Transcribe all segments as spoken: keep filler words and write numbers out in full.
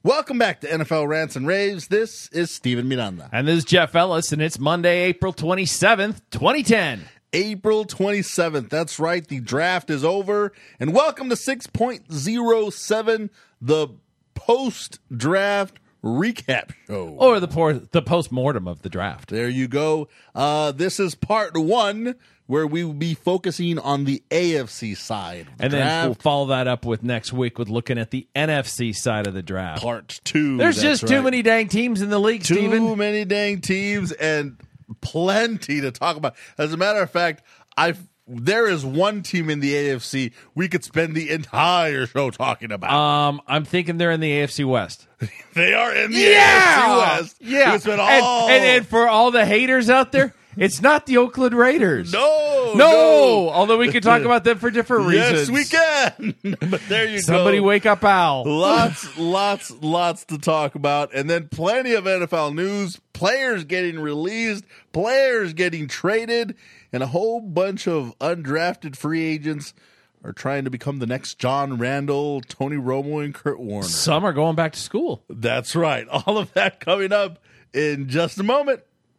Welcome back to N F L Rants and Raves. This is Steven Miranda. And this is Jeff Ellis, and it's Monday, April twenty-seventh, twenty ten. April twenty-seventh. That's right. The draft is over. And welcome to six point oh seven, the post-draft recap show. Or the por- the post-mortem of the draft. There you go. Uh, this is part one, where we will be focusing on the A F C side of the And draft. then we'll follow that up with next week with looking at the N F C side of the draft. Part two. There's that's just too right. many dang teams in the league, Too Steven. many dang teams and plenty to talk about. As a matter of fact, I there is one team in the A F C we could spend the entire show talking about. Um, I'm thinking they're in the A F C West. They are in the Yeah! A F C West. Yeah. We could spend And, all and, and for all the haters out there, it's not the Oakland Raiders. no, No, no. although we could talk about them for different reasons. Yes, we can. But there you Somebody go. wake up, Al. Lots, lots, lots to talk about. And then plenty of N F L news, players getting released, players getting traded, and a whole bunch of undrafted free agents are trying to become the next John Randall, Tony Romo, and Kurt Warner. Some are going back to school. That's right. All of that coming up in just a moment.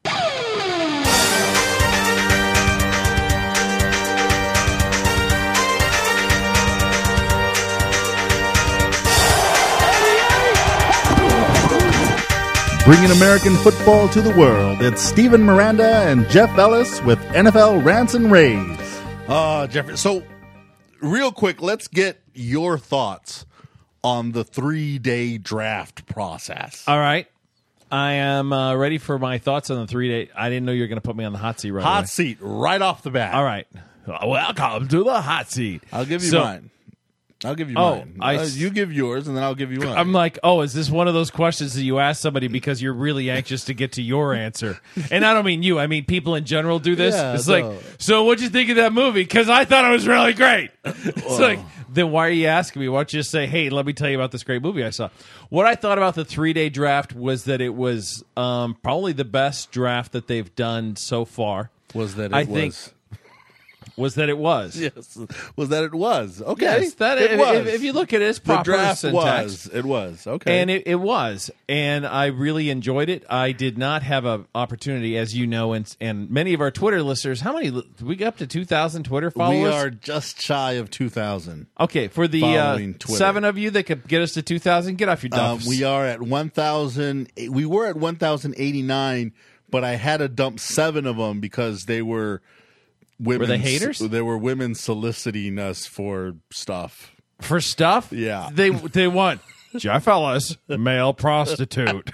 Bringing American football to the world, it's Steven Miranda and Jeff Ellis with N F L Rants and Raves. Uh, Jeffrey, so real quick, let's get your thoughts on the three-day draft process. All right. I am uh, ready for my thoughts on the three day. I didn't know you were going to put me on the hot seat right Hot away. seat right off the bat. All right. Welcome to the hot seat. I'll give you So, mine. I'll give you Oh, mine. I Uh, s- you give yours, and then I'll give you mine. I'm like, oh, is this one of those questions that you ask somebody because you're really anxious to get to your answer? And I don't mean you. I mean people in general do this. Yeah, it's no. like, so what'd you think of that movie? Because I thought it was really great. It's like, then why are you asking me? Why don't you just say, hey, let me tell you about this great movie I saw? What I thought about the three-day draft was that it was um, probably the best draft that they've done so far. was that it I was. think was that it was. Yes, was that it was. Okay. Yes, that it if, was. If, if you look at it, it's the proper draft syntax. was. It was. Okay. And it, it was, and I really enjoyed it. I did not have an opportunity, as you know, and and many of our Twitter listeners. How many? Did we get up to two thousand Twitter followers? we are just shy of two thousand. Okay, for the uh, following Twitter. seven of you that could get us to two thousand, get off your Uh, dumps. we are at one thousand. We were at one thousand eighty-nine, but I had to dump seven of them because they were women. Were they haters? They were women soliciting us for stuff. for stuff. Yeah. they they want Jeff Ellis, male prostitute.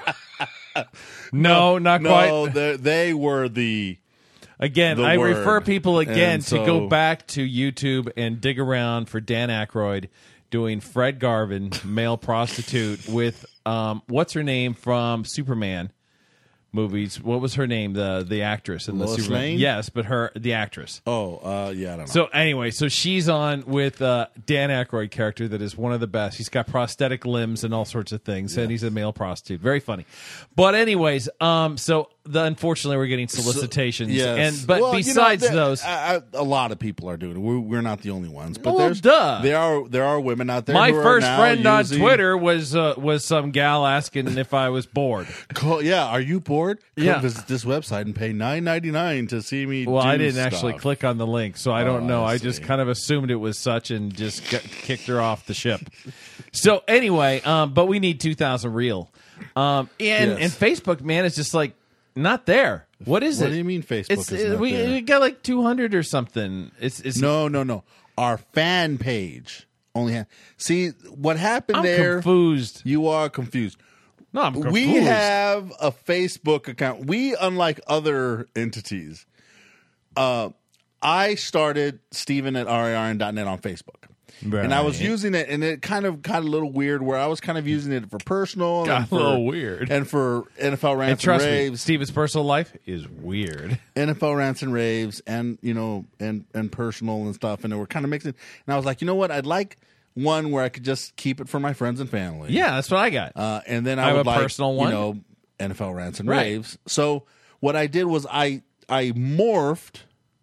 no, not No, quite. they, they were the. Again, the I word. refer people again And to so- go back to YouTube and dig around for Dan Aykroyd doing Fred Garvin, male prostitute, with um, what's her name from Superman movies? What was her name? The the actress in the Lois Superman. Lane? Yes, but her the actress. Oh, uh, yeah, I don't know. So anyway, so she's on with uh, Dan Aykroyd character that is one of the best. He's got prosthetic limbs and all sorts of things, and he's a male prostitute. Very funny. But anyways, um, so the unfortunately we're getting solicitations, Yes. and but Well, you know, besides there- those, I, I, a lot of people are doing it. We're, we're not the only ones. But Well, there's duh. there are there are women out there. my who are first now friend on using- Twitter was uh, was some gal asking if I was bored. Call, yeah, are you bored? Come Yeah. visit this website and pay nine ninety nine to see me. Well, do I didn't stuff. actually click on the link, so I don't Oh, know. I I, just see. kind of assumed it was such and just got, kicked her off the ship. So anyway, um, but we need two thousand real. Um, and, Yes. and Facebook, man, is just like not there. What is What it? do you mean Facebook It's is uh, not we, there? we got like two hundred or something. It's it's No, no, no. Our fan page only had. See what happened I'm there. confused. You are confused. No, I'm confused. We have a Facebook account. We, unlike other entities, uh, I started Steven at R A R N dot net on Facebook. And I was Right. using it, and it kind of got a little weird where I was kind of using it for personal. Got and a for, little weird. And for N F L and Rants and, trust me, Raves. Steven's personal life is weird. N F L Rants and Raves, and, you know, and, and personal and stuff. And they were kind of mixing. And I was like, you know what? I'd like one where I could just keep it for my friends and family. Yeah, that's what I got. Uh, and then I, I have would a like, personal one. you know, N F L Rants and Right. Raves. So what I did was I I morphed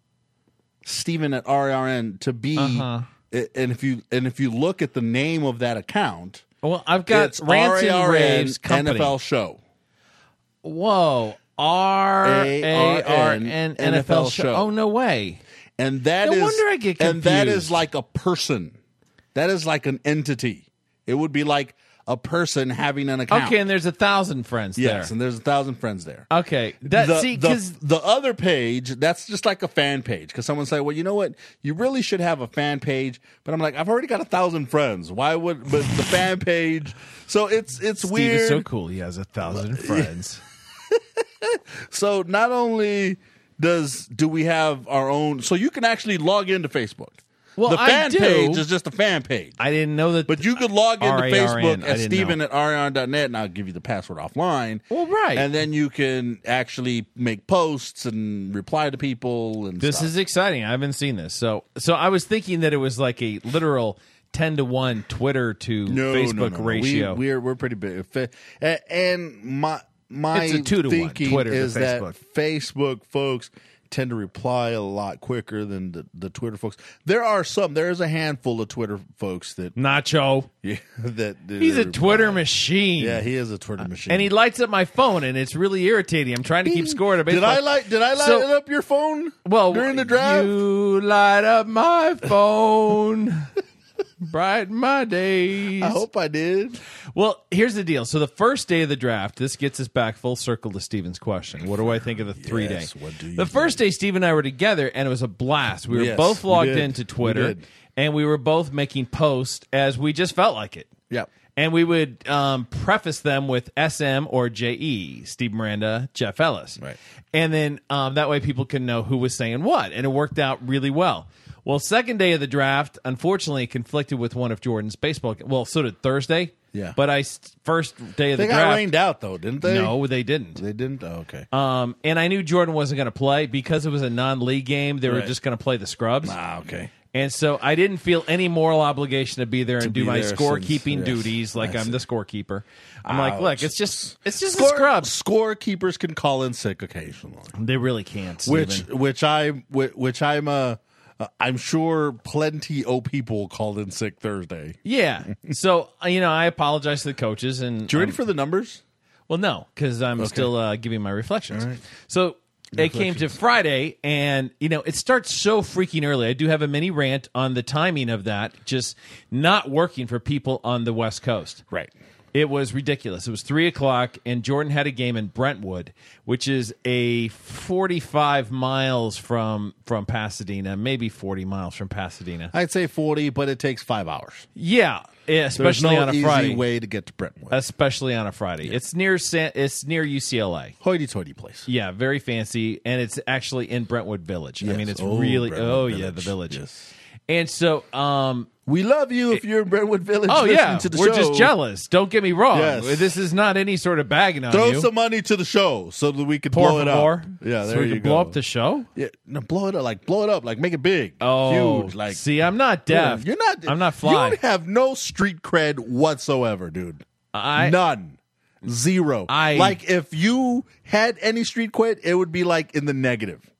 Steven at R A R N to be, Uh-huh. and if you and if you look at the name of that account, Well, I've got It's Rants and R A R N Raves Company. N F L Show. Whoa. R A R N N F L show. Oh, no way. And that No is wonder I get and that confused. is like a person. That is like an entity. It would be like a person having an account. Okay, and there's a thousand friends yes, there. and there's a thousand friends there. Okay. That the, see the, cuz the other page, that's just like a fan page. Because someone say, well, you know what? You really should have a fan page. But I'm like, I've already got a thousand friends. Why would but the fan page? So it's it's Steve weird. is so cool. He has a thousand friends. So not only does do we have our own, so you can actually log into Facebook. Well, the I fan do. page is just a fan page. I didn't know that. But you could log into R A R N, Facebook I at didn't Steven know. at R A R N dot net, and I'll give you the password offline. Well, right. And then you can actually make posts and reply to people. And This stuff. is exciting. I haven't seen this. So so I was thinking that it was like a literal ten to one Twitter to no, Facebook no, no, no. ratio. We, we're we're pretty big, Fa- a- and my my It's a two to one, thinking Twitter to is that Facebook. Facebook folks tend to reply a lot quicker than the, the Twitter folks. There are some. There is a handful of Twitter folks that Nacho. yeah, that, that He's a reply. Twitter machine. Yeah, he is a Twitter machine. And he lights up my phone, and it's really irritating. I'm trying to keep score at a Did baseball. I light? Did I light So- up your phone? well, during the draft. You light up my phone, brighten my days. I hope I did. Well, here's the deal. So the first day of the draft, this gets us back full circle to Steven's question. What do I think of the three Yes, day? what do you the first day, Steve and I were together, and it was a blast. We were Yes, both we logged did. into We Twitter, did. and we were both making posts as we just felt like it. Yep. And we would um, preface them with S M or J E, Steve Miranda, Jeff Ellis. Right. And then um, that way people can know who was saying what. And it worked out really well. Well, second day of the draft, unfortunately, conflicted with one of Jordan's baseball. Well, so did Thursday. Yeah. But I first day of They the got draft. rained out though, didn't they? No, they didn't. they didn't. Oh, okay. Um, and I knew Jordan wasn't going to play because it was a non-league game. They were Right. just going to play the scrubs. ah, okay. And so I didn't feel any moral obligation to be there and do be my there scorekeeping since- yes, duties like I I'm see. the scorekeeper. I'm like, Ouch. look, it's just it's just Score, the scrubs. score keepers can call in sick occasionally, They really can't. which Steven. which I which, which I'm uh, uh, I'm sure plenty of people called in sick Thursday. Yeah. So uh, you know, I apologize to the coaches and You ready um, for the numbers? well, no, because I'm still uh, giving my reflections. So it came to Friday, and you know, it starts so freaking early. I do have a mini rant on the timing of that just not working for people on the West Coast. Right. It was ridiculous. It was three o'clock, and Jordan had a game in Brentwood, which is a forty-five miles from from Pasadena, maybe forty miles from Pasadena. I'd say forty, but it takes five hours. Yeah, yeah, There's especially no on a easy Friday. way to get to Brentwood. Especially on a Friday. It's near San, it's near U C L A. Hoity-toity place. Yeah, very fancy, and it's actually in Brentwood Village. I Yes. mean, it's Oh, really Brentwood oh yeah, Village. the village. Yes. And so, um, We love you if you're in Brentwood Village. oh listening yeah, to the we're show. just jealous. Don't get me wrong. Yes. This is not any sort of bagging on Throw you. some money to the show so that we can Por blow it favor. up. Yeah, there so we you can go. blow up the show. Yeah, no, blow it up, like blow it up, like make it big, Oh, huge. Like, see, I'm not deaf. You're not. I'm not fly. You have no street cred whatsoever, dude. I None, zero. I- like if you had any street cred, it would be like in the negative.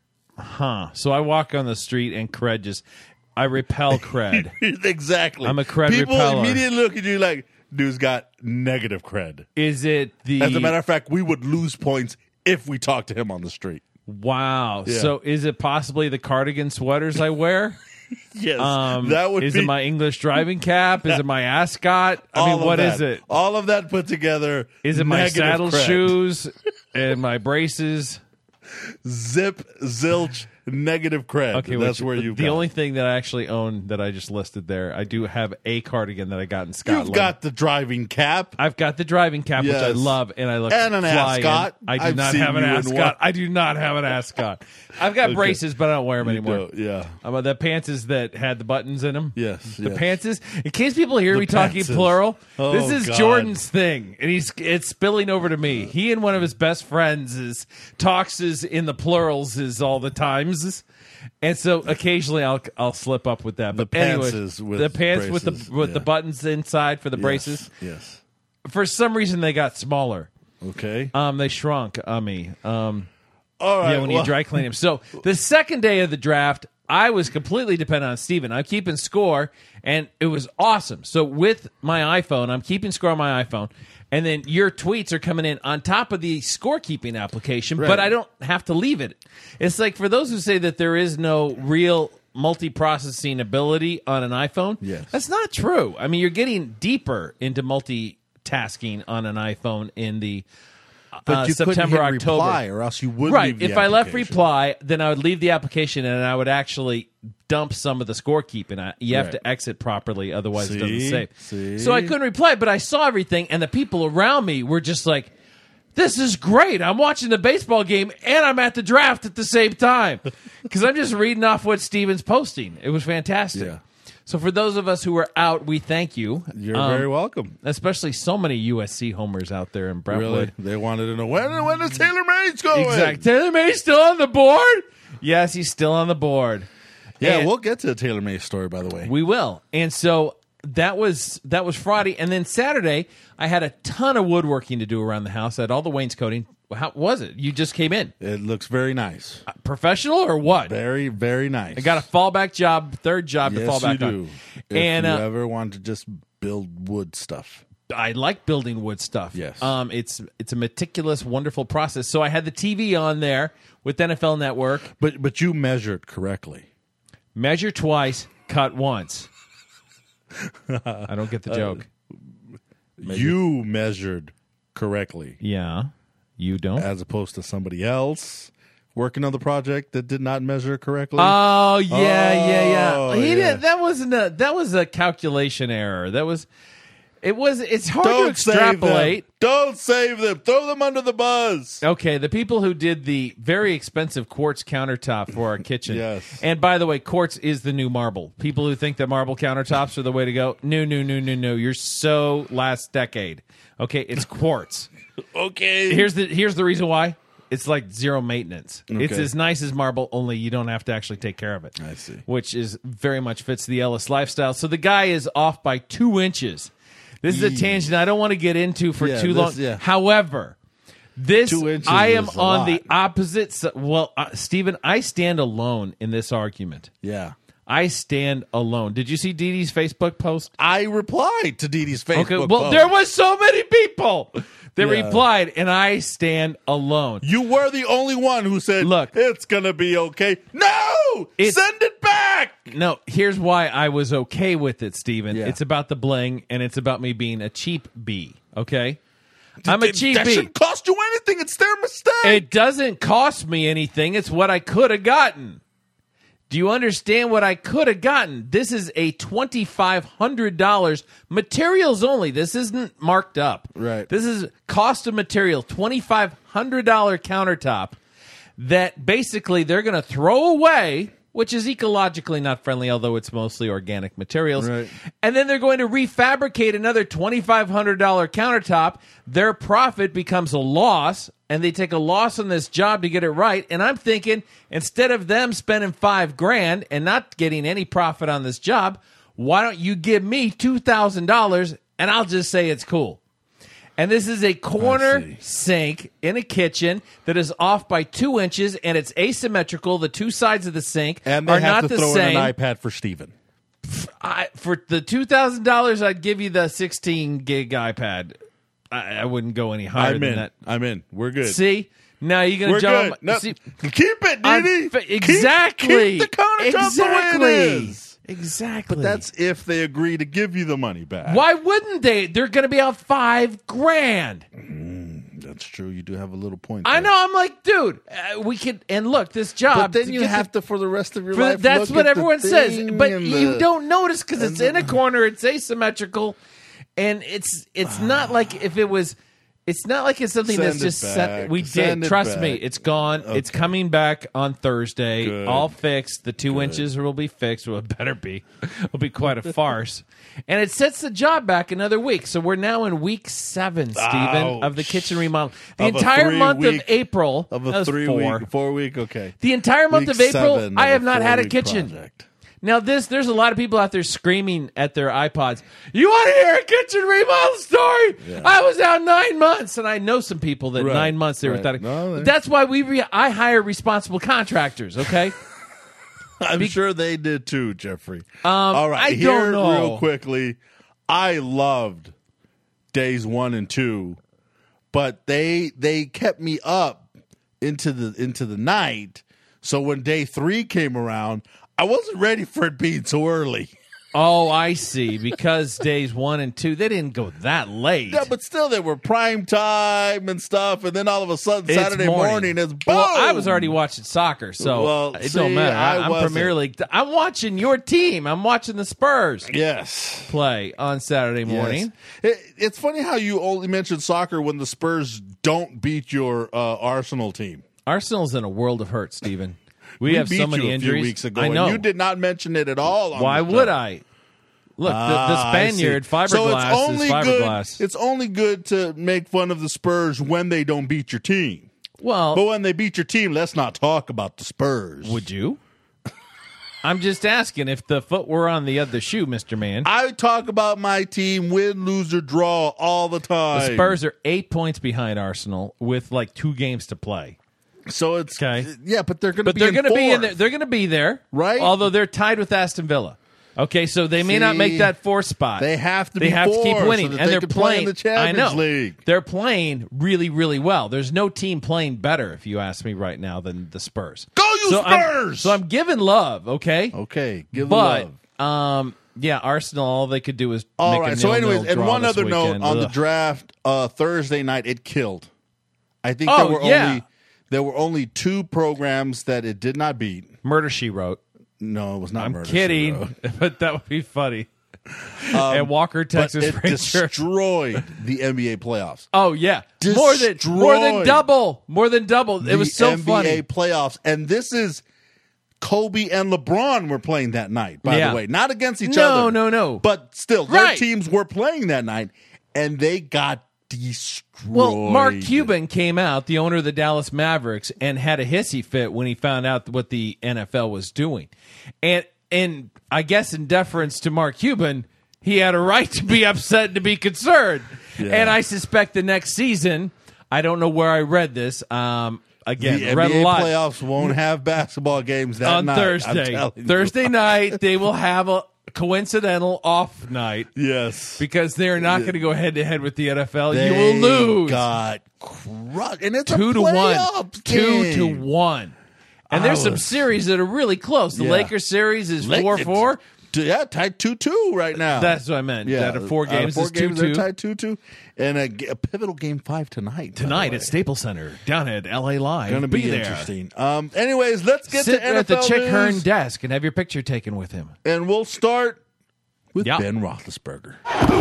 huh. So I walk on the street and cred just I repel cred. Exactly. I'm a cred People repeller. immediately look at you like, dude's got negative cred. Is it the As a matter of fact, we would lose points if we talked to him on the street. wow? Yeah. So is it possibly the cardigan sweaters I wear? Yes, Um, that would is be it my English driving cap? Is it my ascot? I all mean, of what that. is it? All of that put together. Is it my negative saddle cred. shoes and my braces? Zip, zilch, negative cred. Okay, that's which- where you. The got. only thing that I actually own that I just listed there, I do have a cardigan that I got in Scotland. You've got the driving cap. I've got the driving cap, which I Yes. love, and I look And an fly in. ascot. I do I've not seen have an you in ascot. one. I do not have an ascot. I've got braces, but I don't wear them You anymore. don't, yeah. Um, the pantses that had the buttons in them. Yes, the yes. pantses. In case people hear The me talking pantses. plural, Oh, this is God. Jordan's thing, and he's it's spilling over to me. He and one of his best friends is talks is in the plurals is all the times. And so occasionally I'll I'll slip up with that. The But anyway, pantses with the pants with braces, the with the yeah. buttons inside for the braces. Yes. For some reason they got smaller. yes. Okay. Um, they shrunk on me. Um, All right. yeah, when well, you dry clean them. So the second day of the draft, I was completely dependent on Steven. I'm keeping score, and it was awesome. So with my iPhone, I'm keeping score on my iPhone, and then your tweets are coming in on top of the scorekeeping application, Right. but I don't have to leave it. It's like for those who say that there is no real multi-processing ability on an iPhone, Yes. that's not true. I mean, you're getting deeper into multitasking on an iPhone in the But uh, you September, couldn't hit October. reply, or else you would Right. leave the If I left application. reply, then I would leave the application and I would actually dump some of the scorekeeping. I- You have Right. to exit properly, otherwise it doesn't See? save. See? So I couldn't reply, but I saw everything, and the people around me were just like, "This is great! I'm watching the baseball game and I'm at the draft at the same time because I'm just reading off what Steven's posting. It was fantastic." Yeah. So for those of us who are out, we thank you. You're Um, very welcome. Especially so many U S C homers out there in Brentwood. Really? They wanted to know when when is Taylor Mays going? Exactly. Taylor May's still on the board? Yes, he's still on the board. Yeah, And we'll get to the Taylor Mays story, by the way. we will. And so that was that was Friday, and then Saturday I had a ton of woodworking to do around the house. I had all the wainscoting. How was it? You just came in. It looks very nice. Professional or what? Very, very nice. I got a fallback job, third job yes, to fall back you on. do. If And you uh, ever want to just build wood stuff. I like building wood stuff. Yes. Um, it's it's a meticulous, wonderful process. So I had the T V on there with N F L Network. But but you measured correctly. Measure twice, cut once. I don't get the joke. You measured correctly, Yeah. You don't? as opposed to somebody else working on the project that did not measure correctly. Oh yeah, yeah, yeah. Oh, He yeah. did. That wasn't a. That was a calculation error. That was. It was. It's hard to Don't save extrapolate. them. Don't save them. Throw them under the bus. Okay, the people who did the very expensive quartz countertop for our kitchen. Yes. And by the way, quartz is the new marble. People who think that marble countertops are the way to go. No, no, no, no, no. You're so last decade. Okay, it's quartz. Okay. Here's the here's the reason why. It's like zero maintenance. It's Okay. as nice as marble, only you don't have to actually take care of it. I see. Which is very much fits the Ellis lifestyle. So the guy is off by two inches. This is a Yee. tangent I don't want to get into for Yeah, too this- long. yeah. However, this Two inches I am is a on lot. the opposite. si- Well, uh, Stephen, I stand alone in this argument. Yeah. I stand alone. Did you see Dee Dee's Facebook post? I replied to Dee Dee's Facebook Okay, well, post. there was so many people that Yeah. replied, and I stand alone. You were the only one who said, Look. it's going to be okay. No! It's- Send it back! No, here's why I was okay with it, Steven. Yeah. It's about the bling, and it's about me being a cheap bee, okay? I'm a That- cheap That bee. shouldn't cost you anything. It's their mistake. It doesn't cost me anything. It's what I could have gotten. Do you understand what I could have gotten? This is a twenty-five hundred dollars materials only. This isn't marked up. Right. This is cost of material, twenty-five hundred dollars countertop that basically they're going to throw away, which is ecologically not friendly, although it's mostly organic materials. Right. And then they're going to refabricate another twenty-five hundred dollars countertop. Their profit becomes a loss, and they take a loss on this job to get it right. And I'm thinking, instead of them spending five grand and not getting any profit on this job, why don't you give me two thousand dollars and I'll just say it's cool. And this is a I corner see. sink in a kitchen that is off by two inches, and it's asymmetrical. The two sides of the sink and they are have not to the throw same. in an iPad for Steven. I, for the two thousand dollars, I'd give you the sixteen gig iPad. I, I wouldn't go any higher I'm than in. that. I'm in. We're good. See, now you're gonna We're jump. good. No, see, keep it, I'm Dee fa- Dee. exactly. Keep, keep the countertop exactly. the way it is. Exactly. But that's if they agree to give you the money back. why wouldn't they? They're going to be out five grand. That's true. You do have a little point. I there. know. I'm like, dude, uh, we could. And look, this job. But then to you get have the- to, for the rest of your For life, the- that's look what at the everyone says, thing but and you the- don't notice because it's and in a corner. It's asymmetrical, and it's it's not like if it was. It's not like it's something Send that's it just set. back. We Send did. it Trust me, back. it's gone. It's Okay. coming back on Thursday. Good. All fixed. The two inches will be fixed. Well, it better be. It'll be quite a farce. And it sets the job back another week. So we're now in week seven, Stephen, of the Ouch. kitchen remodel. The Of a entire month three-week- of April. of that a was three four. week, four week. Okay, The entire month Week of April, seven I of have not had a four-week kitchen. project. Now, this there's a lot of people out there screaming at their iPods. You want to hear a kitchen remodel story? Yeah. I was out nine months, and I know some people that Right, nine months they were right. without. A, No, they- that's why we re, I hire responsible contractors. Okay, I'm Be- sure they did too, Jeffrey. Um, All right, I here, don't know. real quickly, I loved days one and two, but they they kept me up into the into the night. So when day three came around, I wasn't ready for it being so early. Oh, I see. Because days one and two, they didn't go that late. Yeah, but still, they were prime time and stuff, and then all of a sudden, It's Saturday morning. morning, it's boom. Well, I was already watching soccer, so Well, it see, don't matter. I, I I'm wasn't. Premier League. I'm watching your team. I'm watching the Spurs Yes. play on Saturday morning. Yes. It, it's funny how you only mention soccer when the Spurs don't beat your uh, Arsenal team. Arsenal's in a world of hurt, Stephen. We, have beat so many you a injuries. few weeks ago, I know. and you did not mention it at all. On Why the would show. I? Look, the, the Ah, I see. Spaniard fiberglass so it's only is fiberglass. Good, it's only good to make fun of the Spurs when they don't beat your team. well, But when they beat your team, let's not talk about the Spurs. would you? I'm just asking if the foot were on the other shoe, Mister Man. I talk about my team win, lose, or draw all the time. The Spurs are eight points behind Arsenal with like two games to play. So it's Okay. yeah, but they're going to But be they're in going to be in there. fourth. They're going to be there, Right? Although they're tied with Aston Villa. Okay, so they may not See, make that fourth spot. they have to They be have to keep four winning, so that and they they're can play in playing the Champions I know League. they're playing really, really well. There's no team playing better, if you ask me right now, than the Spurs. Go you so I'm, Spurs! so I'm giving love, okay, Okay, give but love. um, yeah, Arsenal. All they could do is All make right. A So, nil-nil anyways, and draw one this other weekend. note on the Ugh. draft uh, Thursday night, it killed. I think Oh, there were yeah. only there were only two programs that it did not beat. Murder She Wrote. No, it was not. I'm Murder, She kidding, Wrote. but that would be funny. and Walker, But Texas it Ranger. destroyed the N B A playoffs. Oh yeah, more than more than Destroyed double, more than double. It was so N B A funny. playoffs, and this is Kobe and LeBron were playing that night. By Yeah. the way, not against each No, other. no, no. But still, their Right. teams were playing that night, and they got destroyed. Well, Mark Cuban came out, the owner of the Dallas Mavericks, and had a hissy fit when he found out what the N F L was doing, and and I guess in deference to Mark Cuban, he had a right to be upset and to be concerned. Yeah. And I suspect the next season, I don't know where I read this. Um, again, The read N B A a lot. playoffs won't have basketball games that on night. I'm Thursday. telling you. Thursday night, they will have a coincidental off night Yes. because they're not going to go head to head with the N F L. They you will lose got crushed. And it's two a to one, playoff two game. to one. And there's I some was- series that are really close. The Yeah. Lakers series is Lake- four four. Yeah, tied two two right now. That's what I meant. yeah, That of four out games four is games, two they're two. tied two two, and a, g- a pivotal game five tonight. by the Tonight way. at Staples Center down at L A Live. Going to be, there. interesting. Um, anyways, let's get Sit to N F at the L Chick news, Hearn desk and have your picture taken with him. and we'll start with Yeah. Ben Roethlisberger.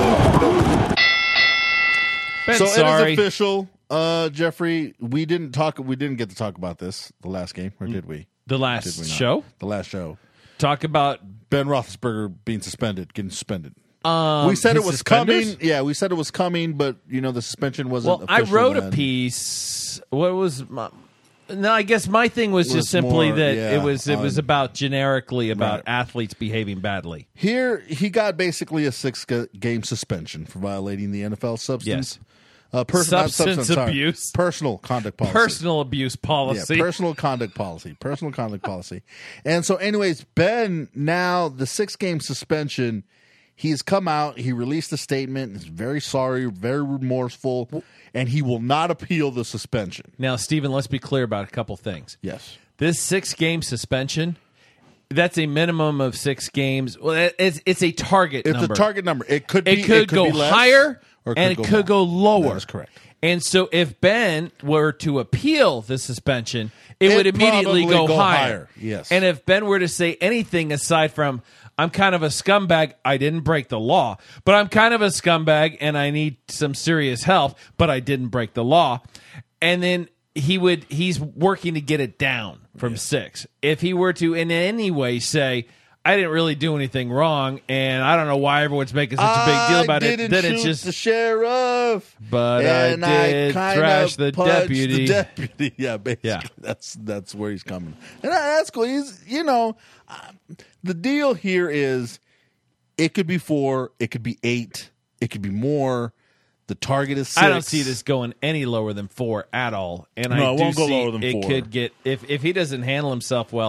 Ben, so sorry. it is official, uh, Jeffrey. We didn't talk. We didn't get to talk about this the last game, or did we? the Did we last not? show. The last show. Talk about Ben Roethlisberger being suspended, getting suspended. um, we said it his was suspenders? coming. Yeah, we said it was coming, but you know the suspension wasn't. Well, I official wrote a then. piece. What was my? No, I guess my thing was, Was just simply more, that yeah, it was it was on- about generically about Right. athletes behaving badly. Here, he got basically a six-game suspension for violating the N F L substance. Yes. Uh, pers- not Substance sorry. abuse. Personal conduct policy. Personal abuse policy. Yeah, personal conduct policy. Personal conduct policy. And so, anyways, Ben, now the six-game suspension, he's come out, he released a statement, he's very sorry, very remorseful, and he will not appeal the suspension. Now, Stephen, let's be clear about a couple things. Yes. This six-game suspension, that's a minimum of six games. Well, it- it's it's a target It's number. a target number. It could It be could, it could go be less, higher or and it could go more. lower. That is correct. And so if Ben were to appeal the suspension, it, It would immediately probably go, go higher. higher, yes. And if Ben were to say anything aside from, I'm kind of a scumbag, I didn't break the law, but I'm kind of a scumbag and I need some serious help, but I didn't break the law. And then he would he's working to get it down from six. If he were to in any way say, I didn't really do anything wrong, and I don't know why everyone's making such a big deal about I it. didn't Then shoot it's just the sheriff, But and I did kinda thrash the punched deputy. The deputy, yeah, basically, Yeah. that's that's where he's coming, and that- that's cool. He's, you know, uh, the deal here is, it could be four, it could be eight, it could be more. The target is six. I don't see this going any lower than four at all. And No, I it do won't go see lower than it four. could get if if he doesn't handle himself well,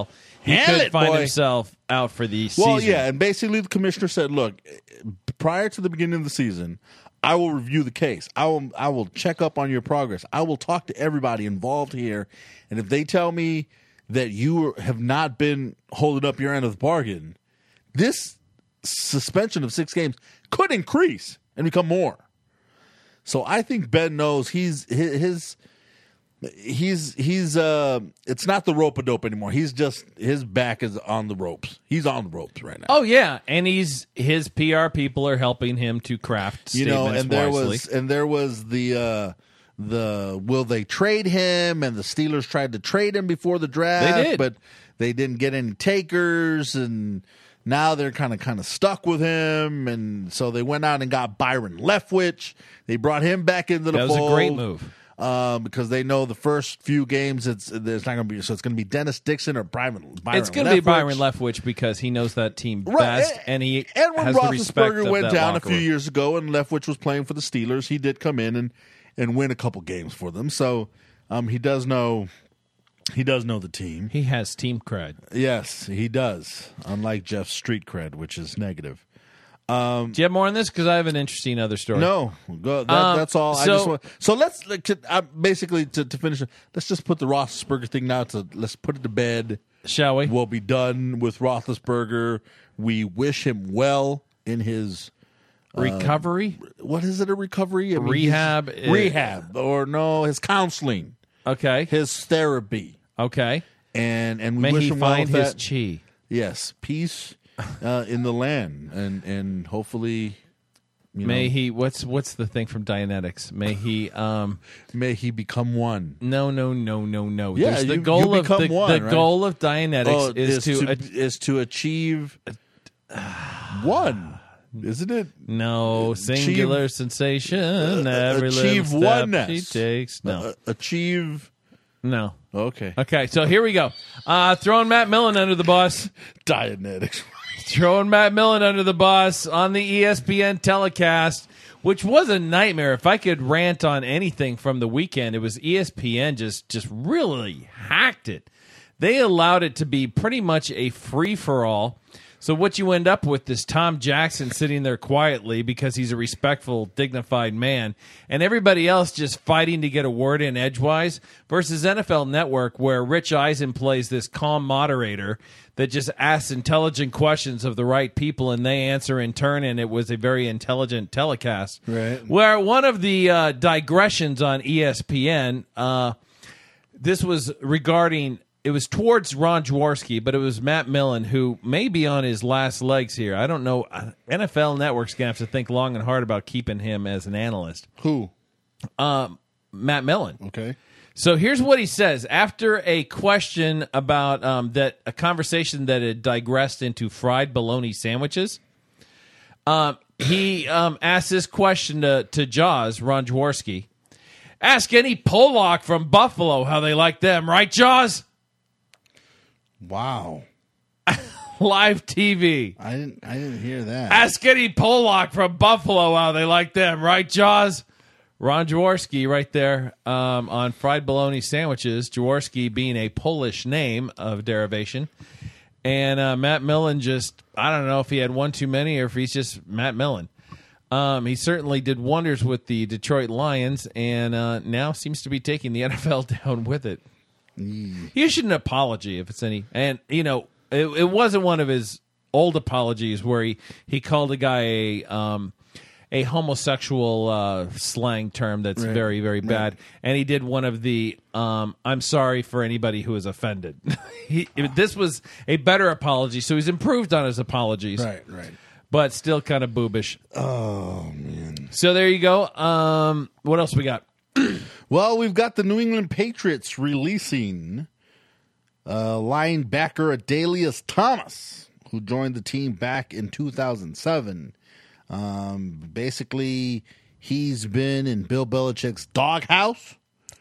he Handle could it, find boy. himself out for the Well, season. yeah, and basically the commissioner said, "Look, prior to the beginning of the season, I will review the case. I will I will check up on your progress. I will talk to everybody involved here, and if they tell me that you have not been holding up your end of the bargain, this suspension of six games could increase and become more." So I think Ben knows he's his. his He's he's uh it's not the rope a dope anymore. He's just his back is on the ropes. He's on the ropes right now. Oh yeah, and he's his P R people are helping him to craft You statements know, and there wisely. was and there was the uh the will they trade him, and the Steelers tried to trade him before the draft, They did. but they didn't get any takers, and now they're kind of kind of stuck with him, and so they went out and got Byron Leftwich. They brought him back into the That was fold. a great move. Um, because they know the first few games it's there's not going to be, so it's going to be Dennis Dixon or Byron. Byron It's going to be Leftwich. Byron Leftwich because he knows that team Right, best, and he and when has the respect Roethlisberger of went that down a locker few room. years ago, and Leftwich was playing for the Steelers, he did come in and, and win a couple games for them. So, um, he does know he does know the team. He has team cred. Yes, he does. Unlike Jeff's street cred, which is negative. Do you have more on this? Because I have an interesting other story. No, go, that, Um, that's all. I so- just want, so let's like, to, uh, basically to, to finish it. Let's just put the Roethlisberger thing now. To let's put it to bed. Shall we? We'll be done with Roethlisberger. We wish him well in his Recovery? what is it? A recovery? I mean, Rehab, his- uh, rehab, or no? His counseling, Okay. his therapy, Okay. and and we May wish he him well find with his that. chi. Yes, peace uh, in the land, and and hopefully, you May know, he what's what's the thing from Dianetics? May he um may he become one. no no no no no. Yeah, There's the you- goal you of become the, one, the right? goal of Dianetics Oh, is, to, to, a- is to achieve one, isn't it? no singular sensation. uh, Every achieve little step oneness. she takes. No, Uh, achieve. no. Okay. Okay, so here we go. Uh, throwing Matt Millen under the bus. Dianetics. Throwing Matt Millen under the bus on the E S P N telecast, which was a nightmare. If I could rant on anything from the weekend, it was E S P N just just really hacked it. They allowed it to be pretty much a free-for-all. So what you end up with is Tom Jackson sitting there quietly because he's a respectful, dignified man, and everybody else just fighting to get a word in edgewise, versus N F L Network, where Rich Eisen plays this calm moderator that just asks intelligent questions of the right people, and they answer in turn, and it was a very intelligent telecast. Right. Where one of the uh, digressions on E S P N, uh, this was regarding... It was towards Ron Jaworski, but it was Matt Millen, who may be on his last legs here. I don't know. N F L Network's going to have to think long and hard about keeping him as an analyst. Who? Um, Matt Millen. Okay. So here's what he says. After a question about um, that, a conversation that had digressed into fried bologna sandwiches, um, he um, asked this question to, to Jaws, Ron Jaworski. Ask any Pollock from Buffalo how they like them, right, Jaws? Wow. Live T V. I didn't. I didn't hear that. Ask Eddie Pollock from Buffalo how they like them, right, Jaws? Ron Jaworski right there um, on fried bologna sandwiches. Jaworski being a Polish name of derivation. And uh, Matt Millen just, I don't know if he had one too many or if he's just Matt Millen. Um, he certainly did wonders with the Detroit Lions and uh, now seems to be taking the N F L down with it. Mm. He issued an apology, if it's any. And, you know, it, it wasn't one of his old apologies where he, he called a guy a um, a homosexual uh, slang term that's Right. very, very bad. Right. And he did one of the um, I'm sorry for anybody who is offended. he, this was a better apology, so he's improved on his apologies. Right. Right. But still kind of boobish. Oh man. So there you go. Um, what else we got? Well, we've got the New England Patriots releasing uh, linebacker Adalius Thomas, who joined the team back in two thousand seven. Um, basically, he's been in Bill Belichick's doghouse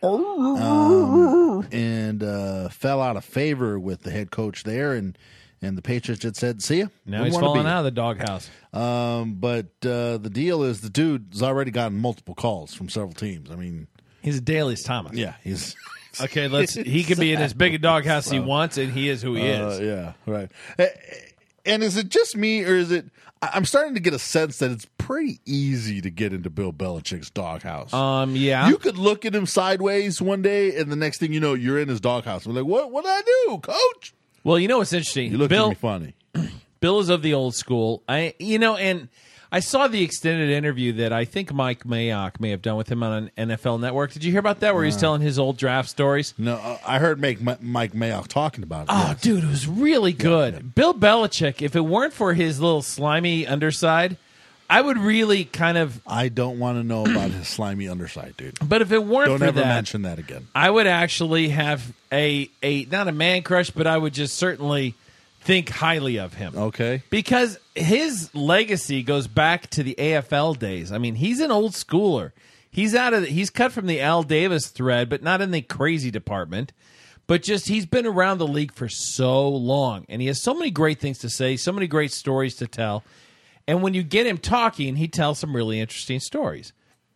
um, and uh, fell out of favor with the head coach there, and and the Patriots just said, "See ya." Now Wouldn't he's wanna falling be out of the doghouse. Um, but uh, the deal is the dude's already gotten multiple calls from several teams. I mean, He's a Daley's Thomas. yeah, he's Okay, let's. He can be in as big a doghouse he wants, and he is who he Uh, is. yeah, right. Eh, And is it just me, or is it? I- I'm starting to get a sense that it's pretty easy to get into Bill Belichick's doghouse. Um, yeah. You could look at him sideways one day, and the next thing you know, you're in his doghouse. I'm like, what? What did I do, Coach? Well, you know what's interesting? You look Bill, at me funny. Bill is of the old school. I, you know, and I saw the extended interview that I think Mike Mayock may have done with him on an N F L Network. Did you hear about that? Where he's telling his old draft stories? No, uh, I heard Mike, Mike Mayock talking about it. Oh, yes. dude, it was really good. Yeah, yeah. Bill Belichick, if it weren't for his little slimy underside, I would really kind of. I don't want to know about his slimy underside, dude. But if it weren't Don't for ever that, mention that again. I would actually have a a not a man crush, but I would just certainly think highly of him. Okay. Because his legacy goes back to the A F L days. I mean, he's an old schooler. He's out of the, he's cut from the Al Davis thread, but not in the crazy department. But just he's been around the league for so long, and he has so many great things to say, so many great stories to tell. And when you get him talking, he tells some really interesting stories.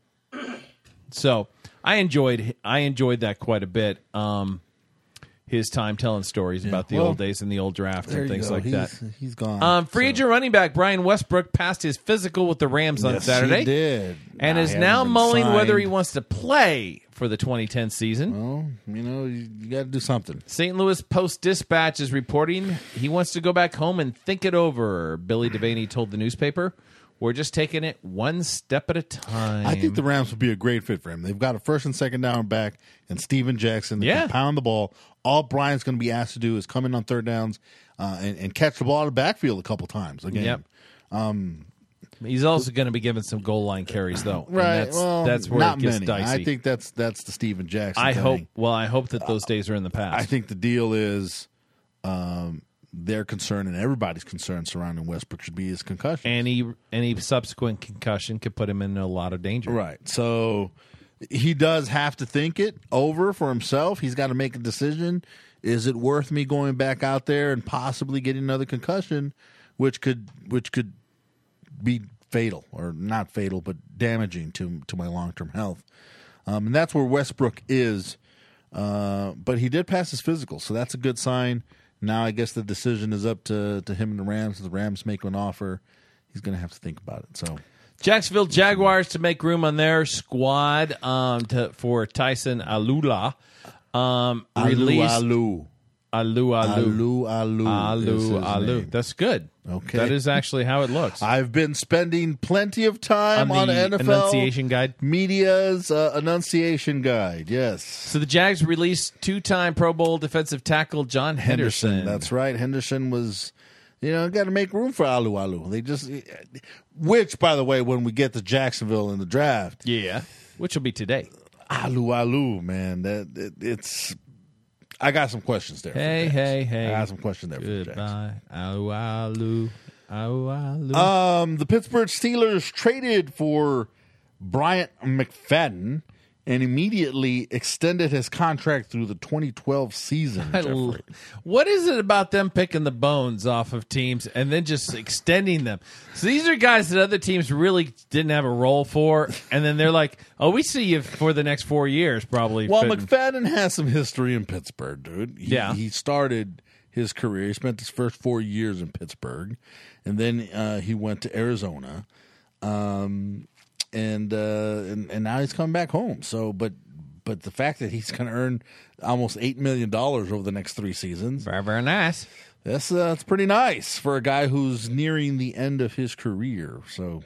So I enjoyed I enjoyed that quite a bit. Um, his time telling stories about the well, old days and the old draft There and you things go. like he's, that. He's gone. Um, free So- agent running back Brian Westbrook passed his physical with the Rams on Yes, Saturday, he did. and Nah, is he now hasn't been mulling whether signed. he wants to play for the twenty ten season. Well, you know, you, you got to do something. Saint Louis Post-Dispatch is reporting he wants to go back home and think it over. Billy Devaney told the newspaper, "We're just taking it one step at a time." I think the Rams would be a great fit for him. They've got a first and second down back and Steven Jackson. They Yeah. can pound the ball. All Brian's going to be asked to do is come in on third downs uh, and, and catch the ball out of the backfield a couple times a game. Yep. He's also going to be given some goal line carries, though. And Right. That's, well, that's where not it gets many. dicey. I think that's that's the Steven Jackson I thing. hope. Well, I hope that those days are in the past. I think the deal is um, their concern and everybody's concern surrounding Westbrook should be his concussion. any any subsequent concussion could put him in a lot of danger. Right. So he does have to think it over for himself. He's got to make a decision. Is it worth me going back out there and possibly getting another concussion, which could which could be fatal, or not fatal, but damaging to to my long term health? Um, and that's where Westbrook is. Uh, but he did pass his physical, so that's a good sign. Now I guess the decision is up to, to him and the Rams. If the Rams make an offer, he's going to have to think about it. So Jacksonville Jaguars to make room on their squad um, to, for Tyson Alula. Um, released Alu, Alu Alu Alu, Alu, is Alu his Alu. name. That's good. Okay. That is actually how it looks. I've been spending plenty of time On on, the N F L enunciation guide? media's uh, enunciation guide. Yes, So the Jags released two-time Pro Bowl defensive tackle John Henderson. That's right. Henderson was, you know, got to make room for Alu Alu. They just, which, by the way, when we get to Jacksonville in the draft, Yeah, which will be today. Alu Alu, man, that it, it's. I got some questions there. for Hey, the Jags. hey, hey. I got some questions there. For the Jags. Goodbye. Alu Alu. Alu Alu. Um, the Pittsburgh Steelers traded for Bryant McFadden and immediately extended his contract through the twenty twelve season. I l- Jeffrey. what is it about them picking the bones off of teams and then just extending them? So these are guys that other teams really didn't have a role for, and then they're like, "Oh, we see you for the next four years, probably." Well, fitting." McFadden has some history in Pittsburgh, dude. He, Yeah. he started his career. He spent his first four years in Pittsburgh, and then uh, he went to Arizona, um, and, uh, and and now he's coming back home. So, but but the fact that he's going to earn almost eight million dollars over the next three seasons, very very nice. that's uh, that's pretty nice for a guy who's nearing the end of his career. So.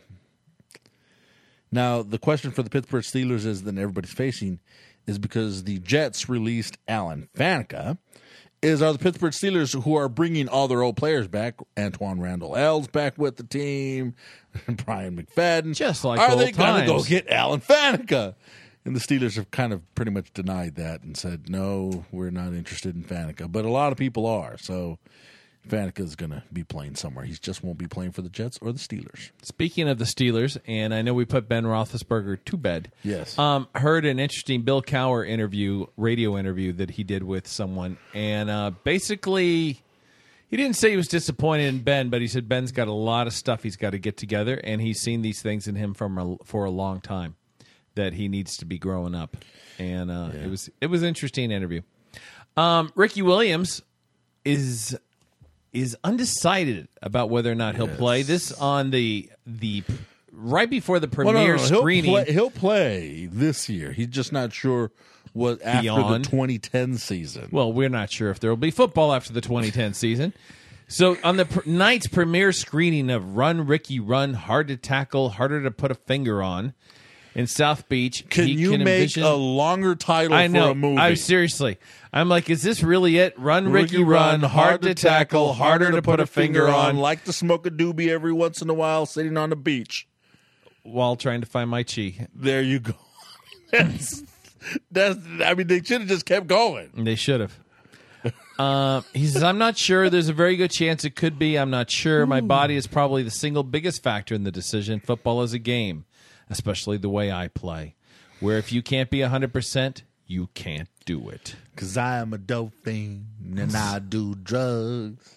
Now, the question for the Pittsburgh Steelers is that everybody's facing is because the Jets released Alan Faneca. Is are the Pittsburgh Steelers who are bringing all their old players back? Antoine Randall L's back with the team. Brian McFadden. Just like are old they going to go times. get Alan Faneca? And the Steelers have kind of pretty much denied that and said, no, we're not interested in Faneca. But a lot of people are. So Faneca is going to be playing somewhere. He just won't be playing for the Jets or the Steelers. Speaking of the Steelers, and I know we put Ben Roethlisberger to bed. Yes. Um, heard an interesting Bill Cowher interview, radio interview that he did with someone, and uh, basically, he didn't say he was disappointed in Ben, but he said Ben's got a lot of stuff he's got to get together, and he's seen these things in him from a, for a long time. that he needs to be growing up. And uh, yeah. it was it was an interesting interview. Um, Ricky Williams is is undecided about whether or not he'll yes. play. This on the the right before the premiere well, no, no, no. screening. He'll play, he'll play this year. He's just not sure what after Beyond. the twenty ten season. Well, we're not sure if there will be football after the twenty ten season. So on the pr- night's premiere screening of Run, Ricky, Run, Hard to Tackle, Harder to Put a Finger on in South Beach. Can you can make envision... a longer title I know, for a movie? I seriously. I'm like, is this really it? Run, Ricky, Ricky Run, Run, Hard to Tackle, Harder to Put a Finger on. Like to smoke a doobie every once in a while sitting on the beach. While trying to find my chi. There you go. that's, that's, I mean, they should have just kept going. They should have. Uh, he says, I'm not sure. There's a very good chance it could be. I'm not sure. Ooh. My body is probably the single biggest factor in the decision. Football is a game, especially the way I play, where if you can't be one hundred percent, you can't do it. Because I am a dope fiend and I do drugs.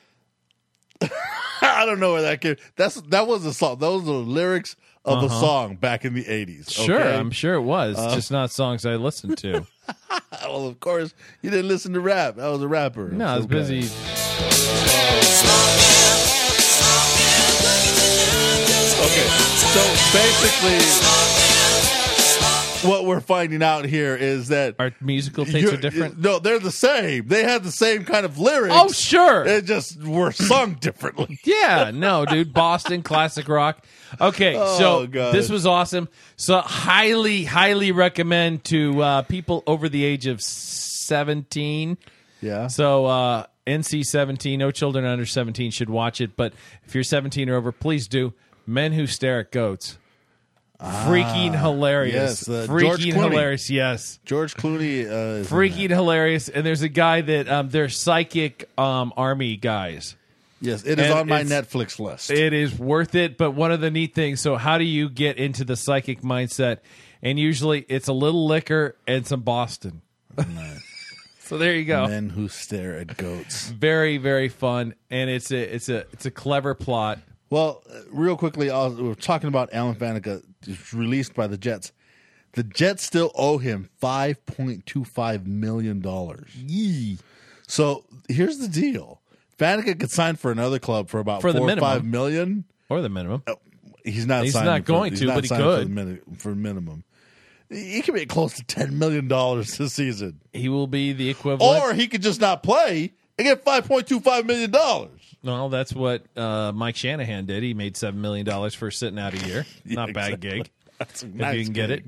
I don't know where that came. That's that was a song. Those are the lyrics of uh-huh. a song back in the eighties. Sure, okay? I'm sure it was. Uh, just not songs I listened to. Well, of course, you didn't listen to rap. I was a rapper. No, I was okay. busy. Okay, so basically, what we're finding out here is that our musical tastes are different. No, they're the same. They had the same kind of lyrics. Oh, sure. They just were sung differently. Yeah, no, dude. Boston classic rock. Okay, oh, so God. This was awesome. So highly, highly recommend to uh, people over the age of seventeen. Yeah. So uh, N C seventeen, no children under seventeen should watch it. But if you're seventeen or over, please do. Men Who Stare at Goats. Freaking ah, hilarious. Yes, uh, Freaking hilarious, yes. George Clooney uh, is Freaking hilarious. And there's a guy that, um, they're psychic um, army guys. Yes, it is and on my Netflix list. It is worth it, but one of the neat things, so how do you get into the psychic mindset? And usually it's a little liquor and some Boston. Nice. So there you go. Men Who Stare at Goats. Very, very fun. And it's a, it's a, it's a clever plot. Well, real quickly, I'll, we're talking about Alan Faneca, released by the Jets. The Jets still owe him five point two five million dollars. Yee. So here's the deal. Faneca could sign for another club for about for four the minimum. or five million. Or the minimum. Oh, he's not He's signing not going for, to, not but he could. For, min- for minimum. He could make close to ten million dollars this season. He will be the equivalent. Or he could just not play and get five point two five million dollars. Well, that's what uh, Mike Shanahan did. He made seven million dollars for sitting out a year. Yeah, Not a bad exactly. gig. That's a if nice you can gig. get it.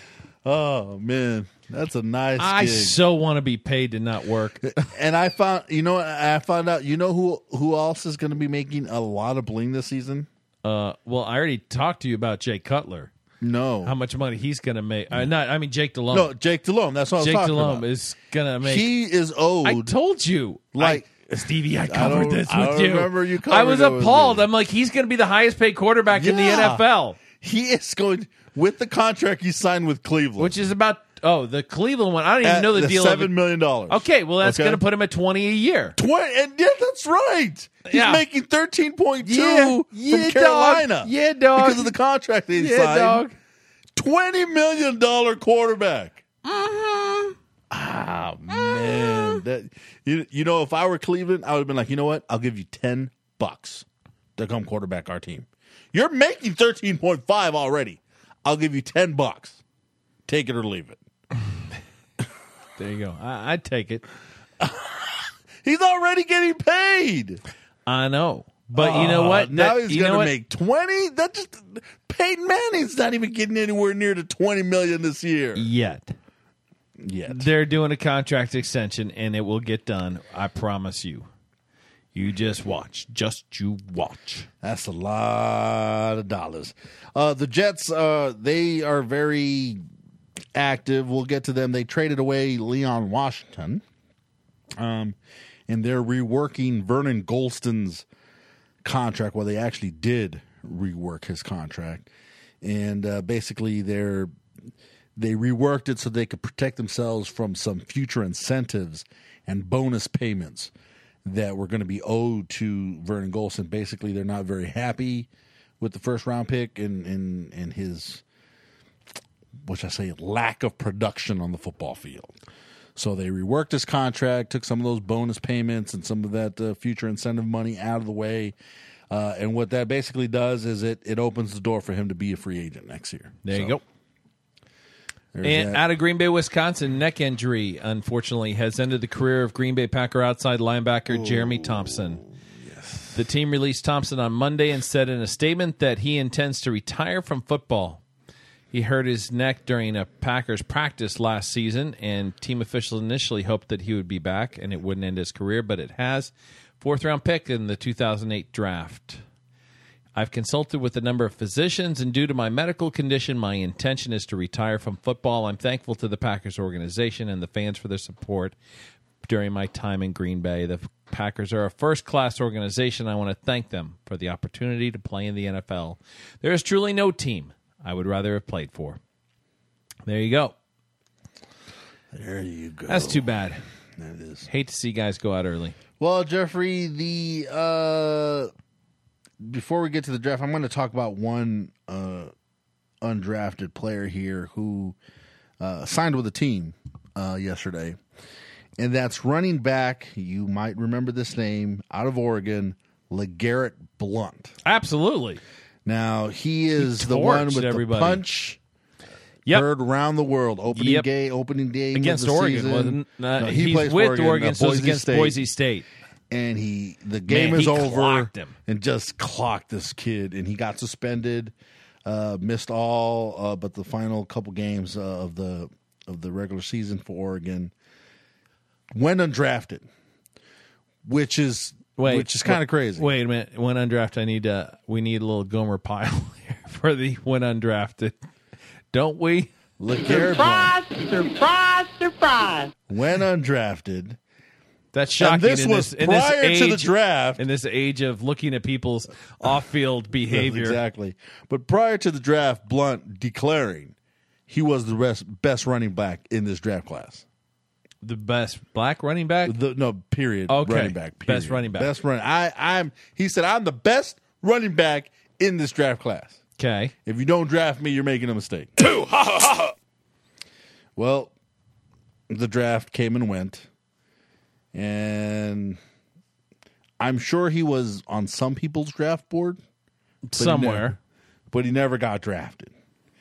Oh, man. That's a nice I gig. so want to be paid to not work. And I found, you know, I found out, you know who who else is going to be making a lot of bling this season? Uh, well, I already talked to you about Jay Cutler. No. How much money he's going to make. Uh, not, I mean, Jake Delhomme. No, Jake Delhomme. That's what Jake I was talking Delhomme about. is going to make. He is owed. I told you. Like. I, Stevie, I covered I this with I don't you. Remember you covered I was it appalled. With I'm like, he's going to be the highest paid quarterback yeah. in the N F L. He is going with the contract he signed with Cleveland, which is about oh the Cleveland one. I don't even at know the, the deal. Seven million dollars. Okay, well that's okay. going to put him at twenty a year. Twenty, and yeah, that's right. He's yeah. making thirteen point two yeah. yeah, from Carolina. Dog. Yeah, dog. Because of the contract they yeah, signed. Dog. Twenty million dollar quarterback. Mm-hmm. Ah man, that you you know if I were Cleveland, I would have been like, you know what? I'll give you ten bucks to come quarterback our team. You're making thirteen point five already. I'll give you ten bucks. Take it or leave it. There you go. I, I'd take it. He's already getting paid. I know. But uh, you know what? Now that, he's going to make twenty. That just Peyton Manning's not even getting anywhere near to twenty million this year yet. Yet they're doing a contract extension, and it will get done. I promise you. You just watch. Just you watch. That's a lot of dollars. Uh, the Jets, uh, they are very active. We'll get to them. They traded away Leon Washington, um, and they're reworking Vernon Golston's contract. Well, they actually did rework his contract, and uh, basically they're they reworked it so they could protect themselves from some future incentives and bonus payments that were going to be owed to Vernon Golston. Basically, they're not very happy with the first round pick and and, and his which I say lack of production on the football field. So they reworked his contract, took some of those bonus payments and some of that uh, future incentive money out of the way. Uh, and what that basically does is it, it opens the door for him to be a free agent next year. There so, you go. And that. Out of Green Bay, Wisconsin, neck injury, unfortunately, has ended the career of Green Bay Packer outside linebacker Ooh, Jeremy Thompson. Yes. The team released Thompson on Monday and said in a statement that he intends to retire from football. He hurt his neck during a Packers practice last season, and team officials initially hoped that he would be back and it wouldn't end his career, but it has. Fourth round pick in the two thousand eight draft. I've consulted with a number of physicians, and due to my medical condition, my intention is to retire from football. I'm thankful to the Packers organization and the fans for their support during my time in Green Bay. The Packers are a first-class organization. I want to thank them for the opportunity to play in the N F L. There is truly no team I would rather have played for. There you go. There you go. That's too bad. That is. Hate to see guys go out early. Well, Jeffrey, the uh, before we get to the draft, I'm going to talk about one uh, undrafted player here who uh, signed with a team uh, yesterday, and that's running back. You might remember this name out of Oregon, LeGarrette Blount. Absolutely. Now he is he the one with everybody. the punch. Yep. Heard around the world. Opening yep. day, opening day against of the Oregon. season. Wasn't, uh, no, he he's plays with Oregon, Oregon, uh, so it's Boise against State. Boise State. And he, the game Man, is he over, clocked him. and just clocked this kid, and he got suspended, uh, missed all, uh, but the final couple games uh, of the of the regular season for Oregon. Went undrafted, which is Wait, which is kind of crazy. Wait a minute. When undrafted, I need to. We need a little Gomer Pyle here for the when undrafted, don't we? LeGarrette Surprise! Surprise! Surprise! When undrafted. That's shocking. And this in was this, in prior this age, to the draft. In this age of looking at people's off-field behavior. Exactly. But prior to the draft, Blount declaring he was the best, best running back in this draft class. The best black running back? The, no, period. Okay. Running back. Period. Best running back. Best running. I, I'm. He said, I'm the best running back in this draft class. Okay. If you don't draft me, you're making a mistake. Well, the draft came and went. And I'm sure he was on some people's draft board. But Somewhere. He never, but he never got drafted.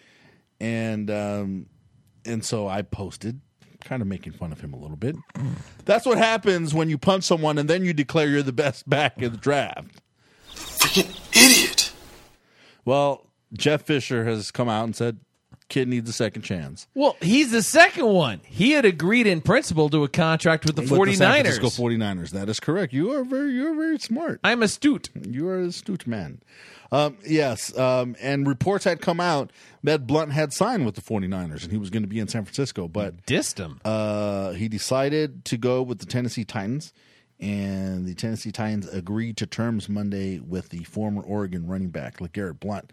And um, and so I posted, kind of making fun of him a little bit. That's what happens when you punch someone and then you declare you're the best back in the draft. Freaking idiot. Well, Jeff Fisher has come out and said, kid needs a second chance. Well, he's the second one. He had agreed in principle to a contract with the With 49ers. the San Francisco forty-niners. That is correct. You are very, you are very smart. I'm astute. You are an astute man. Um, yes, um, and reports had come out that Blount had signed with the forty-niners and he was going to be in San Francisco, but Dissed him. uh, he decided to go with the Tennessee Titans, and the Tennessee Titans agreed to terms Monday with the former Oregon running back, LeGarrette Blount.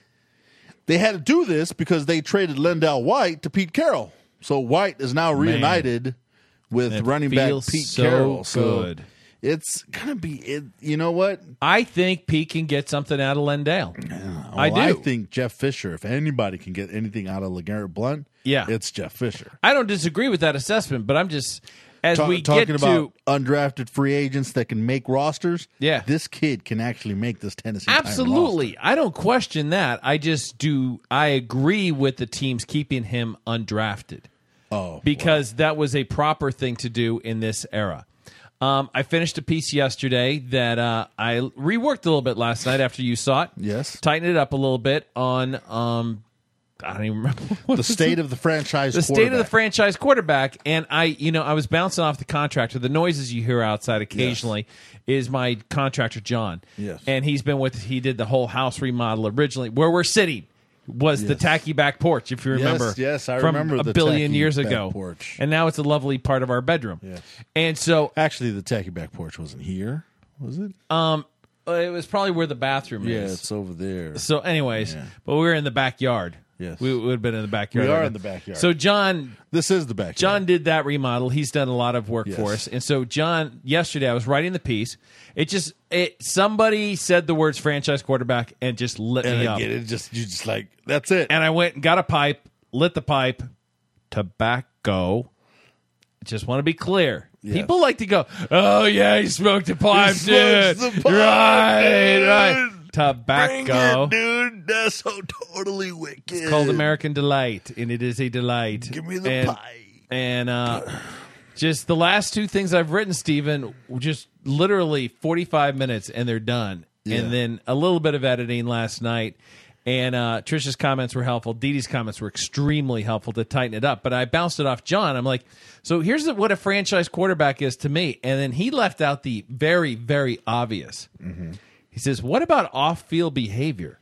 They had to do this because they traded Lendell White to Pete Carroll. So White is now reunited with It running back feels Pete so Carroll. So good. it's going to be, it, you know what? I think Pete can get something out of Lendale. Oh, I do. I think Jeff Fisher, if anybody can get anything out of LeGarrette Blount, Yeah. it's Jeff Fisher. I don't disagree with that assessment, but I'm just as Ta- we talking get about to undrafted free agents that can make rosters. Yeah. This kid can actually make this Tennessee Titan absolutely, roster. I don't question that. I just do. I agree with the teams keeping him undrafted. Oh, because that was a proper thing to do in this era. Um, I finished a piece yesterday that uh, I reworked a little bit last night after you saw it. Yes. Tightened it up a little bit on, um, I don't even remember. What the state of the franchise the state of the franchise quarterback. And I, you know, I was bouncing off the contractor. The noises you hear outside occasionally is my contractor, John. Yes. And he's been with, he did the whole house remodel originally. Where we're sitting was the Yes. tacky back porch, if you remember. Yes, yes, I from remember a the billion tacky years back ago. porch. And now it's a lovely part of our bedroom. Yes. And so Actually, the tacky back porch wasn't here, was it? um, it was probably where the bathroom yeah, is. it's over there. So, anyways, Yeah. but we were in the backyard. Yes. We would have been in the backyard. We are right in now. the backyard. So, John This is the backyard. John did that remodel. He's done a lot of work Yes. for us. And so, John, yesterday I was writing the piece. It just, it somebody said the words franchise quarterback and just lit and me I up. get it. Just you just like that's it. And I went and got a pipe, lit the pipe, tobacco. Just want to be clear. Yes. People like to go, oh, yeah, he smoked a pipe, He dude. smokes the pipe, right, dude. right. Tobacco. Bring it, dude. That's so totally wicked. It's called American Delight, and it is a delight. Give me the and, pipe. And uh, just the last two things I've written, Stephen, just literally forty-five minutes, and they're done. Yeah. And then a little bit of editing last night. And uh, Trisha's comments were helpful. Dee Dee's comments were extremely helpful to tighten it up. But I bounced it off John. I'm like, so here's what a franchise quarterback is to me. And then he left out the very, very obvious. Mm-hmm. He says, what about off-field behavior?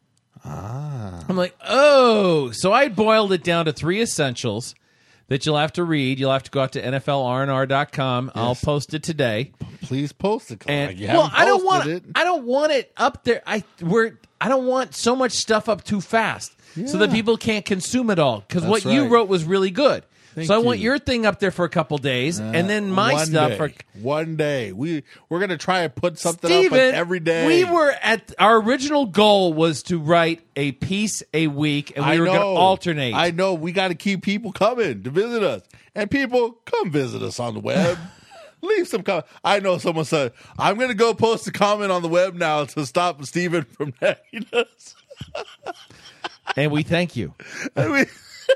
Ah. I'm like, oh. So I boiled it down to three essentials that you'll have to read. You'll have to go out to N F L R N R dot com. Yes. I'll post it today. Please post it. And you well, I don't want it. I don't want it up there. I we're I don't want so much stuff up too fast yeah. so that people can't consume it all. Because what right. you wrote was really good. Thank so I you. want your thing up there for a couple days, uh, and then my one stuff day. for one day. We we're gonna try and put something Steven, up like every day. We were at our original goal was to write a piece a week, and we I were going to know. alternate. I know we got to keep people coming to visit us, and people come visit us on the web. Leave some comment. I know someone said I'm going to go post a comment on the web now to stop Stephen from nagging us, and we thank you. I mean,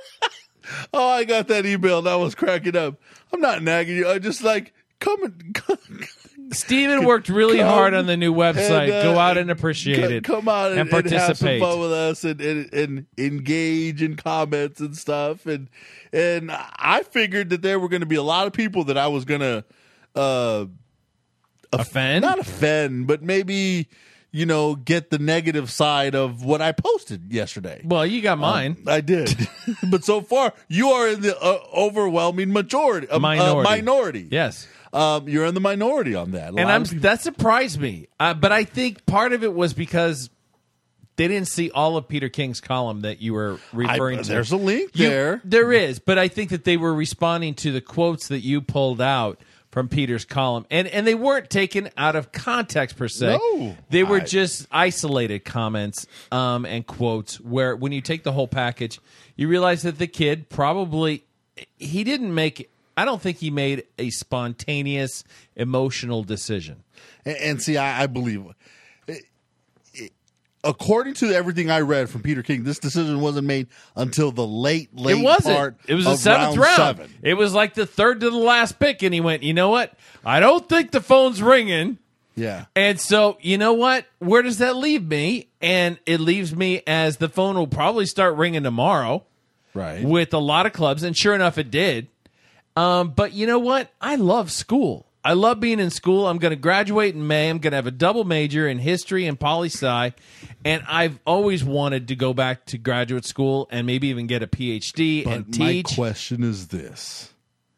oh, I got that email. That was cracking up. I'm not nagging you. I just like come and come. Stephen worked really come hard on the new website. and, uh, Go out and appreciate c- it. Come out and, and participate. And have some fun with us and, and, and engage in comments and stuff. And and I figured that there were going to be a lot of people that I was going to uh, offend, not offend, but maybe you know get the negative side of what I posted yesterday. Well, you got mine. Um, I did, but so far you are in the uh, overwhelming majority, uh, minority. Uh, minority. Yes. Um, you're in the minority on that. A and I'm, that surprised me. Uh, but I think part of it was because they didn't see all of Peter King's column that you were referring I, to. There's a link you, there. There is. But I think that they were responding to the quotes that you pulled out from Peter's column. And and they weren't taken out of context, per se. No. They were I, just isolated comments um, and quotes where when you take the whole package, you realize that the kid probably, he didn't make I don't think he made a spontaneous, emotional decision. And, and see, I, I believe, it, it, according to everything I read from Peter King, this decision wasn't made until the late, late it wasn't. part It was of the seventh round. round. Seven. It was like the third to the last pick, and he went, you know what? I don't think the phone's ringing. Yeah. And so, you know what? Where does that leave me? And it leaves me as the phone will probably start ringing tomorrow. Right. With a lot of clubs, and sure enough, it did. Um, but you know what? I love school. I love being in school. I'm going to graduate in May. I'm going to have a double major in history and poli-sci. And I've always wanted to go back to graduate school and maybe even get a P H D But and teach. My question is this.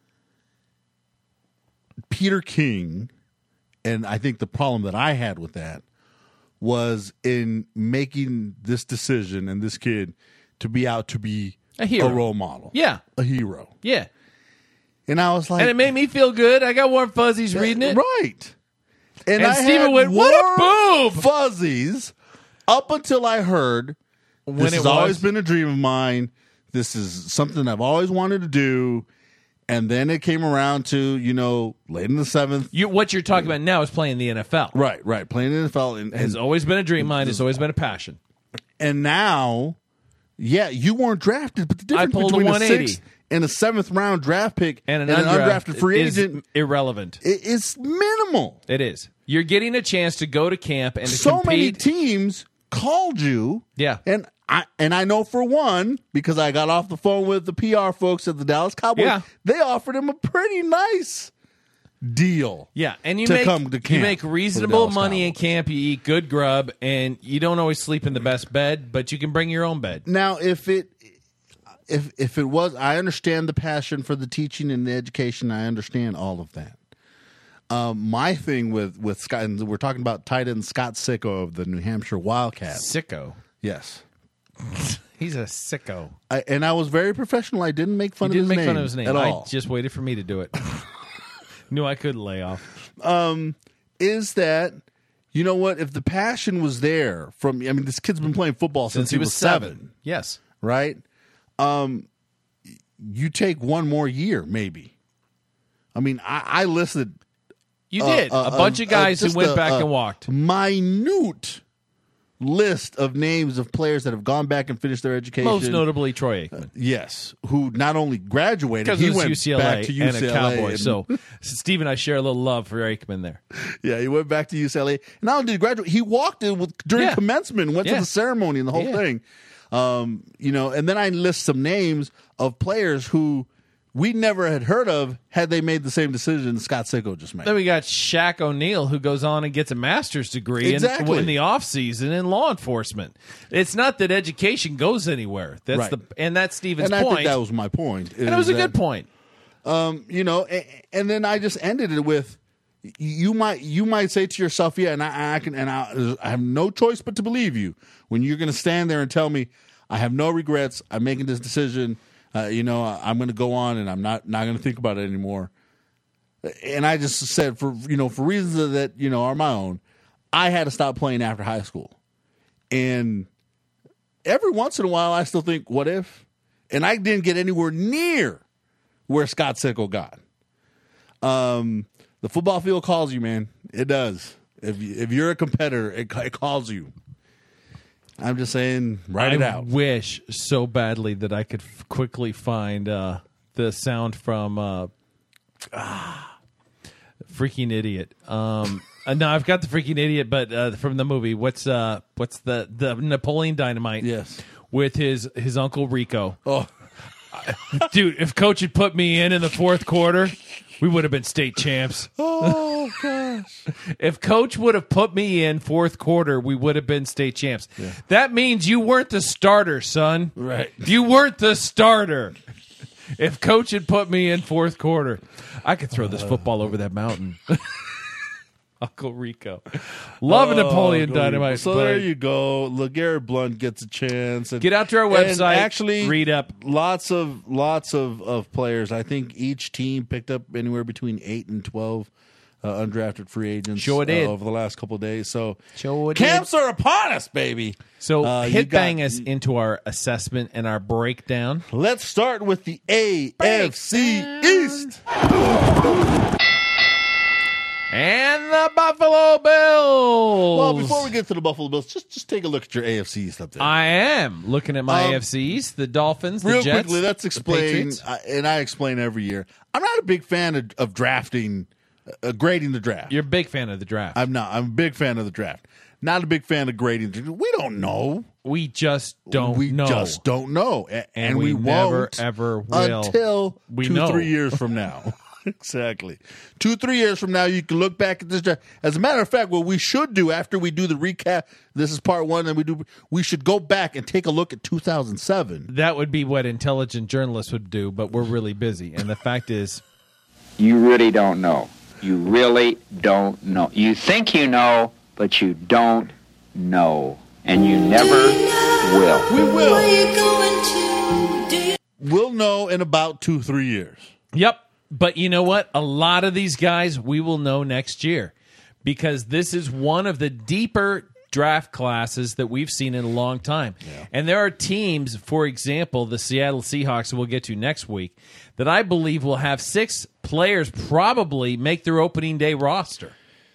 Peter King, and I think the problem that I had with that was in making this decision and this kid to be out to be a hero, a role model. Yeah. A hero. Yeah. And I was like, and it made me feel good. I got warm fuzzies reading it. Right. And, and I Steven had went, what a boob! Fuzzies up until I heard when this it has was. always been a dream of mine. This is something I've always wanted to do. And then it came around to, you know, late in the seventh. You, what you're talking about now is playing the N F L. Right, right. Playing the N F L. And, It has and, always been a dream of mine. It's always been a passion. and now, yeah, you weren't drafted, but the difference pulled a between a one eighty. sixth and a seventh round draft pick And an, and an undraft undrafted free is agent irrelevant. i- is minimal. It is. You're getting a chance to go to camp and to So compete. many teams called you. Yeah. And I and I know for one, because I got off the phone with the P R folks at the Dallas Cowboys, Yeah. they offered him a pretty nice deal. Yeah, and you to make come to camp you make for the reasonable Dallas money in Cowboys. camp. You eat good grub, and you don't always sleep in the best bed, but you can bring your own bed. Now, if it if if it was, I understand the passion for the teaching and the education. I understand all of that. Um, my thing with with Scott, and we're talking about tight end Scott Sicko of the New Hampshire Wildcats. Sicko. Yes. He's a sicko. I, and I was very professional. I didn't make fun He of didn't his make name fun of his name at all. I just waited for me to do it. Knew I couldn't lay off. Um, is that you know what? If the passion was there from, I mean, this kid's been playing football since, Since he was seven. Yes. right? um, you take one more year, maybe. I mean, I, I listed You uh, did. uh, a bunch uh, of guys uh, who went just a- back a and walked. minute list of names of players that have gone back and finished their education. Most notably, Troy Aikman. Yes, who not only graduated, Because he it was went U C L A back to U and C L A. a Cowboy. and- So Steve and I share a little love for Aikman there. yeah, he went back to U C L A. Not only did he graduate, he walked in with, during Yeah. commencement, went Yeah. to the ceremony and the whole Yeah. thing. Um, you know, and then I list some names of players who we never had heard of had they made the same decision Scott Sicko just made. Then we got Shaq O'Neal, who goes on and gets a master's degree Exactly. in, in the offseason in law enforcement. It's not that education goes anywhere. That's Right. the and that's Stephen's and I point. think that was my point. and it was a is good that, point. Um, you know, and, and then I just ended it with you might you might say to yourself, yeah, and I, I can and I, I have no choice but to believe you when you're going to stand there and tell me I have no regrets. I'm making this decision. Uh, you know, I'm going to go on and I'm not not going to think about it anymore. And I just said for you know for reasons that you know are my own, I had to stop playing after high school, and every once in a while I still think, what if? And I didn't get anywhere near where Scott Sicko got. Um, the football field calls you, man. It does. If you, if you're a competitor, it, it calls you. I'm just saying, write it I out. wish so badly that I could f- quickly find uh, the sound from uh, ah, Freaking Idiot. Um, uh, no, I've got the Freaking Idiot, but uh, from the movie. What's uh, what's the the Napoleon Dynamite? Yes. With his his uncle Rico. Oh, Dude, if Coach had put me in in the fourth quarter, we would have been state champs. oh gosh. If Coach would have put me in fourth quarter, we would have been state champs. That means you weren't the starter, son. Right. You weren't the starter. If Coach had put me in fourth quarter, I could throw this football over that mountain. Uncle Rico. Love a Napoleon Oh, Dynamite. So but there you go. LeGarrette Blunt gets a chance. And, Get out to our and website. Actually, read up. Lots of lots of, of players. I think each team picked up anywhere between eight and twelve uh, undrafted free agents. Sure did. uh, over the last couple of days. So Sure did. camps are upon us, baby. So Uh, you hit got- bang us into our assessment and our breakdown. Let's start with the A F C East. And the Buffalo Bills. Well, before we get to the Buffalo Bills, just just take a look at your A F C East up there. I am looking at my Um, A F C East, the Dolphins, the Real Jets, quickly, let's the explain, Patriots. uh, and I explain every year. I'm not a big fan of, of drafting, uh, grading the draft. You're a big fan of the draft. I'm not. I'm a big fan of the draft. Not a big fan of grading. We don't know. we just don't we know. just don't know, A- and, And we, we never, won't ever will. until We two, know. three years from now. Exactly, two, three years from now, you can look back at this draft. As a matter of fact, what we should do after we do the recap, this is part one, and we do. We should go back and take a look at two thousand seven. That would be what intelligent journalists would do, but we're really busy. And the fact is, You really don't know. You really don't know. You think you know, but you don't know. And you never will. We will. Where you going to? Do you We'll know in about two, three years. yep. But you know what? A lot of these guys we will know next year because this is one of the deeper draft classes that we've seen in a long time. And there are teams, for example, the Seattle Seahawks, we'll get to next week, that I believe will have six players probably make their opening day roster.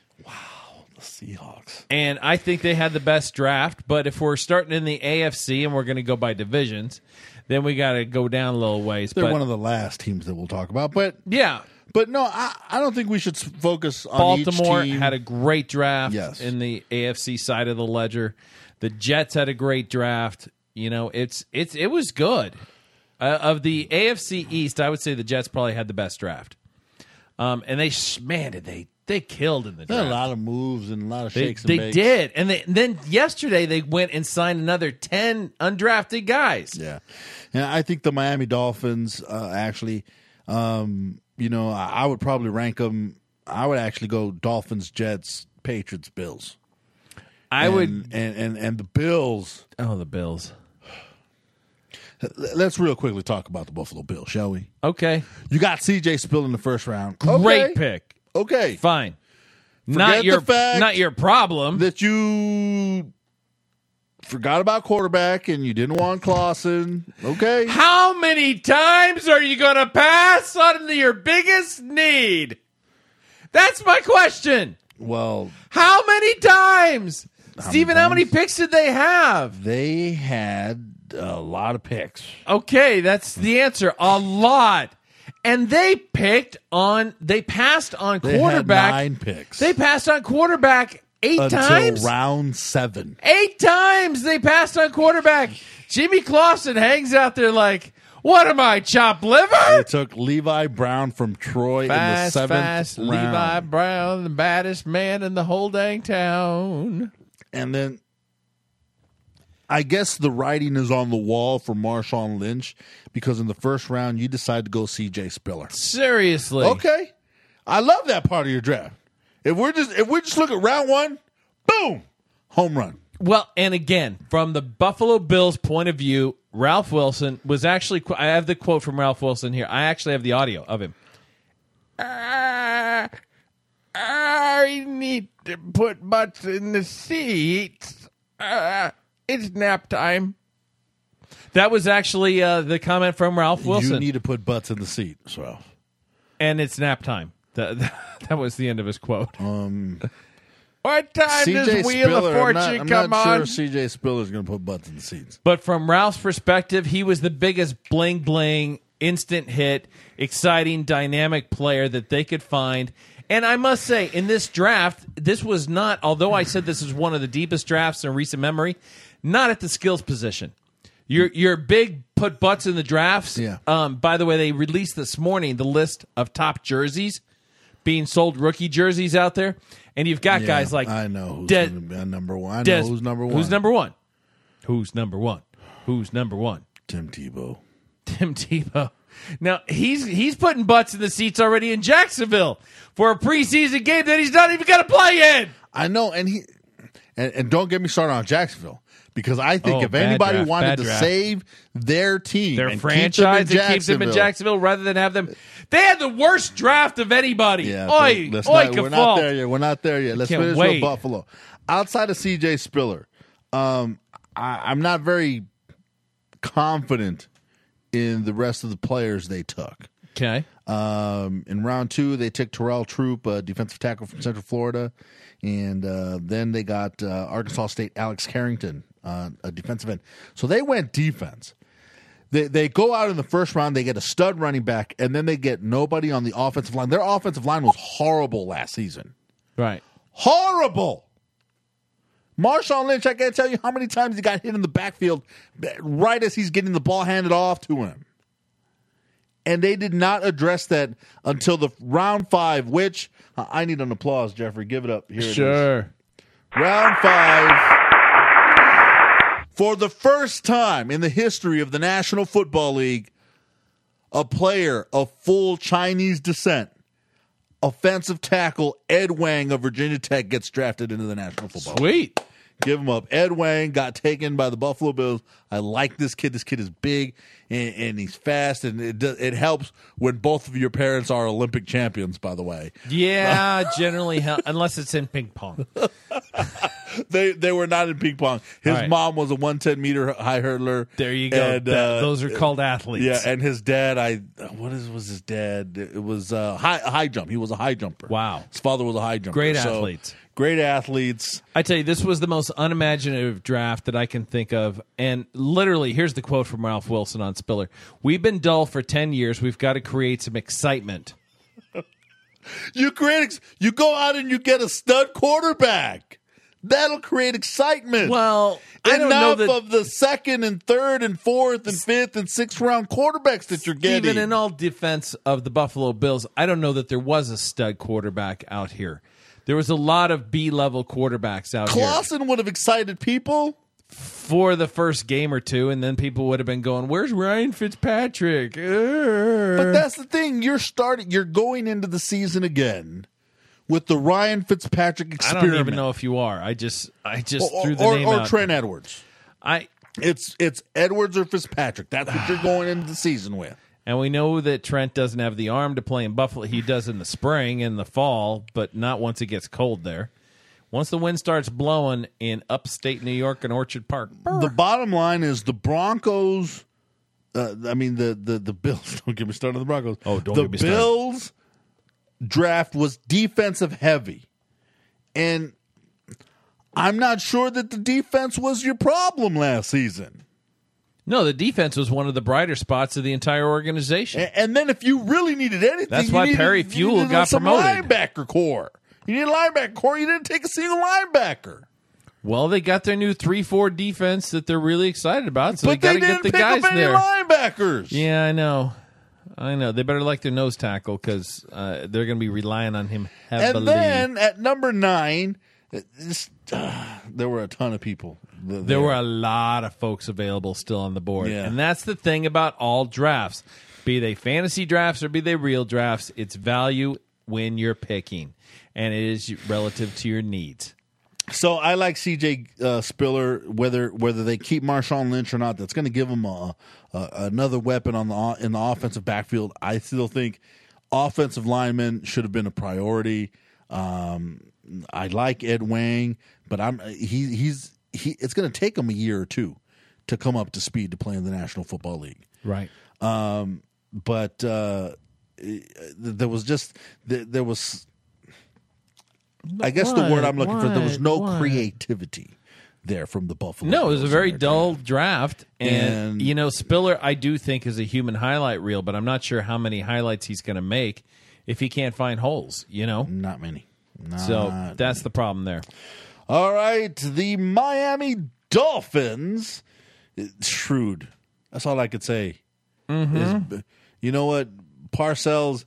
The Seahawks. And I think they had the best draft. But if we're starting in the A F C and we're going to go by divisions, then we got to go down a little ways. They're but, one of the last teams that we'll talk about, but yeah, but no, I, I don't think we should s- focus on Baltimore each team. had a great draft Yes. in the A F C side of the ledger. The Jets had a great draft. You know, it's it's it was good. Uh, of the A F C East, I would say the Jets probably had the best draft. Um, and they sh- man, did they they killed in the There are draft. a lot of moves and a lot of They, shakes and they bakes. did, and they, then yesterday they went and signed another ten undrafted guys. Yeah, and I think the Miami Dolphins uh, actually, um, you know, I, I would probably rank them. I would actually go Dolphins, Jets, Patriots, Bills. I and, would. and and and the Bills. Oh, the Bills. Let's real quickly talk about the Buffalo Bills, shall we? Okay, You got C J Spill in the first round. great Okay. pick. Okay, Fine. Not Forget your the fact not your problem. that you forgot about quarterback and you didn't want Clausen. Okay. How many times are you going to pass on your biggest need? That's my question. Well, How many times? How Steven, many how many times? picks did they have? they had a lot of picks. Okay, that's the answer. A lot. And they picked on, they passed on They quarterback. had nine picks. They passed on quarterback eight until times. round seven. Eight times they passed on quarterback. Jimmy Clausen hangs out there like, what am I, chopped liver? They took Levi Brown from Troy in the Fast, seventh fast, round. Levi Brown, the baddest man in the whole dang town. And then I guess the writing is on the wall for Marshawn Lynch because in the first round you decide to go C J Spiller. Seriously. Okay. I love that part of your draft. If we're just if we just look at round one, boom, home run. Well, and again, from the Buffalo Bills' point of view, Ralph Wilson was actually, I have the quote from Ralph Wilson here. I actually have the audio of him. Uh, I need to put butts in the seats. Uh, it's nap time. That was actually uh, the comment from Ralph Wilson. You need to put butts in the seat, so. And it's nap time. That, that was the end of his quote. Um, what time C J does Wheel Spiller, of Fortune I'm not, I'm come not on? sure C J Spiller's going to put butts in the seats. But from Ralph's perspective, he was the biggest bling bling, instant hit, exciting, dynamic player that they could find. And I must say, in this draft, this was not, although I said this is one of the deepest drafts in recent memory, not at the skills position. Your your big put butts in the drafts. Yeah. Um, by the way, they released this morning the list of top jerseys being sold, rookie jerseys out there. And you've got Yeah, guys like I know who's Des- going to be number one. I Des- know who's number one. Who's number one? Who's number one? Who's number one? Tim Tebow. Tim Tebow. Now he's he's putting butts in the seats already in Jacksonville for a preseason game that he's not even going to play in. I know, and he and, and don't get me started on Jacksonville because I think Oh, if bad anybody draft, wanted bad to draft. save their team, Their and franchise keep them that in keeps them in Jacksonville- Jacksonville rather than have them. They had the worst draft of anybody. Yeah, Oi, let's oi, not, we're Kafal. not there yet. We're not there yet. Let's Can't finish wait. with Buffalo. Outside of C J Spiller, um, I, I'm not very confident in the rest of the players they took. Okay. Um, in round two, they took Terrell Troop, a defensive tackle from Central Florida, and uh, then they got uh, Arkansas State Alex Carrington, uh, a defensive end. So they went defense. They they go out in the first round, they get a stud running back, and then they get nobody on the offensive line. Their offensive line was horrible last season. Right. Horrible. Marshawn Lynch, I can't tell you how many times he got hit in the backfield right as he's getting the ball handed off to him. And they did not address that until the round five, which uh, I need an applause, Jeffrey. Give it up. Here it is. Sure. Round five. For the first time in the history of the National Football League, a player of full Chinese descent, offensive tackle Ed Wang of Virginia Tech, gets drafted into the National Football League. Sweet. Give him up. Ed Wang got taken by the Buffalo Bills. I like this kid. This kid is big and, and he's fast, and it does, it helps when both of your parents are Olympic champions, by the way. Yeah, generally, hel- unless it's in ping pong. They they were not in ping pong. His All right. mom was a one ten meter high hurdler. There you go. And, That- uh, those are called athletes. Yeah, and his dad, I what is was his dad? It was uh, high high jump. He was a high jumper. Wow. His father was a high jumper. Great So, athletes. Great athletes. I tell you, this was the most unimaginative draft that I can think of. And literally, here's the quote from Ralph Wilson on Spiller. We've been dull for ten years. We've got to create some excitement. You create. ex- You go out and you get a stud quarterback. That'll create excitement. Well, I don't know Enough that... of the second and third and fourth and fifth and sixth round quarterbacks that you're getting. Even in all defense of the Buffalo Bills, I don't know that there was a stud quarterback out here. There was a lot of B-level quarterbacks out here Clausen would have excited people. for the first game or two, and then people would have been going, where's Ryan Fitzpatrick? But that's the thing. You're starting. You're going into the season again with the Ryan Fitzpatrick I experiment. don't even know if you are. I just I just or, threw the or, name or out. Trent Edwards. I It's it's Edwards or Fitzpatrick. That's what you're going into the season with. And we know that Trent doesn't have the arm to play in Buffalo. He does in the spring and the fall, but not once it gets cold there. Once the wind starts blowing in upstate New York and Orchard Park, The bottom line is the Broncos. Uh, I mean the, the the Bills. Don't get me started on the Broncos. Oh, don't the get me started. Bills draft was defensive heavy, and I'm not sure that the defense was your problem last season. no, the defense was one of the brighter spots of the entire organization. And, and then if you really needed anything, That's you why needed, Perry you Fewell needed got some promoted. Linebacker core. You need a linebacker core. You didn't take a single linebacker. Well, they got their new three four defense that they're really excited about, so but they got they to didn't get the pick guys up any there. linebackers. Yeah, I know. I know. They better like their nose tackle because uh, they're going to be relying on him heavily. And then at number nine, it's, uh, there were a ton of people. th- There were a lot of folks available still on the board. Yeah. And that's the thing about all drafts. Be they fantasy drafts or be they real drafts, it's value when you're picking. And it is relative to your needs. So I like C J uh, Spiller. Whether whether they keep Marshawn Lynch or not, that's going to give them a, a, another weapon on the in the offensive backfield. I still think offensive linemen should have been a priority. Um, I like Ed Wang, but I'm he he's he. It's going to take him a year or two to come up to speed to play in the National Football League. Right. Um, but uh, there was just there, there was. I guess the word I'm looking for, there was no What? creativity there from the Buffalo. No, it was a Bills very in their dull draft. draft. And, And- you know, Spiller, I do think, is a human highlight reel, but I'm not sure how many highlights he's going to make if he can't find holes, you know? Not many. Not So that's the problem there. All right, the Miami Dolphins. Shrewd. That's all I could say. Mm-hmm. Is, you know what? Parcells,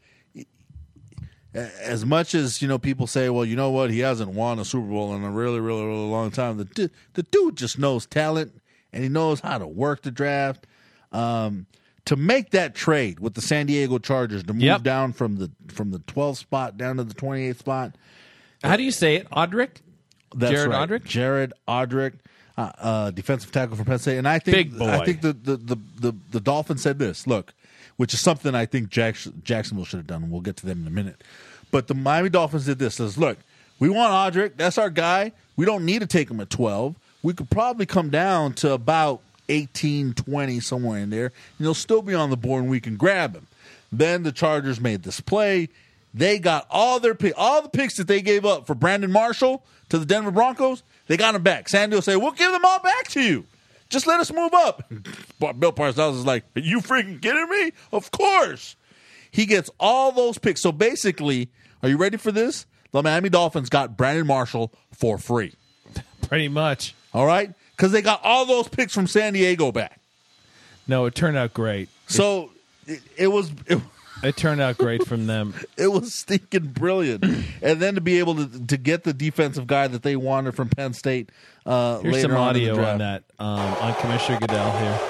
as much as, you know, people say, well, you know what? He hasn't won a Super Bowl in a really, really, really long time. The, du- the dude just knows talent, and he knows how to work the draft. Um, to make that trade with the San Diego Chargers to move Yep. down from the from the twelfth spot down to the twenty-eighth spot. How do you say it? Audric? That's Jared right. Audric? Jared Audric, uh, uh, defensive tackle from Penn State. And I think Big boy. I think the the, the, the the Dolphins said this, look, which is something I think Jackson, Jacksonville should have done, and we'll get to them in a minute. But the Miami Dolphins did this, says, look, we want Audric. That's our guy. We don't need to take him at twelve. We could probably come down to about eighteen, twenty, somewhere in there, and he'll still be on the board and we can grab him. Then the Chargers made this play. They got all their pick, all the picks that they gave up for Brandon Marshall to the Denver Broncos. They got him back. San Diego said, "We'll give them all back to you. Just let us move up." Bill Parcells is like, "Are you freaking kidding me? Of course." He gets all those picks. So basically, are you ready for this? The Miami Dolphins got Brandon Marshall for free. Pretty much. All right, because they got all those picks from San Diego back. No, it turned out great. So it, it was. It, It turned out great from them. It was stinking brilliant. And then to be able to to get the defensive guy that they wanted from Penn State uh, Here's later some on in the audio draft. on that, um, on Commissioner Goodell here.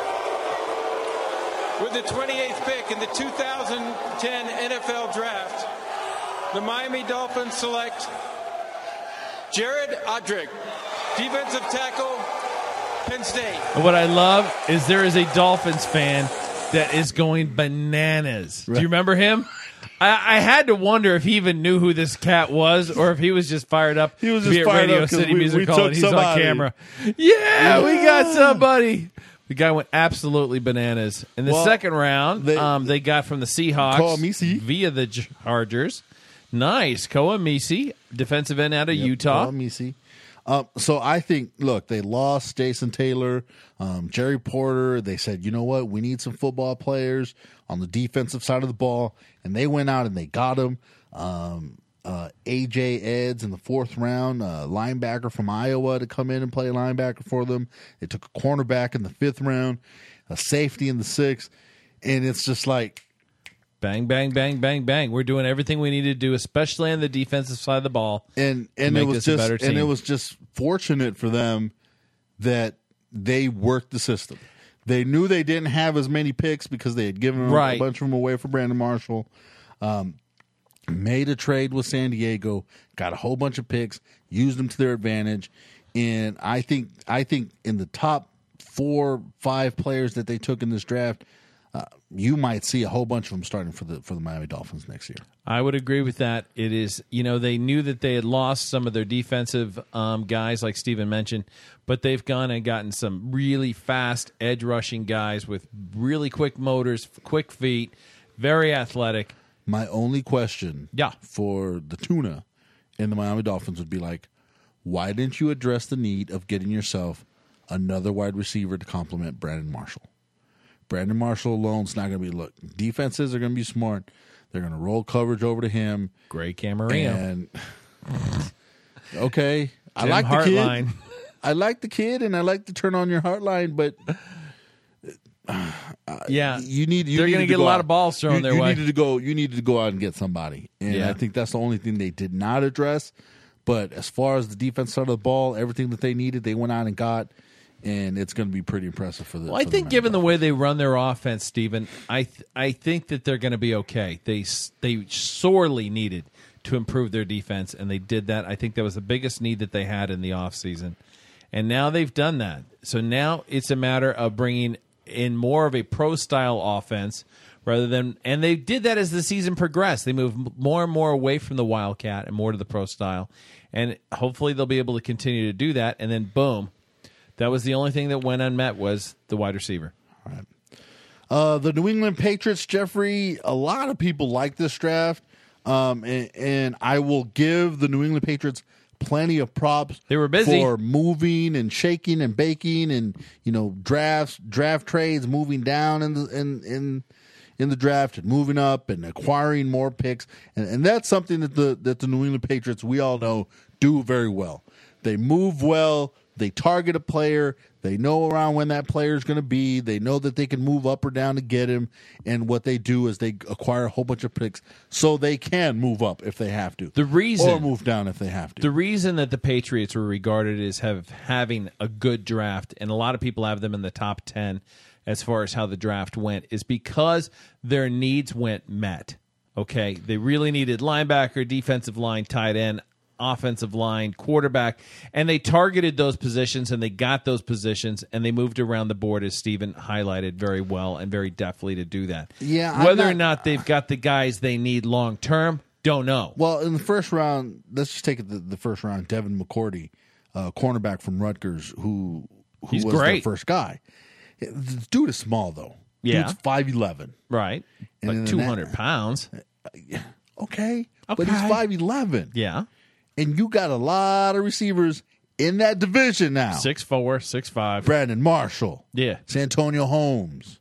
With the twenty-eighth pick in the two thousand ten N F L Draft, the Miami Dolphins select Jared Audric, defensive tackle, Penn State. And what I love is there is a Dolphins fan that is going bananas. Do you remember him? I, I had to wonder if he even knew who this cat was, or if he was just fired up. He was to be just at fired Radio up 'cause City we- Music we Hall, took and he's on somebody. camera. Yeah, we got somebody. The guy went absolutely bananas. In the Well, second round, they- they, um, they got from the Seahawks Kawamisi. via the Chargers. Nice, Kawamisi, defensive end out of Utah. Let me see. Um, so I think, look, they lost Jason Taylor, um, Jerry Porter. They said, you know what? We need some football players on the defensive side of the ball. And they went out and they got him. Um, uh, A J Eds in the fourth round, uh, linebacker from Iowa to come in and play linebacker for them. They took a cornerback in the fifth round, a safety in the sixth. And it's just like, Bang, bang, bang, bang, bang. We're doing everything we need to do, especially on the defensive side of the ball. and and make it was this a just better and it team. was just fortunate for them that they worked the system. They knew they didn't have as many picks because they had given Right. a bunch of them away for Brandon Marshall. Um, made a trade with San Diego, got a whole bunch of picks, used them to their advantage, and I think I think in the top four five players that they took in this draft, uh, you might see a whole bunch of them starting for the for the Miami Dolphins next year. I would agree with that. It is, you know, they knew that they had lost some of their defensive um, guys, like Steven mentioned, but they've gone and gotten some really fast edge rushing guys with really quick motors, quick feet, very athletic. My only question Yeah. for the tuna and the Miami Dolphins would be like, why didn't you address the need of getting yourself another wide receiver to complement Brandon Marshall? Brandon Marshall alone is not going to be, look, defenses are going to be smart. They're going to roll coverage over to him. Great Camarillo. And, okay, I Jim like the Hartline. kid. I like the kid, and I like to turn on your Heartline, but Yeah. you need you They're needed gonna to get a go lot out. of balls thrown you, their you way. needed to go. You needed to go out and get somebody, and Yeah. I think that's the only thing they did not address. But as far as the defense side of the ball, everything that they needed, they went out and got, and it's going to be pretty impressive for the. Well, I for think the given the Miami way they run their offense, Steven, I th- I think that they're going to be okay. They s- they sorely needed to improve their defense, and they did that. I think that was the biggest need that they had in the offseason. And now they've done that. So now it's a matter of bringing in more of a pro-style offense rather than – and they did that as the season progressed. They moved more and more away from the Wildcat and more to the pro-style. And hopefully they'll be able to continue to do that. And then, boom, that was the only thing that went unmet was the wide receiver. All right. Uh, the New England Patriots, Jeffrey, a lot of people like this draft, um, and, and I will give the New England Patriots plenty of props. They were busy. For moving and shaking and baking and, you know, drafts, draft trades, moving down in the in in in the draft and moving up and acquiring more picks. And, and that's something that the that the New England Patriots, we all know, do very well. They move well. They target a player. They know around when that player is going to be. They know that they can move up or down to get him. And what they do is they acquire a whole bunch of picks so they can move up if they have to. The reason- or move down if they have to. The reason that the Patriots were regarded as have having a good draft, and a lot of people have them in the top ten as far as how the draft went, is because their needs went met. Okay, they really needed linebacker, defensive line, tight end, offensive line, quarterback, and they targeted those positions and they got those positions and they moved around the board, as Steven highlighted very well and very deftly to do that. Yeah, I'm whether not- or not they've got the guys they need long term, don't know. Well, in the first round, let's just take it the, the first round. Devin McCourty, uh, cornerback from Rutgers, who who He's was great. their first guy. The dude is small though. Yeah. Dude's five eleven. Right, And like then two that- hundred pounds. Okay, but he's Okay. five eleven. Yeah. And you got a lot of receivers in that division now. Six four, six five. Brandon Marshall. Yeah. Santonio Holmes.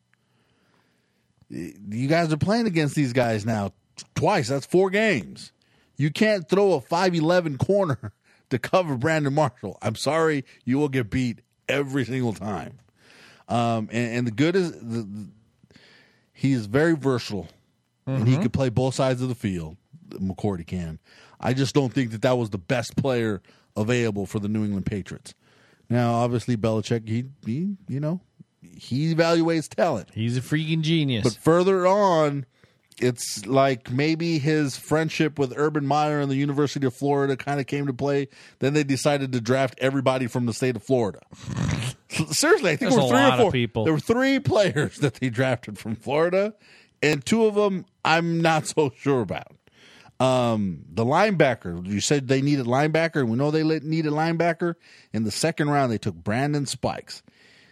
You guys are playing against these guys now twice. That's four games. You can't throw a five eleven corner to cover Brandon Marshall. I'm sorry. You will get beat every single time. Um, and, and the good is the, the, he is very versatile. And he could play both sides of the field. McCourty can. I just don't think that that was the best player available for the New England Patriots. Now, obviously, Belichick, he, he you know, he evaluates talent. He's a freaking genius. But further on, it's like maybe his friendship with Urban Meyer and the University of Florida kind of came to play. Then they decided to draft everybody from the state of Florida. Seriously, I think There's there were a three lot or of four people. There were three players that they drafted from Florida, and two of them I'm not so sure about. Um, the linebacker, you said they needed linebacker, and we know they needed linebacker. In the second round, they took Brandon Spikes.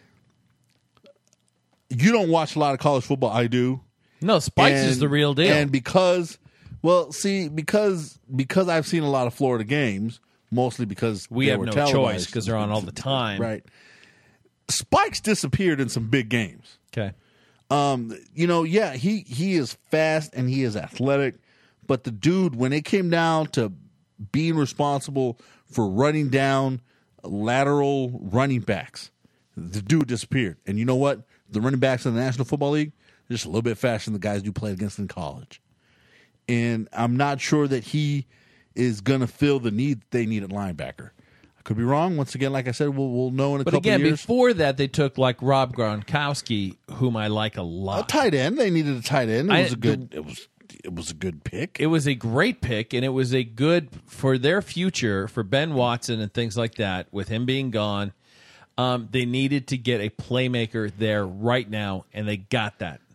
You don't watch a lot of college football. I do. no, Spikes is And- the real deal. And because, well, see, because because I've seen a lot of Florida games, mostly because we they have were no televised. choice because they're on all the time. Right. Spikes disappeared in some big games. Okay. Um, you know, yeah, he he is fast and he is athletic, but the dude, when it came down to being responsible for running down lateral running backs, the dude disappeared. And you know what? The running backs in the National Football League are just a little bit faster than the guys you played against in college. And I'm not sure that he is going to fill the need they need at linebacker. I could be wrong. Once again, like I said, we'll, we'll know in a But couple again, of years. before that, they took like Rob Gronkowski, whom I like a A lot. tight end. They needed a tight end. It I- was a good. It was. It was a good pick. It was a great pick, and it was a good for their future for Ben Watson and things like that. With him being gone, um, they needed to get a playmaker there right now, and they got that.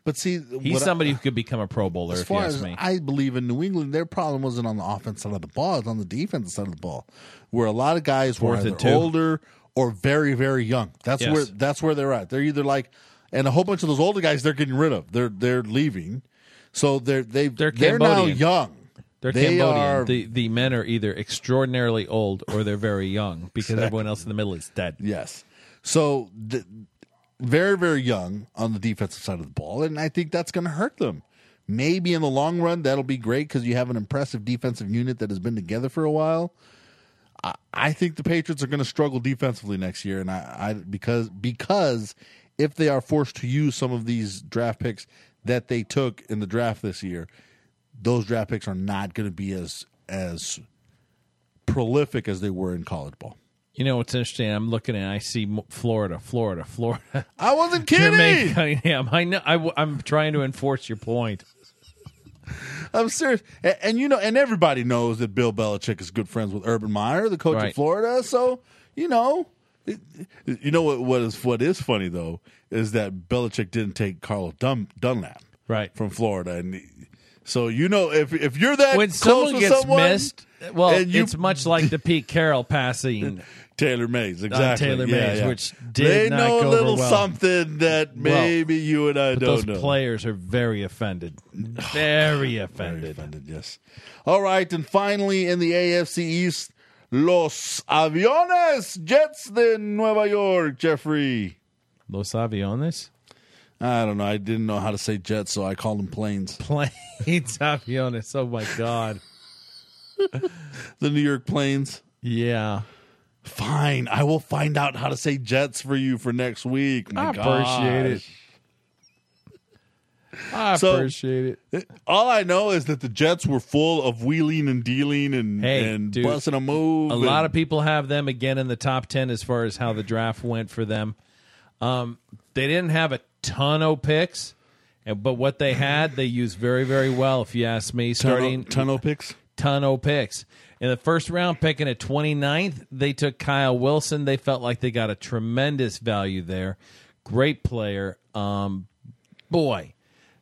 But see, He's what somebody I, who could become a Pro Bowler, as if you far ask as me. I believe in New England, their problem wasn't on the offense side of the ball; it's on the defense side of the ball, where a lot of guys were Fourth and either two. older or very, very young. That's Yes. where that's where they're at. They're either like, and a whole bunch of those older guys they're getting rid of. They're they're leaving, so they're they They're they're now Cambodian. young. They're they Cambodian. are- The the men are either extraordinarily old or they're very young because everyone else in the middle is dead. Yes. So th- very, very young on the defensive side of the ball, and I think that's going to hurt them. Maybe in the long run, that'll be great because you have an impressive defensive unit that has been together for a while. I, I think the Patriots are going to struggle defensively next year, and I, I because because if they are forced to use some of these draft picks that they took in the draft this year, those draft picks are not going to be as as prolific as they were in college ball. You know what's interesting? I'm looking and I see Mo- Florida, Florida, Florida. I wasn't kidding. Jermaine Cunningham. I know. I, am trying to enforce your point. I'm serious, and, and you know, and everybody knows that Bill Belichick is good friends with Urban Meyer, the coach Right. of Florida. So you know, it, you know what what is what is funny though is that Belichick didn't take Carl Dun, Dunlap Right. from Florida, and so you know if if you're that When close someone with gets someone, missed, well, and you- it's much like the Pete Carroll passing. Taylor Mays, exactly. Taylor Yeah, Mays, yeah. which did they not know go a little over well. something that maybe you and I But don't those know. players are very offended. Very offended. Very offended, yes. All right, and finally in the A F C East, Los Aviones Jets de Nueva York, Jeffrey. Los Aviones? I don't know. I didn't know how to say Jets, so I called them planes. Planes Aviones. Oh, my God. The New York Planes. Yeah. Fine. I will find out how to say Jets for you for next week. My I appreciate it. gosh. I So- appreciate it. All I know is that the Jets were full of wheeling and dealing and, Hey, and dude, busting a move. A lot of people have them again in the top ten as far as how the draft went for them. Um, they didn't have a ton of picks, and- but what they had, they used very, very well, if you ask me. Starting ton of picks. ton of picks. In the first round, picking at twenty-ninth, they took Kyle Wilson. They felt like they got a tremendous value there. Great player. Um, boy.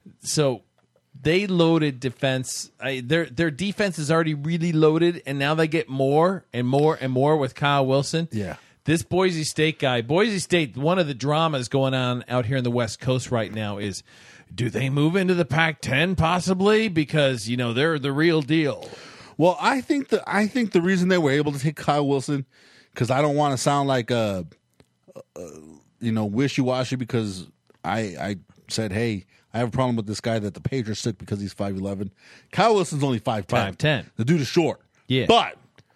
So they loaded defense. I, their their defense is already really loaded, and now they get more and more and more with Kyle Wilson. Yeah. This Boise State guy, Boise State, one of the dramas going on out here in the West Coast right now is, do they move into the Pac ten possibly? Because, you know, they're the real deal. Well, I think the I think the reason they were able to take Kyle Wilson, because I don't want to sound like a, a you know wishy washy, because I I said, hey, I have a problem with this guy that the Patriots took because he's five eleven. Kyle Wilson's only five ten. five ten. The dude is short. Yeah. But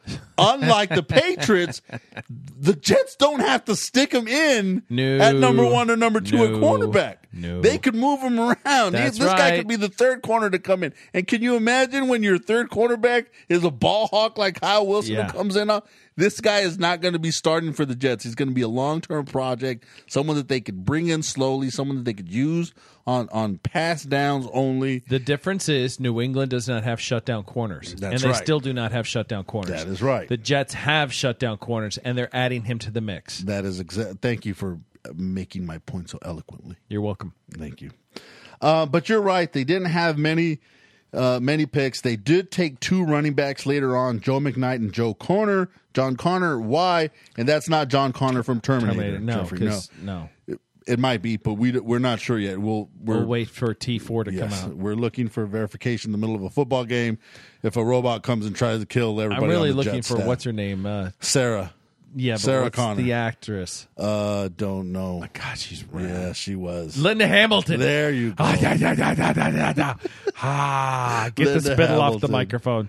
unlike the Patriots, the Jets don't have to stick him in No. at number one or number two No. at cornerback. No. They could move him around. That's this guy right. could be the third corner to come in. And can you imagine when your third cornerback is a ball hawk like Kyle Wilson Yeah. who comes in? This guy is not going to be starting for the Jets. He's going to be a long-term project, someone that they could bring in slowly, someone that they could use on, on pass downs only. The difference is New England does not have shutdown corners. That's and they right. still do not have shutdown corners. That is right. The Jets have shutdown corners, and they're adding him to the mix. That is exact. Thank you for making my point so eloquently. You're welcome. Thank you. Uh, but you're right. They didn't have many uh, many picks. They did take two running backs later on, Joe McKnight and Joe Connor. John Connor, why? And that's not John Connor from Terminator. Terminator. No, Jeffrey, no. 'cause- no. It, it might be, but we, we're not sure yet. We'll, we're, We'll wait for T four to yes, come out. we're looking for verification in the middle of a football game. If a robot comes and tries to kill everybody, I'm really on the looking Jets for staff. what's her name? Uh, Sarah. yeah, but Sarah what's Connor. the actress? Uh, don't know. God, she's rad. Yeah, she was. Linda Hamilton. There you go. Ah, da, da, da, da, da, da, da. Ah, get the Linda spittle off the Hamilton. microphone.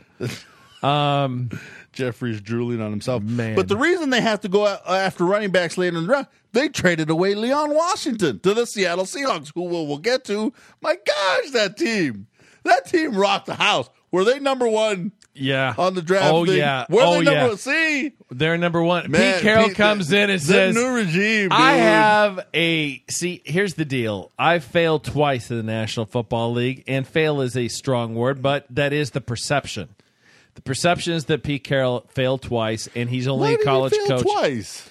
Um, Jeffrey's drooling on himself. Man. But the reason they have to go a- after running backs later in the draft, they traded away Leon Washington to the Seattle Seahawks, who we'll, we'll get to. My gosh, that team. That team rocked the house. Were they number one yeah. on the draft? Oh, thing? yeah. Were oh, they number yeah. one? See? They're number one. Man, Pete Carroll Pete- comes in and the says, new regime, I dude. have a see. Here's the deal. I failed twice in the National Football League, and fail is a strong word, but that is the perception. The perception is that Pete Carroll failed twice, and he's only Why a did college he fail coach. twice?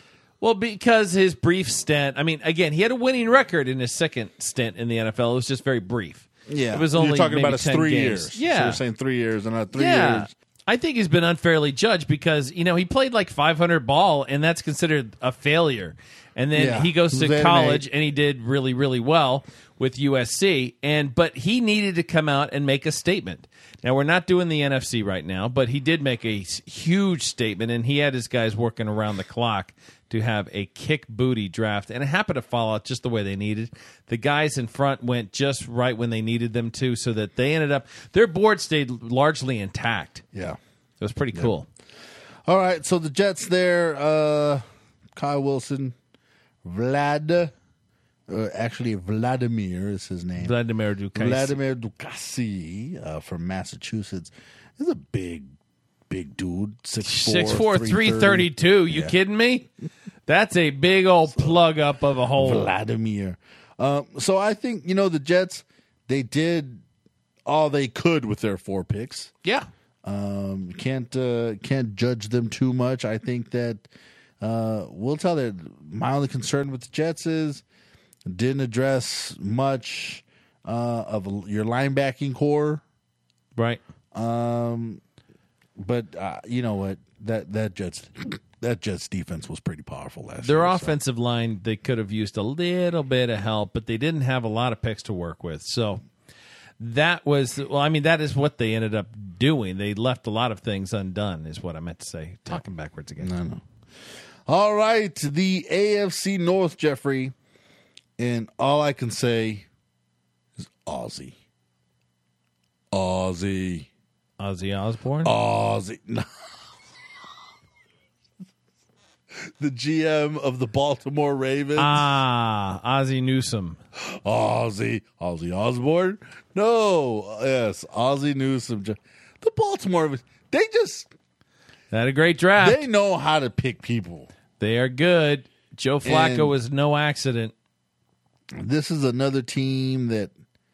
Well, because his brief stint, I mean, again, he had a winning record in his second stint in the N F L. It was just very brief. Yeah, It was only you're talking maybe about his ten three games. years. Yeah. so you're saying three years and not three yeah. years. I think he's been unfairly judged because, you know, he played like five hundred ball, and that's considered a failure. And then Yeah. he goes to Then college, they- and he did really, really well with U S C. And but he needed to come out and make a statement. Now, we're not doing the N F C right now, but he did make a s- huge statement, and he had his guys working around the clock to have a kick booty draft, and it happened to fall out just the way they needed. The guys in front went just right when they needed them to, so that they ended up, their board stayed largely intact. Yeah. It was pretty cool. All right, so the Jets there, uh, Kyle Wilson, Vlad, uh, actually Vladimir is his name. Vladimir Dukas. Vladimir Ducasi uh, from Massachusetts. He's a big, big dude. six four, six four, three thirty-two. You Yeah. kidding me? That's a big old plug up of a hole. Vladimir. Um, so I think, you know, the Jets, they did all they could with their four picks. Yeah. Um, can't uh, can't judge them too much. I think that uh, we'll tell that my only concern with the Jets is didn't address much uh, of your linebacking core. Right. Um, but uh, you know what, that that Jets that Jets defense was pretty powerful last Their year. so- offensive line, they could have used a little bit of help, but they didn't have a lot of picks to work with. So that was, well, I mean, that is what they ended up doing. They left a lot of things undone, is what I meant to say. Talking backwards again. I know. All right, the A F C North, Jeffrey, and all I can say is Aussie. Aussie. Ozzy Osbourne. Aussie. No. The G M of the Baltimore Ravens. Ah, Ozzie Newsome. Ozzy. Ozzy Osbourne? No. Yes, Ozzy Newsome. The Baltimore Ravens, they just, They had a great draft. they know how to pick people. They are good. Joe Flacco And- was no accident. This is another team that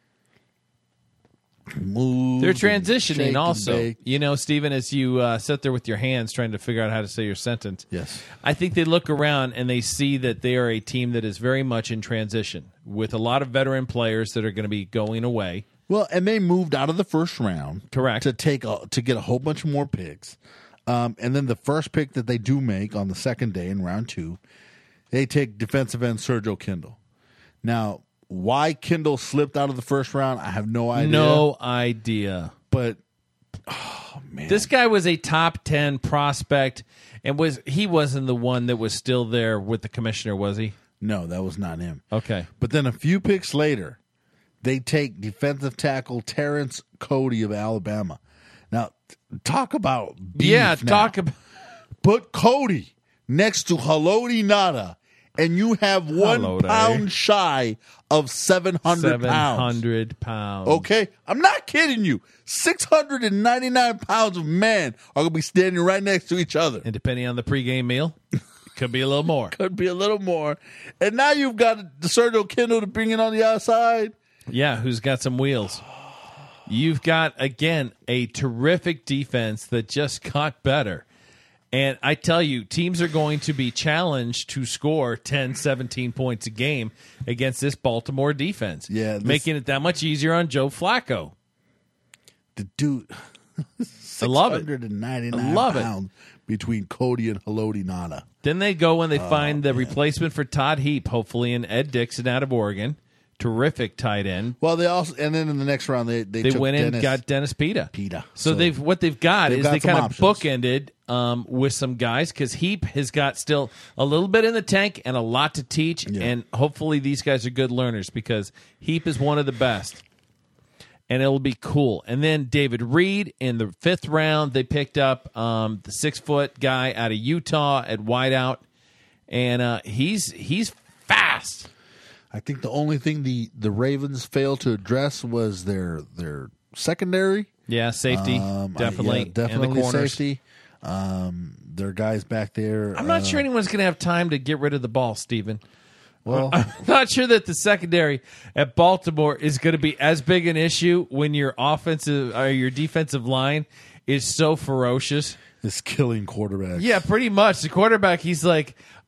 moves. They're and shake transitioning and also. bake. You know, Stephen, as you uh, sit there with your hands trying to figure out how to say your sentence. Yes. I think they look around and they see that they are a team that is very much in transition with a lot of veteran players that are going to be going away. Well, and they moved out of the first round, Correct. to take a, to get a whole bunch more picks, um, and then the first pick that they do make on the second day in round two, they take defensive end Sergio Kindle. Now, why Kindle slipped out of the first round, I have no idea. No idea. but oh man, This guy was a top ten prospect, and was he wasn't the one that was still there with the commissioner, was he? no, that was not him. Okay. But then a few picks later, they take defensive tackle Terrence Cody of Alabama. Now, talk about beef yeah, now. talk about Put Cody next to Haloti Nada, and you have one Haloti. pound shy of seven hundred seven pounds. hundred pounds. Okay? I'm not kidding you. six hundred ninety-nine pounds of men are going to be standing right next to each other. And depending on the pregame meal, it could be a little more. Could be a little more. And now you've got the Sergio Kindle to bring it on the outside. Yeah, who's got some wheels? You've got, again, a terrific defense that just got better. And I tell you, teams are going to be challenged to score ten, seventeen points a game against this Baltimore defense. Yeah, this- making it that much easier on Joe Flacco. The dude, I love it. six hundred ninety-nine I love it. pounds between Cody and Haloti Nada. Then they go and they Oh, find the replacement for Todd Heap, hopefully in Ed Dixon out of Oregon. Terrific tight end. Well, they also, and then in the next round, they they, They took went in and Dennis got Dennis Pita. Pita. So, they've what they've got they've is got they some kind of options. bookended um, with some guys because Heap has got still a little bit in the tank and a lot to teach, Yeah. and hopefully these guys are good learners because Heap is one of the best, and it'll be cool. And then David Reed in the fifth round, they picked up um, the six foot guy out of Utah at wideout, and uh, he's he's fast. I think the only thing the, the Ravens failed to address was their their secondary. Yeah, safety Um, I- definitely, yeah, definitely and the corners. safety. Um, their guys back there. I'm not uh, sure anyone's going to have time to get rid of the ball, Steven. Well, I'm not sure that the secondary at Baltimore is going to be as big an issue when your offensive or your defensive line is so ferocious. this killing quarterback. Yeah, pretty much. The quarterback, he's like,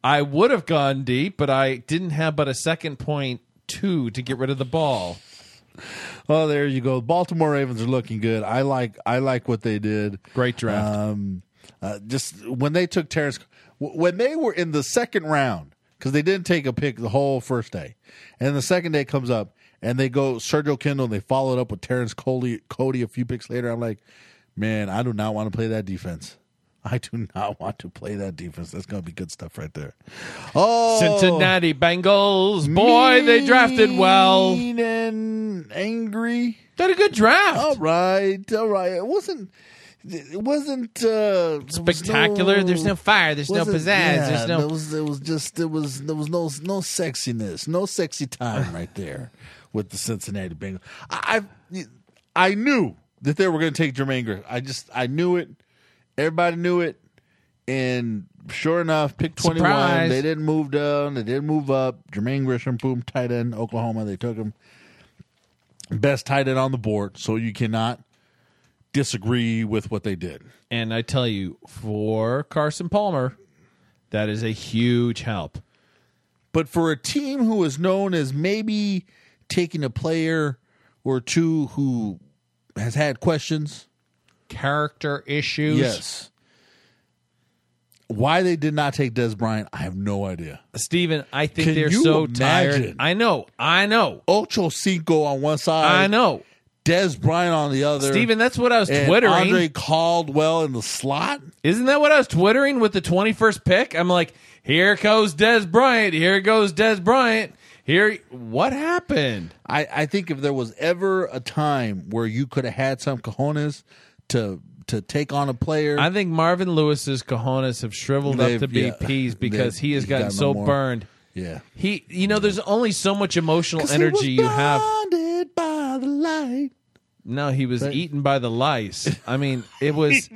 I would have gone deep, but I didn't have but a second point two to get rid of the ball. Oh, there you go. Baltimore Ravens are looking good. I like I like what they did. Great draft. Um, uh, just when they took Terrence, when they were in the second round, because they didn't take a pick the whole first day, and the second day comes up, and they go Sergio Kindle, and they followed up with Terrence Cody, Cody a few picks later. I'm like, man, I do not want to play that defense. I do not want to play that defense. That's going to be good stuff right there. Oh, Cincinnati Bengals. Boy, they drafted well. Mean and angry. They had a good draft. All right, all right. It wasn't. It wasn't uh, spectacular. Was no, There's no fire. There's no pizzazz. Yeah, There's no. There was. It was just. There was. There was no. No sexiness. No sexy time right there with the Cincinnati Bengals. I. I, I knew that they were going to take Jermaine Gresham. I just. I knew it. Everybody knew it, and sure enough, pick twenty-one. Surprise. They didn't move down. They didn't move up. Jermaine Gresham, boom, tight end, Oklahoma. They took him. Best tight end on the board, so you cannot disagree with what they did. And I tell you, for Carson Palmer, that is a huge help. But for a team who is known as maybe taking a player or two who has had questions, character issues. Yes. Why they did not take Des Bryant, I have no idea. Steven, I think Can they're you so imagine? tired. I know. I know. Ocho Cinco on one side. I know. Des Bryant on the other. Steven, that's what I was and twittering. Andre Caldwell in the slot. Isn't that what I was twittering with the twenty-first pick? I'm like, here goes Des Bryant. Here goes Des Bryant. Here, what happened? I, I think if there was ever a time where you could have had some cojones to to take on a player, I think Marvin Lewis's cojones have shriveled up They've- to be yeah, peas because they've- he has he's gotten got no so more. burned. yeah. He, you know, there's only so much emotional 'Cause he energy was you have. blinded by the light. No, he was Right. eaten by the lice. I mean, it was.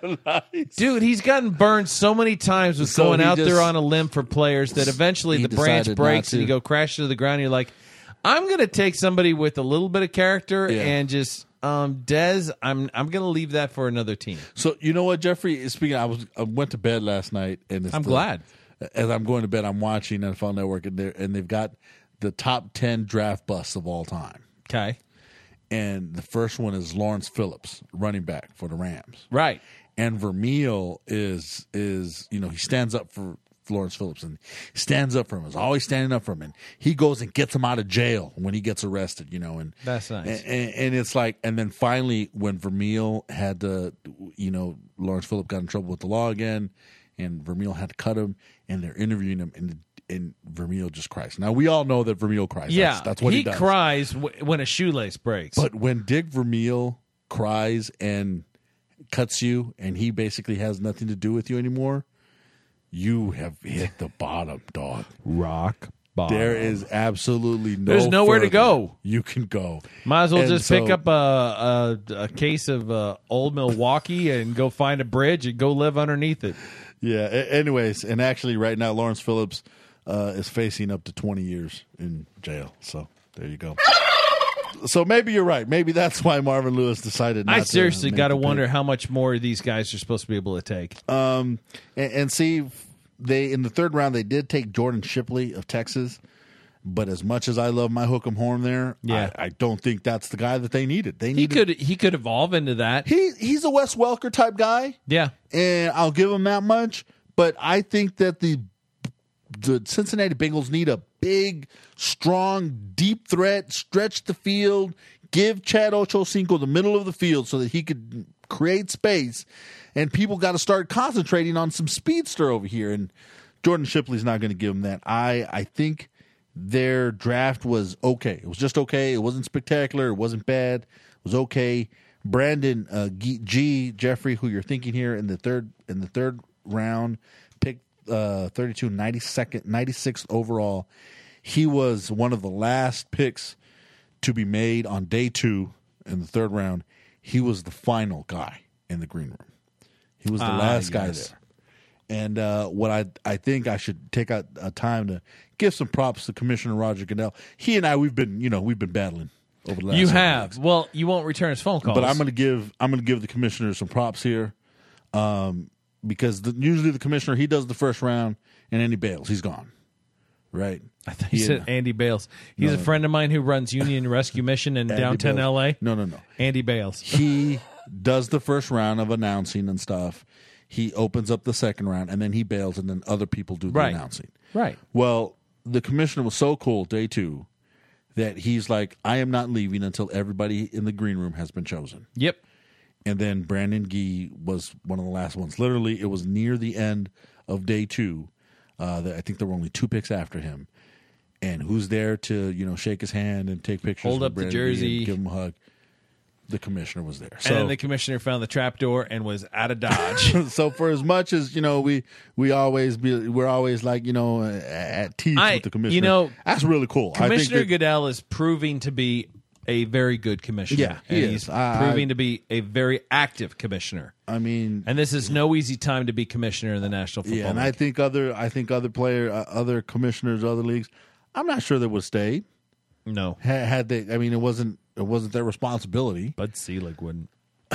Dude, he's gotten burned so many times with So going he out just- there on a limb for players that eventually he the branch decided breaks not and you to. go crash to the ground. And you're like, I'm going to take somebody with a little bit of character Yeah. and just um, Dez. I'm I'm going to leave that for another team. So you know what, Jeffrey? Speaking, I was I went to bed last night, and it's I'm the- glad. As I'm going to bed, I'm watching N F L Network, and they and they've got the top ten draft busts of all time. Okay, And the first one is Lawrence Phillips, running back for the Rams. right. And Vermeil is is you know he stands up for Lawrence Phillips and stands up for him. Is always standing up for him, and he goes and gets him out of jail when he gets arrested. You know, and That's nice. And, and it's like, and then finally when Vermeil had to, you know, Lawrence Phillips got in trouble with the law again, and Vermeil had to cut him, and they're interviewing him, and and Vermeil just cries. Now we all know that Vermeil cries. Yeah, that's, that's what he, he does. cries w- when a shoelace breaks. But when Dick Vermeil cries and cuts you, and he basically has nothing to do with you anymore, you have hit the bottom, dog. rock bottom. There is absolutely no. There's nowhere to further go. You can go. Might as well And just so- pick up a, a, a case of uh, old Milwaukee and go find a bridge and go live underneath it. Yeah. a- Anyways, and actually, right now, Lawrence Phillips uh, is facing up to twenty years in jail. So there you go. So maybe you're right. Maybe that's why Marvin Lewis decided not I to seriously make got to the pick. wonder how much more these guys are supposed to be able to take. Um, and, and see, they in the third round they did take Jordan Shipley of Texas, but as much as I love my hook'em horn there, Yeah. I, I don't think that's the guy that they needed. They He needed could he could evolve into that. he he's a Wes Welker type guy, Yeah. and I'll give him that much. But I think that the the Cincinnati Bengals need a big, strong, deep threat, stretch the field, give Chad Ochocinco the middle of the field so that he could create space, and people got to start concentrating on some speedster over here. And Jordan Shipley's not going to give him that. I I think their draft was okay. It was just okay. It wasn't spectacular. It wasn't bad. It was okay. Brandon uh, G, G Jeffrey, who you're thinking here in the third in the third round, picked uh, thirty-two, ninety-second, ninety-sixth overall. He was one of the last picks to be made on day two in the third round. He was the final guy in the green room. He was the Ah, last guy yes. there. And uh, what I I think I should take a, a time to give some props to Commissioner Roger Goodell. He and I we've been you know we've been battling over the last You several have. weeks. Well, you won't return his phone calls. But I'm going to give I'm going to give the commissioner some props here, um, because the, usually the commissioner he does the first round and then he bails. He's gone. Right? I thought you He- said Andy Bales. He's No, a no, friend of mine who runs Union Rescue Mission in Andy downtown Bales. L A. No, no, no. Andy Bales. He does the first round of announcing and stuff. He opens up the second round, and then he bails, and then other people do the Right. announcing. Right. Well, the commissioner was so cool day two that he's like, I am not leaving until everybody in the green room has been chosen. Yep. And then Brandon Gee was one of the last ones. Literally, it was near the end of day two. Uh, that I think there were only two picks after him. And who's there to, you know, shake his hand and take pictures Hold with up the Brandon Gee jersey. and give him a hug? The commissioner was there. So, And then the commissioner found the trap door and was out of Dodge. so for as much as you know, we we always be we're always like you know uh, at teeth I- with the commissioner. you know, that's really cool. I Commissioner think that, Goodell is proving to be a very good commissioner. Yeah, he and is. he's I- proving I- to be a very active commissioner. I mean, And this is no easy time to be commissioner in the National Football yeah, and I League. think other I think other player uh, other commissioners, other leagues, I'm not sure they would stay no, had, had they. I mean, it wasn't it wasn't their responsibility. Bud Selig wouldn't.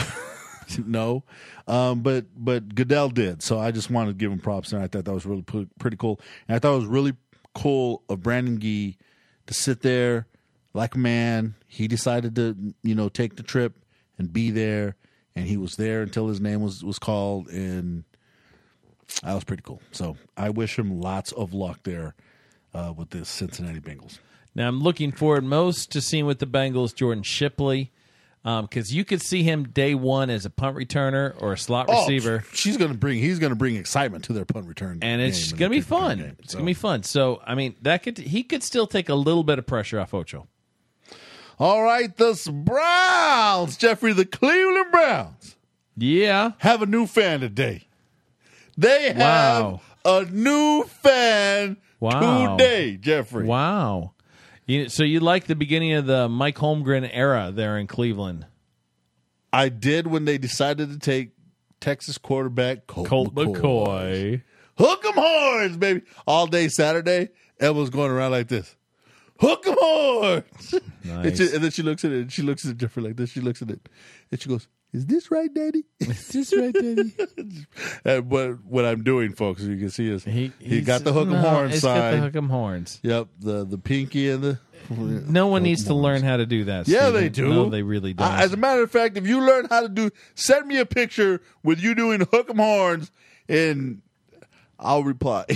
No, um, but but Goodell did. So I just wanted to give him props, and I thought that was really p- pretty cool. And I thought it was really cool of Brandon Gee to sit there like a man. He decided to you know take the trip and be there, and he was there until his name was was called, and that was pretty cool. So I wish him lots of luck there uh, with the Cincinnati Bengals. Now I'm looking forward most to seeing with the Bengals Jordan Shipley, because um, you could see him day one as a punt returner or a slot receiver. Oh, she's going to bring. He's going to bring excitement to their punt return, And it's game going to be and the kicking fun. game. It's So- going to be fun. So, I mean, that could he could still take a little bit of pressure off Ocho. All right, the Browns, Jeffrey, the Cleveland Browns Yeah. have a new fan today. They have Wow. a new fan Wow. today, Jeffrey. Wow. You, so you like the beginning of the Mike Holmgren era there in Cleveland? I did when they decided to take Texas quarterback Colt, Colt McCoy. McCoy. Hook 'em horns, baby. All day Saturday, Emma's going around like this. Hook 'em horns. Nice. And, she- and then she looks at it, and she looks at it different like this. She looks at it, and she goes, "Is this right, Daddy?" Is this right, Daddy? And what what I'm doing, folks, as you can see, is he, he's- got the hook 'em no, horn He's got sign. the hook 'em horns. Yep, the the pinky and the. No one hook needs 'em to horns. learn how to do that. Yeah, Steven. they do. No, they really don't. Uh, as a matter of fact, if you learn how to do, send me a picture with you doing hook 'em horns, and I'll reply.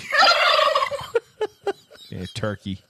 yeah, turkey.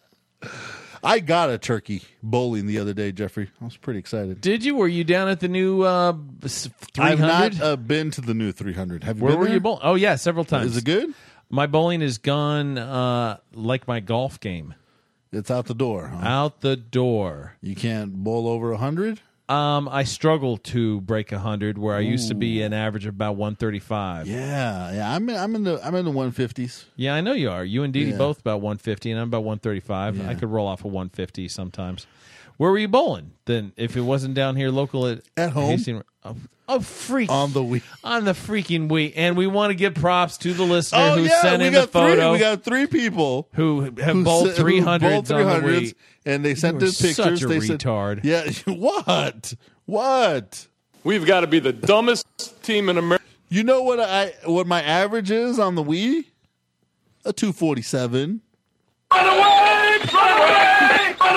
I got a turkey bowling the other day, Jeffrey. I was pretty excited. Did you? Were you down at the new uh, three I've hundred? not uh, been to the new three hundred. Have you Where been were there? you bowling? Oh, yeah, several times. Is it good? My bowling is gone uh, like my golf game. It's out the door. Huh? Out the door. You can't bowl over one hundred? Um, I struggle to break one hundred, where I used to be an average of about one thirty-five. Yeah, yeah. I'm in, I'm in the I'm in the one fifties. Yeah, I know you are. You and Dee Dee Yeah. both about one fifty, and I'm about one thirty-five. Yeah. I could roll off a one fifty sometimes. Where were you bowling then? If it wasn't down here local at At home. Hastings- oh, oh, freak On the Wii. on the freaking Wii, and we want to give props to the listener Oh who yeah, sent we in got the photo three. We got three people who have who bowled se- who three hundreds bowled on the Wii. and they sent You are us pictures. such a they retard. Said, yeah, what? What? We've got to be the dumbest team in America. You know what I what my average is on the Wii? A two forty seven. Run away! Run away! Run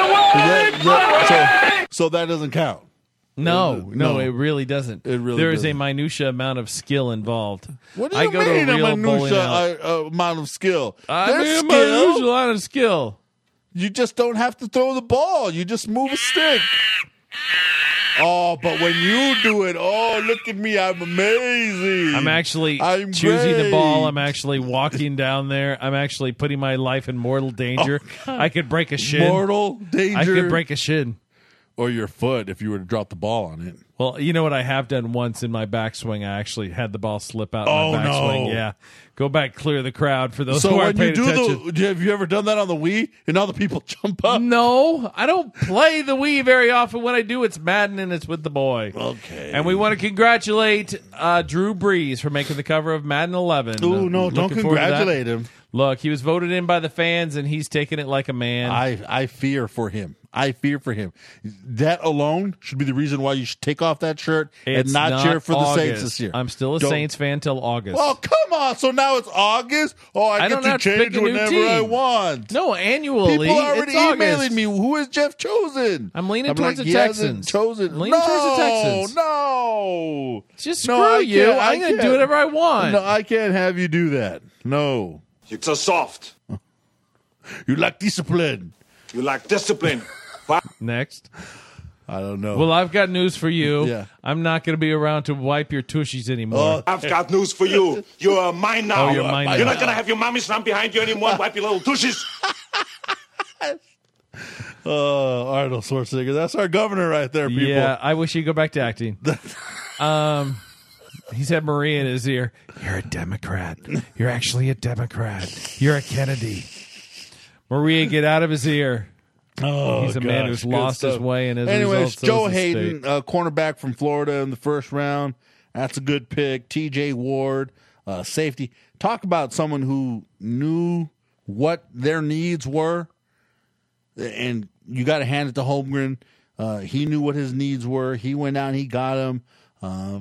away! So, so that doesn't count. No, Uh, no, no. it really doesn't. It really there is a doesn't. minutia amount of skill involved. What do I you go mean to a a real bowling minutia alley. uh, uh, amount of skill? I There's mean, a skill. minutia amount of skill. You just don't have to throw the ball. You just move a stick. Oh, but when you do it, oh, look at me. I'm amazing. I'm actually I'm choosing the ball. great. I'm actually walking down there. I'm actually putting my life in mortal danger. Oh, I could break a shin. Mortal danger. I could break a shin. Or your foot if you were to drop the ball on it. Well, you know what I have done once in my backswing? I actually had the ball slip out in Oh, my backswing. no. Yeah. Go back, clear the crowd for those So who when aren't you paying do attention. the, have you ever done that on the Wii and all the people jump up? No, I don't play the Wii very often. When I do, it's Madden and it's with the boy. Okay. And we want to congratulate uh, Drew Brees for making the cover of Madden eleven. Ooh, Uh, no, don't looking forward to that. congratulate him. Look, he was voted in by the fans, and he's taking it like a man. I, I fear for him. I fear for him. That alone should be the reason why you should take off that shirt It's and not, cheer for August. the Saints this year. I'm still a Don't- Saints fan till August. Well, come on. So now it's August? Oh, I, I get don't to have to change pick a new whenever I team. want. no, annually. People are already it's emailing August. me. Who is Jeff chosen? I'm leaning I'm towards like, the he hasn't Texans. Chosen. I'm leaning no, towards the Texans. No, Just No, screw I you. can't- I I'm going to can't. do whatever I want. No, I can't have you do that. No, It's a soft. you lack discipline. You lack discipline. Next. I don't know. Well, I've got news for you. Yeah. I'm not going to be around to wipe your tushies anymore. Oh, I've got news for you. You're mine now. Oh, you're mine You're now. not going to have your mommy stand behind you anymore and wipe your little douches. uh, Arnold Schwarzenegger. That's our governor right there, people. Yeah, I wish he'd go back to acting. um, he's had Maria in his ear. You're a Democrat. You're actually a Democrat. You're a Kennedy. Maria, get out of his ear. Oh, He's a gosh, man who's good lost his stuff. way, and as a Anyways, result, so Joe is the Hayden, state. uh, cornerback from Florida in the first round. That's a good pick. T J Ward, uh, safety. Talk about someone who knew what their needs were, and you got to hand it to Holmgren. Uh, he knew what his needs were. He went out and he got them. Uh,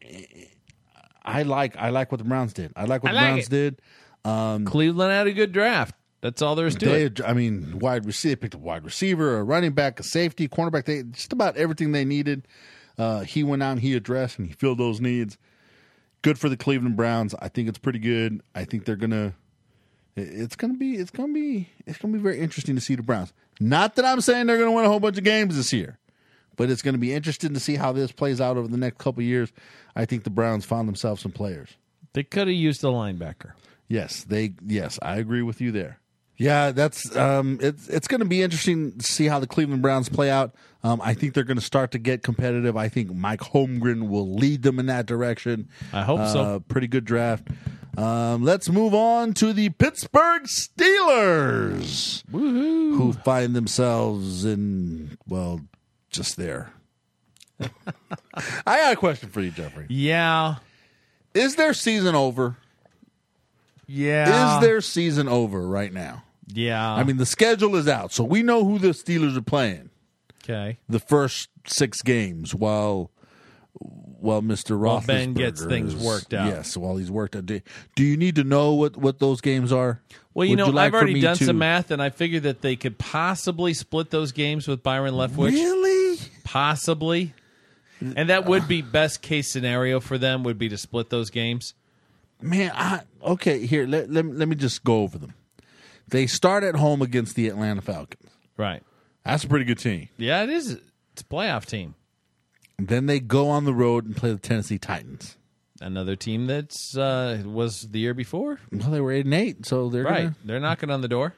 I like I like what the Browns did. I like what I the like Browns it. did. Um, Cleveland had a good draft. That's all there is to They, it. I mean, wide receiver, picked a wide receiver, a running back, a safety, cornerback. They just about everything they needed. Uh, he went out and he addressed and he filled those needs. Good for the Cleveland Browns. I think it's pretty good. I think they're gonna. It's gonna be. It's gonna be. It's gonna be very interesting to see the Browns. Not that I'm saying they're gonna win a whole bunch of games this year, but it's gonna be interesting to see how this plays out over the next couple of years. I think the Browns found themselves some players. They could have used a linebacker. Yes, they. Yes, I agree with you there. Yeah, that's um, it's it's going to be interesting to see how the Cleveland Browns play out. Um, I think they're going to start to get competitive. I think Mike Holmgren will lead them in that direction. I hope uh, so. Pretty good draft. Um, let's move on to the Pittsburgh Steelers, Woohoo! who find themselves in well, just there. I got a question for you, Jeffrey. Yeah, Is their season over? yeah. Is their season over right now? Yeah. I mean, the schedule is out, so we know who the Steelers are playing okay. the first six games while while Mister While Roethlisberger Ben gets things is- worked out. Yes, while he's worked out. Do, do you need to know what, what those games are? Well, you Would know, like I've for already me done to- some math, and I figured that they could possibly split those games with Byron Leftwich. Really? Possibly. And that would be best case scenario for them, would be to split those games. Man, I, okay, here, let, let, me- let me just go over them. They start at home against the Atlanta Falcons. Right. That's a pretty good team. Yeah, it is. It's a playoff team. Then they go on the road and play the Tennessee Titans. Another team that's uh, was the year before. Well, they were eight and eight, so they're Right. gonna, They're knocking on the door.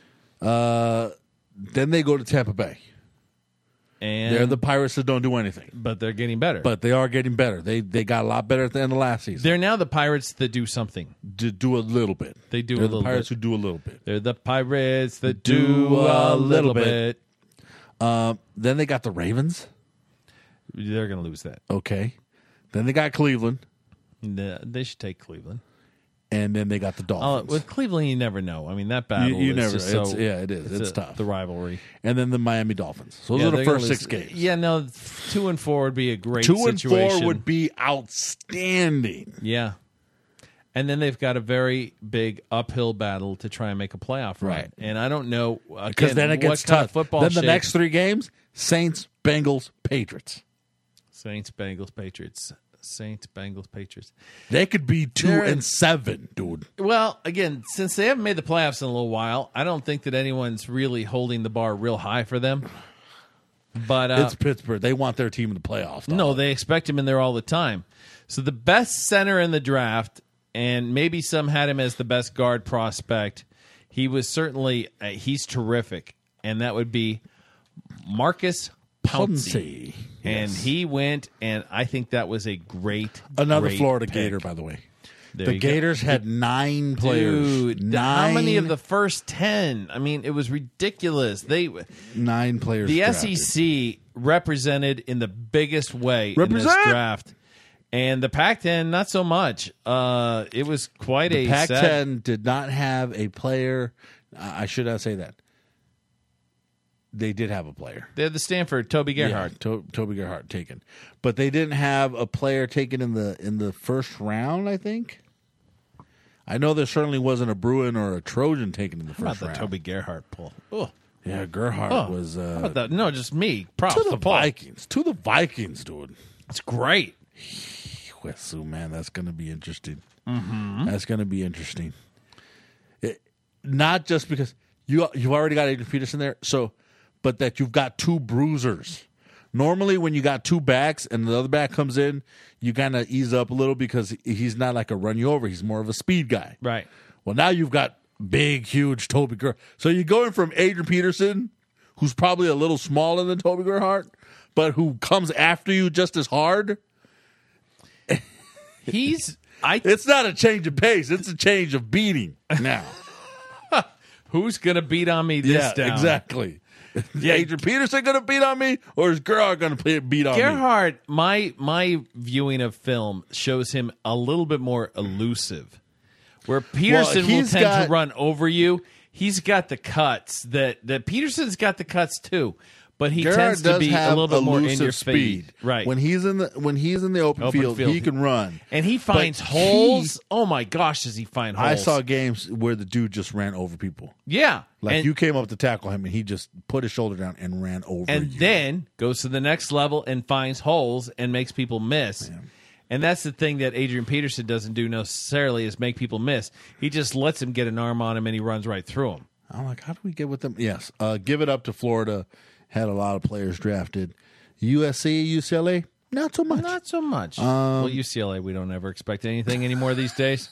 Uh, then they go to Tampa Bay. And They're the Pirates that don't do anything, but they're getting better. but they are getting better. They they got a lot better at the end of last season. they're now the Pirates that do something. To do a little bit. They do They're a the little Pirates bit. who do a little bit. They're the Pirates that Do do a a little little bit. bit. Uh, then they got the Ravens. They're going to lose that. Okay. Then they got Cleveland, Nah, They should take Cleveland. and then they got the Uh, Dolphins. with Cleveland, you never know. I mean, that battle You- you is never- just it's- so, yeah, it is. It's a- tough. The rivalry. and then the Miami Dolphins. So those Yeah, are the they're gonna first lose- six games. Yeah, no, two and four would be a great Two and situation. four would be outstanding. Yeah. And then they've got a very big uphill battle to try and make a playoff run. Right. And I don't know Because again, then it what gets kind tough. of football Then the shape- next three games, Saints, Bengals, Patriots. Saints, Bengals, Patriots. Saints, Bengals, Patriots. They could be two They're- and seven, dude. Well, again, since they haven't made the playoffs in a little while, I don't think that anyone's really holding the bar real high for them. But uh, It's Pittsburgh. They want their team in the playoffs. dog. no, they expect him in there all the time. So the best center in the draft, and maybe some had him as the best guard prospect. He was certainly uh, he's terrific, and that would be Marcus Pouncey. Pouncey. And Yes. he went, and I think that was a great, Another great Florida pick. Gator, by the way. There the you go. Gators had nine players. Dude, nine, how many of the first ten? I mean, it was ridiculous. They nine players? the drafted. S E C represented in the biggest way in Represent! this draft. And the Pac ten, not so much. Uh, it was quite The a Pac sad- ten did not have a player. I should not say that. They did have a player. They had the Stanford, Toby Gerhardt. Yeah, to- Toby Gerhardt taken, but they didn't have a player taken in the in the first round. I think. I know there certainly wasn't a Bruin or a Trojan taken in the How about first the round. Toby Gerhardt pull? Oh, Yeah, Gerhardt Oh, was uh, how about that? No, just me. Props to the to Paul. Vikings. To the Vikings, dude. It's great. So man, that's going to be interesting. Mm-hmm. That's going to be interesting. It, not just because you you've already got Adrian Peterson there, so but that you've got two bruisers. Normally, when you got two backs and the other back comes in, you kind of ease up a little because he's not like a run you over. He's more of a speed guy. Right. Well, now you've got big, huge Toby Gerhardt. So you're going from Adrian Peterson, who's probably a little smaller than Toby Gerhardt, but who comes after you just as hard. He's I. It's not a change of pace. It's a change of beating now. Who's gonna beat on me this yeah, down? exactly. Yeah. Adrian Peterson going to beat on me, or is Gerhardt going to beat on me? Gerhardt, my my viewing of film shows him a little bit more elusive. Where Peterson will he's tend got- to run over you. He's got the cuts that that Peterson's got the cuts too, but he Gerhardt tends to does be a have little bit more in elusive your speed. speed. Right. When he's in the when he's in the open, Open field, field. he can run. And he finds But holes. he- Oh my gosh, does he find holes? I saw games where the dude just ran over people. Yeah. Like and, you came up to tackle him, and he just put his shoulder down and ran over and you. then goes to the next level and finds holes and makes people miss. And that's the thing that Adrian Peterson doesn't do necessarily is make people miss. He just lets him get an arm on him and he runs right through him. I'm like, how do we get with them? Yes, uh, give it up to Florida. Had a lot of players drafted. U S C, U C L A, not so much. Not so much. Um, well, U C L A, we don't ever expect anything anymore these days.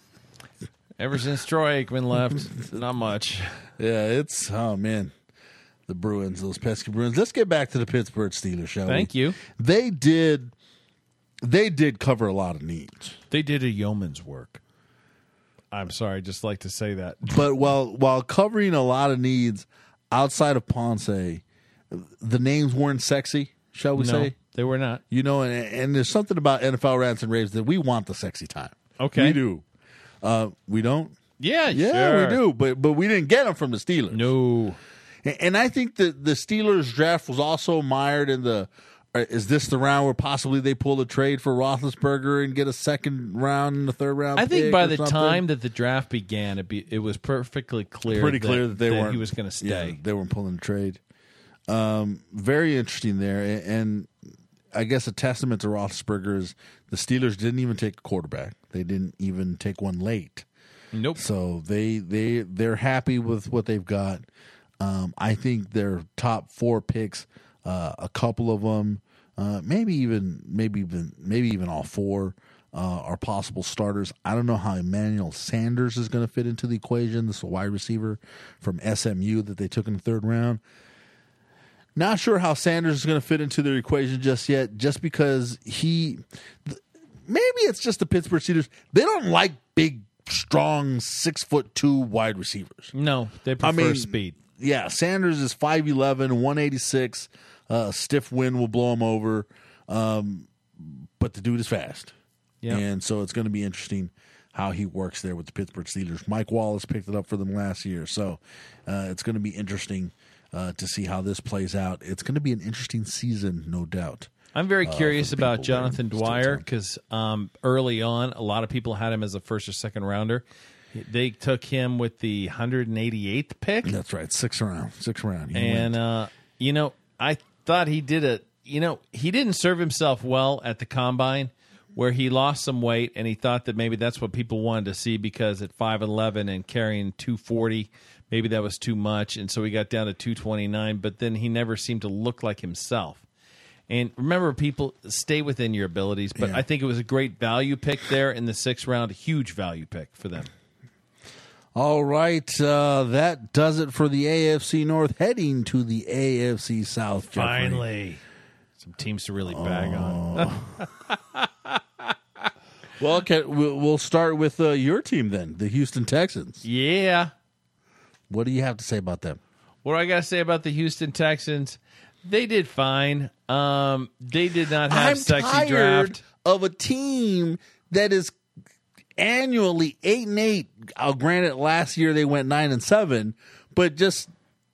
Ever since Troy Aikman left, not much. Yeah, it's oh man, the Bruins, those pesky Bruins. Let's get back to the Pittsburgh Steelers, shall we? Thank you. They did, they did cover a lot of needs. They did a yeoman's work. I'm sorry, I just like to say that. But while while covering a lot of needs outside of Ponce, the names weren't sexy, shall we No, say? they were not. You know, and, and there's something about N F L Rants and Raves that we want the sexy time. Okay. We do. Uh, we don't? Yeah, Yeah, sure. we do. But but we didn't get them from the Steelers. No. And, and I think that the Steelers draft was also mired in the, uh, is this the round where possibly they pull a trade for Roethlisberger and get a second round and a third round I think pick by or the something? time that the draft began, it, be, it was perfectly clear, pretty that, clear that they weren't he was going to yeah, stay. they weren't pulling the trade. Um, very interesting there, and, and I guess a testament to Roethlisberger is the Steelers didn't even take a quarterback. They didn't even take one late. Nope. So they they they're happy with what they've got. Um, I think their top four picks, uh, a couple of them, uh, maybe even maybe even maybe even all four. Uh, are possible starters. I don't know how Emmanuel Sanders is going to fit into the equation. This is a wide receiver from S M U that they took in the third round. Not sure how Sanders is going to fit into their equation just yet, just because he th- maybe it's just the Pittsburgh Steelers. They don't like big, strong, six foot two wide receivers. No, they prefer I mean, speed. Yeah, Sanders is five eleven, one eighty-six. Uh, stiff wind will blow him over. Um, but the dude is fast. Yeah. And so it's going to be interesting how he works there with the Pittsburgh Steelers. Mike Wallace picked it up for them last year. So uh, it's going to be interesting uh, to see how this plays out. It's going to be an interesting season, no doubt. I'm very uh, curious for the about people there in Jonathan Dwyer Steeltown. because um, early on, a lot of people had him as a first or second rounder. They took him with the one hundred eighty-eighth pick. That's right. Sixth round. Sixth round. He And, went. uh, you know, I thought he did a, you know, he didn't serve himself well at the combine where he lost some weight and he thought that maybe that's what people wanted to see because at five eleven and carrying two forty, maybe that was too much. And so he got down to two twenty-nine, but then he never seemed to look like himself. And remember, people, stay within your abilities, but Yeah. I think it was a great value pick there in the sixth round, a huge value pick for them. All right, uh, that does it for the A F C North. Heading to the A F C South. Jeffrey. Finally. Some teams to really bag on. Well, okay, we'll we'll start with uh, your team then, the Houston Texans. Yeah. What do you have to say about them? What do I got to say about the Houston Texans? They did fine. Um, they did not have I'm sexy tired draft. of a team that is annually eight and eight. Uh, granted, last year they went nine and seven, but just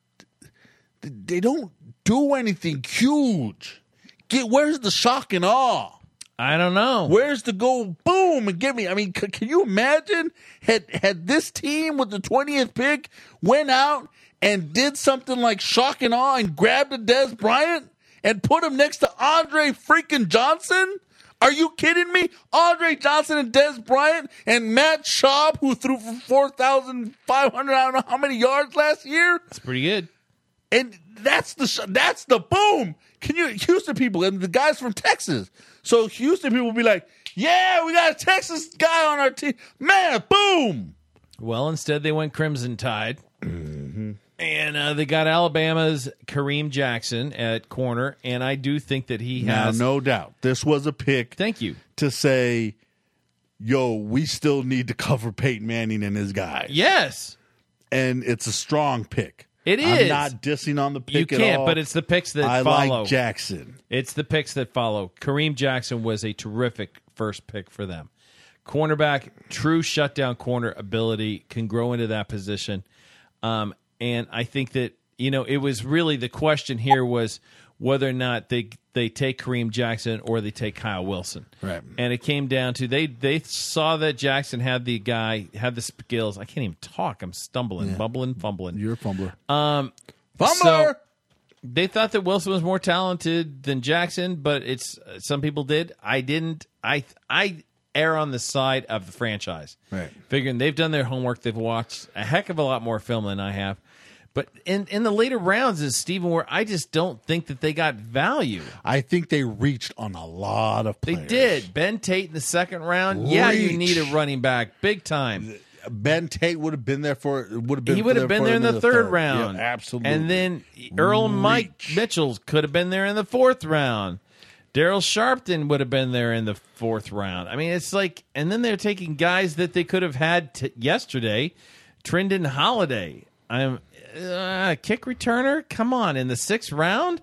they don't do anything huge. Get where's the shock and awe? I don't know. Where's the go boom and give me? I mean, c- can you imagine had had this team with the twentieth pick went out and did something like shock and awe and grabbed a Dez Bryant and put him next to Andre freaking Johnson? Are you kidding me? Andre Johnson and Dez Bryant and Matt Schaub, who threw for four thousand five hundred, I don't know how many yards last year. It's pretty good. And that's the sh- that's the boom. Can you Houston people and the guys from Texas? So Houston people will be like, "Yeah, we got a Texas guy on our team, man!" Boom. Well, instead they went Crimson Tide, Mm-hmm. and uh, they got Alabama's Kareem Jackson at corner, and I do think that he Now, has. no doubt, this was a pick. Thank you. To say, "Yo, we still need to cover Peyton Manning and his guys." Yes, and it's a strong pick. It I'm is. not dissing on the You pick at can't, all. but it's the picks that I follow. like Jackson. It's the picks that follow. Kareem Jackson was a terrific first pick for them. Cornerback, true shutdown corner ability, can grow into that position. Um, and I think that, you know, it was really the question here was whether or not they they take Kareem Jackson or they take Kyle Wilson. Right. And it came down to they they saw that Jackson had the guy, had the skills. I can't even talk. I'm stumbling, Yeah. bumbling, fumbling. You're a fumbler. Um, Fumbler! So they thought that Wilson was more talented than Jackson, but it's some people did. I didn't. I I err on the side of the franchise. Right. Figuring they've done their homework. They've watched a heck of a lot more film than I have. But in, in the later rounds, is Stephen, where I just don't think that they got value. I think they reached on a lot of players. They did. Ben Tate in the second round. Yeah, you Reach. need a running back, big time. Ben Tate would have been there for would have been. He would have been for there in them the third, round. Yeah, absolutely. And then Earl Mike Reach. Mitchell could have been there in the fourth round. Daryl Sharpton would have been there in the fourth round. I mean, it's like, and then they're taking guys that they could have had t- yesterday. Trendon Holiday. I'm uh, kick returner. Come on, in the sixth round.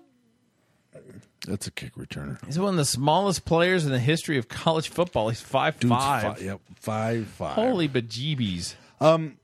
That's a kick returner. He's one of the smallest players in the history of college football. He's five Dude's five. fi- yep, five five. Holy bejeebies! Um,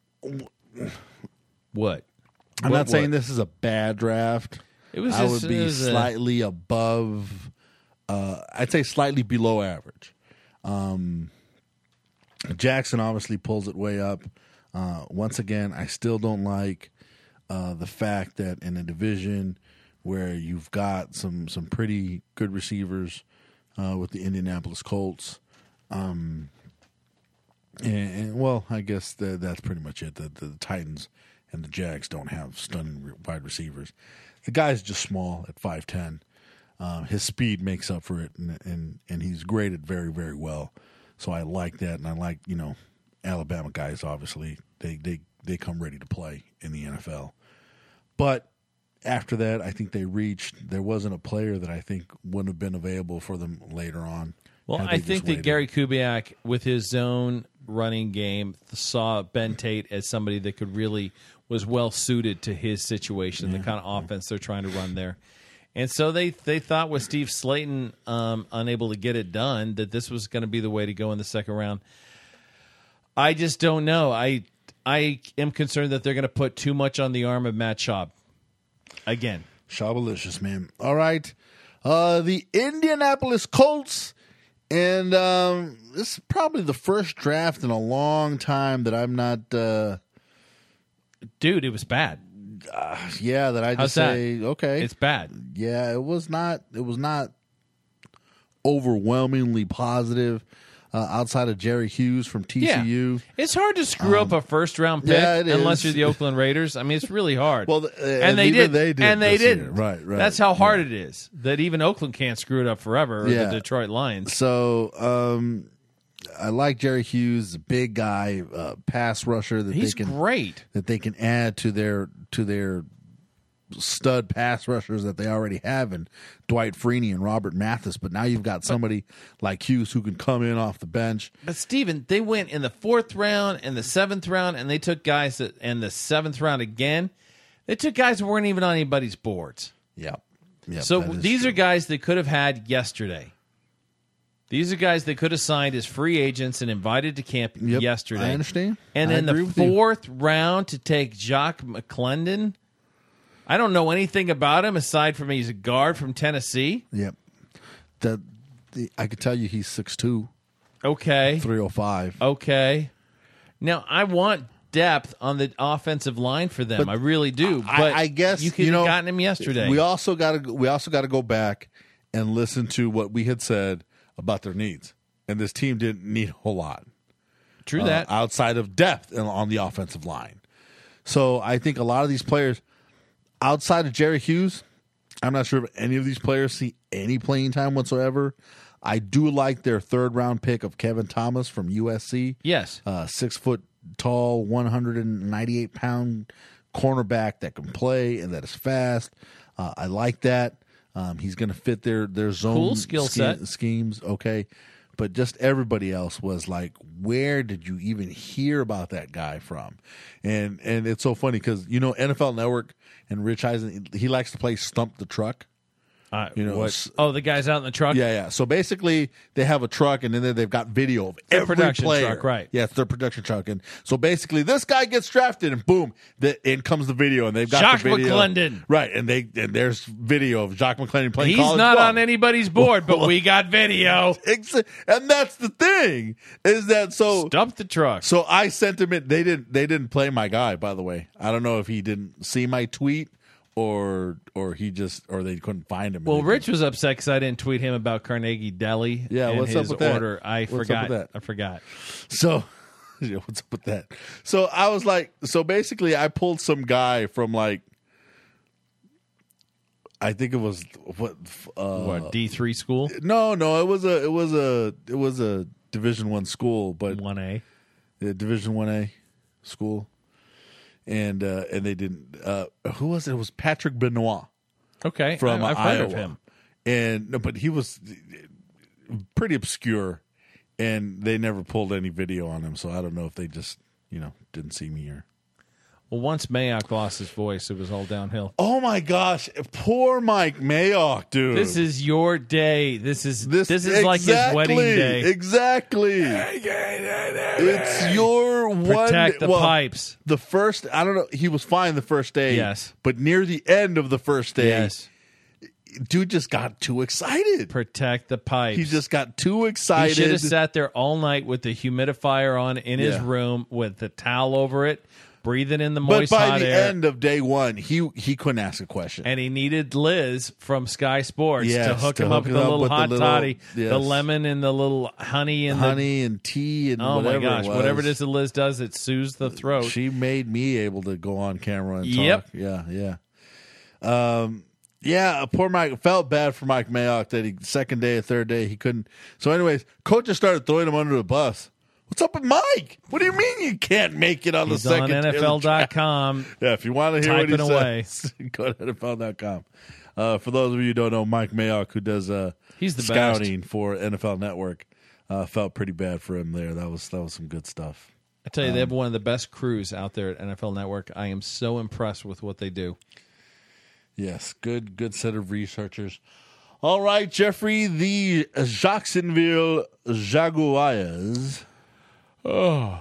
What? I'm What- not saying what? this is a bad draft. It was I just- would be it was a- slightly above. Uh, I'd say slightly below average. Um, Jackson obviously pulls it way up. Uh, once again, I still don't like uh, the fact that in a division where you've got some some pretty good receivers uh, with the Indianapolis Colts. Um, and, and well, I guess that, that's pretty much it. The, the Titans and the Jags don't have stunning re- wide receivers. The guy's just small at five ten. Um, his speed makes up for it, and, and and he's graded very, very well. So I like that, and I like, you know, Alabama guys, obviously. They, they, they come ready to play in the N F L. But after that, I think they reached, there wasn't a player that I think wouldn't have been available for them later on. Well, had they I just think that waited. Gary Kubiak, with his zone running game, saw Ben Tate as somebody that could really was well suited to his situation, the kind of offense they're trying to run there. And so they, they thought with Steve Slayton um, unable to get it done that this was going to be the way to go in the second round. I just don't know. I I am concerned that they're going to put too much on the arm of Matt Schaub again. Shaubalicious, man. All right. Uh, the Indianapolis Colts. And um, this is probably the first draft in a long time that I'm not, uh, Dude, it was bad. uh, yeah, that I just How's that? say, okay. It's bad. Yeah, it was not, it was not overwhelmingly positive uh, outside of Jerry Hughes from T C U. Yeah. It's hard to screw up a first round pick yeah, it unless is. you're the Oakland Raiders. I mean, it's really hard. Well, uh, and, and they, even did, they did and they this year. didn't. Right, right. That's how hard it is. That even Oakland can't screw it up forever. Or Yeah. the Detroit Lions. So um, I like Jerry Hughes, a big guy, uh, pass rusher that He's they can great. that they can add to their to their stud pass rushers that they already have in Dwight Freeney and Robert Mathis. But now you've got somebody like Hughes who can come in off the bench. But Steven, they went in the fourth round and the seventh round, and they took guys that in the seventh round again. They took guys that weren't even on anybody's boards. Yep. Yep, so that is these true. are guys they could have had yesterday. These are guys they could have signed as free agents and invited to camp Yep, yesterday. I understand. And I in agree the with you. fourth round to take Jacques McClendon. I don't know anything about him aside from he's a guard from Tennessee. Yep. The, the I could tell you he's six two, Okay. three oh five. Okay. Now, I want depth on the offensive line for them. But I really do. I- But I guess, you could you know, have gotten him yesterday. We also got to we also got to go back and listen to what we had said about their needs. And this team didn't need a whole lot. True uh, that. outside of depth and on the offensive line. So I think a lot of these players, outside of Jerry Hughes, I'm not sure if any of these players see any playing time whatsoever. I do like their third round pick of Kevin Thomas from U S C. Yes. Uh, six foot tall, one hundred ninety-eight pound cornerback that can play and that is fast. Uh, I like that. Um, he's going to fit their their zone Cool skill sch- set. schemes. Okay. But just everybody else was like, where did you even hear about that guy from? And and it's so funny because, you know, N F L Network and Rich Eisen, he likes to play Stump the Truck. Uh, You know, what? s- Oh, the guys out in the truck? Yeah, yeah. So basically, they have a truck, and then they've got video of Their every production player. truck, right. Yeah, it's their production truck. And so basically, this guy gets drafted, and boom, the, in comes the video, and they've got Jacques the video. McClendon. Right, and they and there's video of Jacques McClendon playing He's college not ball. on anybody's board, but we got video. Ex- And that's the thing, is that so... Stump the truck. So I sent him it. They didn't. They didn't play my guy. By the way, I don't know if he didn't see my tweet or or he just or they couldn't find him. Well, Rich was upset because I didn't tweet him about Carnegie Deli. Yeah, and what's up his with that? order. I What's up forgot. with that? I forgot. So, yeah, what's up with that? So I was like, so basically, I pulled some guy from like, I think it was what? Uh, What D three school? No, no, it was a, it was a, it was a Division One school, but One A. yeah, Division One A school, and uh, and they didn't. Uh, who was it? It was Patrick Benoit Okay, from I, I've Iowa, heard of him. and no, but he was pretty obscure, and they never pulled any video on him. So I don't know if they just you know didn't see me or. Well, once Mayock lost his voice, it was all downhill. Oh my gosh, poor Mike Mayock, dude. This is your day. This is this, this, is like his wedding day. Exactly. It's your one. Protect the well, pipes. The first, I don't know. He was fine the first day. Yes. but near the end of the first day, Yes. dude just got too excited. Protect the pipes. He just got too He excited. should have sat there all night with the humidifier on in his Yeah. room with the towel over it, breathing in the but moist by hot the air. end of day one, he he couldn't ask a question. And he needed Liz from Sky Sports Yes, to hook to him up hook with him the up little with the hot little- toddy, the yes. lemon and the little honey and honey and tea and the oh whatever my gosh, it was. whatever it is that Liz does, it soothes the throat. She made me able to go on camera and Yep. talk. Yeah, yeah. Um, yeah, poor Mike. Felt bad for Mike Mayock that he second day, third day he couldn't. So, anyways, coach just started throwing him under the bus. What's up with Mike? What do you mean you can't make it on He's the second on day N of F the L dot draft? com. Yeah, if you want to hear what he Typing away. says, go to N F L dot com. Uh, for those of you who don't know, Mike Mayock, who does uh, He's the scouting for N F L Network, uh, felt pretty bad for him there. That was that was some good stuff. I tell you, Um, they have one of the best crews out there at N F L Network. I am so impressed with what they do. Yes, good good set of researchers. All right, Jeffrey, the Jacksonville Jaguars. Oh,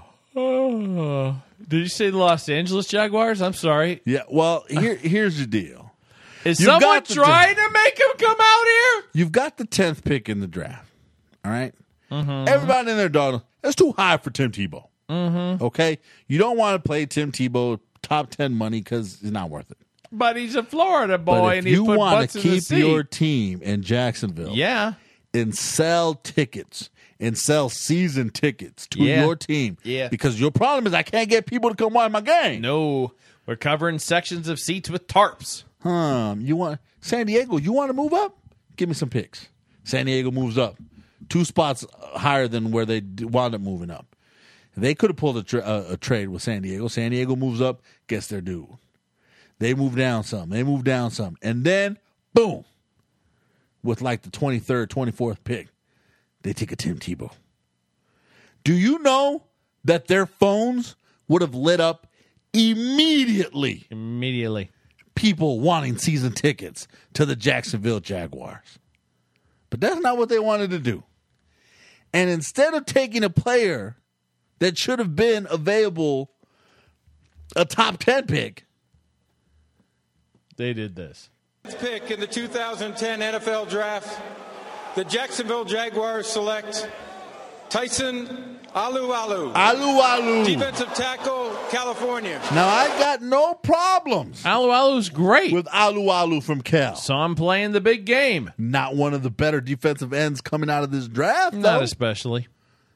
oh. Did you say the Los Angeles Jaguars? I'm sorry. Yeah, well, here here's the deal. Is You've someone got the- trying to make him come out here? You've got the tenth pick in the draft. All right? Mm-hmm. Everybody in there, Donald, that's too high for Tim Tebow. Mm-hmm. Okay? You don't want to play Tim Tebow top ten money because it's not worth it. But he's a Florida boy, But if and he you put want butts to in the keep seat. your team in Jacksonville, Yeah. and sell tickets and sell season tickets to Yeah. your team. Yeah. Because your problem is I can't get people to come watch my game. No, we're covering sections of seats with tarps. Huh. You want San Diego, you want to move up? Give me some picks. San Diego moves up. Two spots higher than where they d- wound up moving up. They could have pulled a, tra- a, a trade with San Diego. San Diego moves up, gets their due. They move down some. They move down some. And then, boom, with like the twenty-third, twenty-fourth pick, they take a Tim Tebow. Do you know that their phones would have lit up immediately? Immediately. People wanting season tickets to the Jacksonville Jaguars. But that's not what they wanted to do. And instead of taking a player that should have been available, a top ten pick, they did this. Pick in the two thousand ten N F L Draft, the Jacksonville Jaguars select Tyson Alualu. Alualu. Defensive tackle, California. Now, I got no problems Alualu's great. with Alualu from Cal. Saw him playing the big game. Not one of the better defensive ends coming out of this draft, Not though. especially.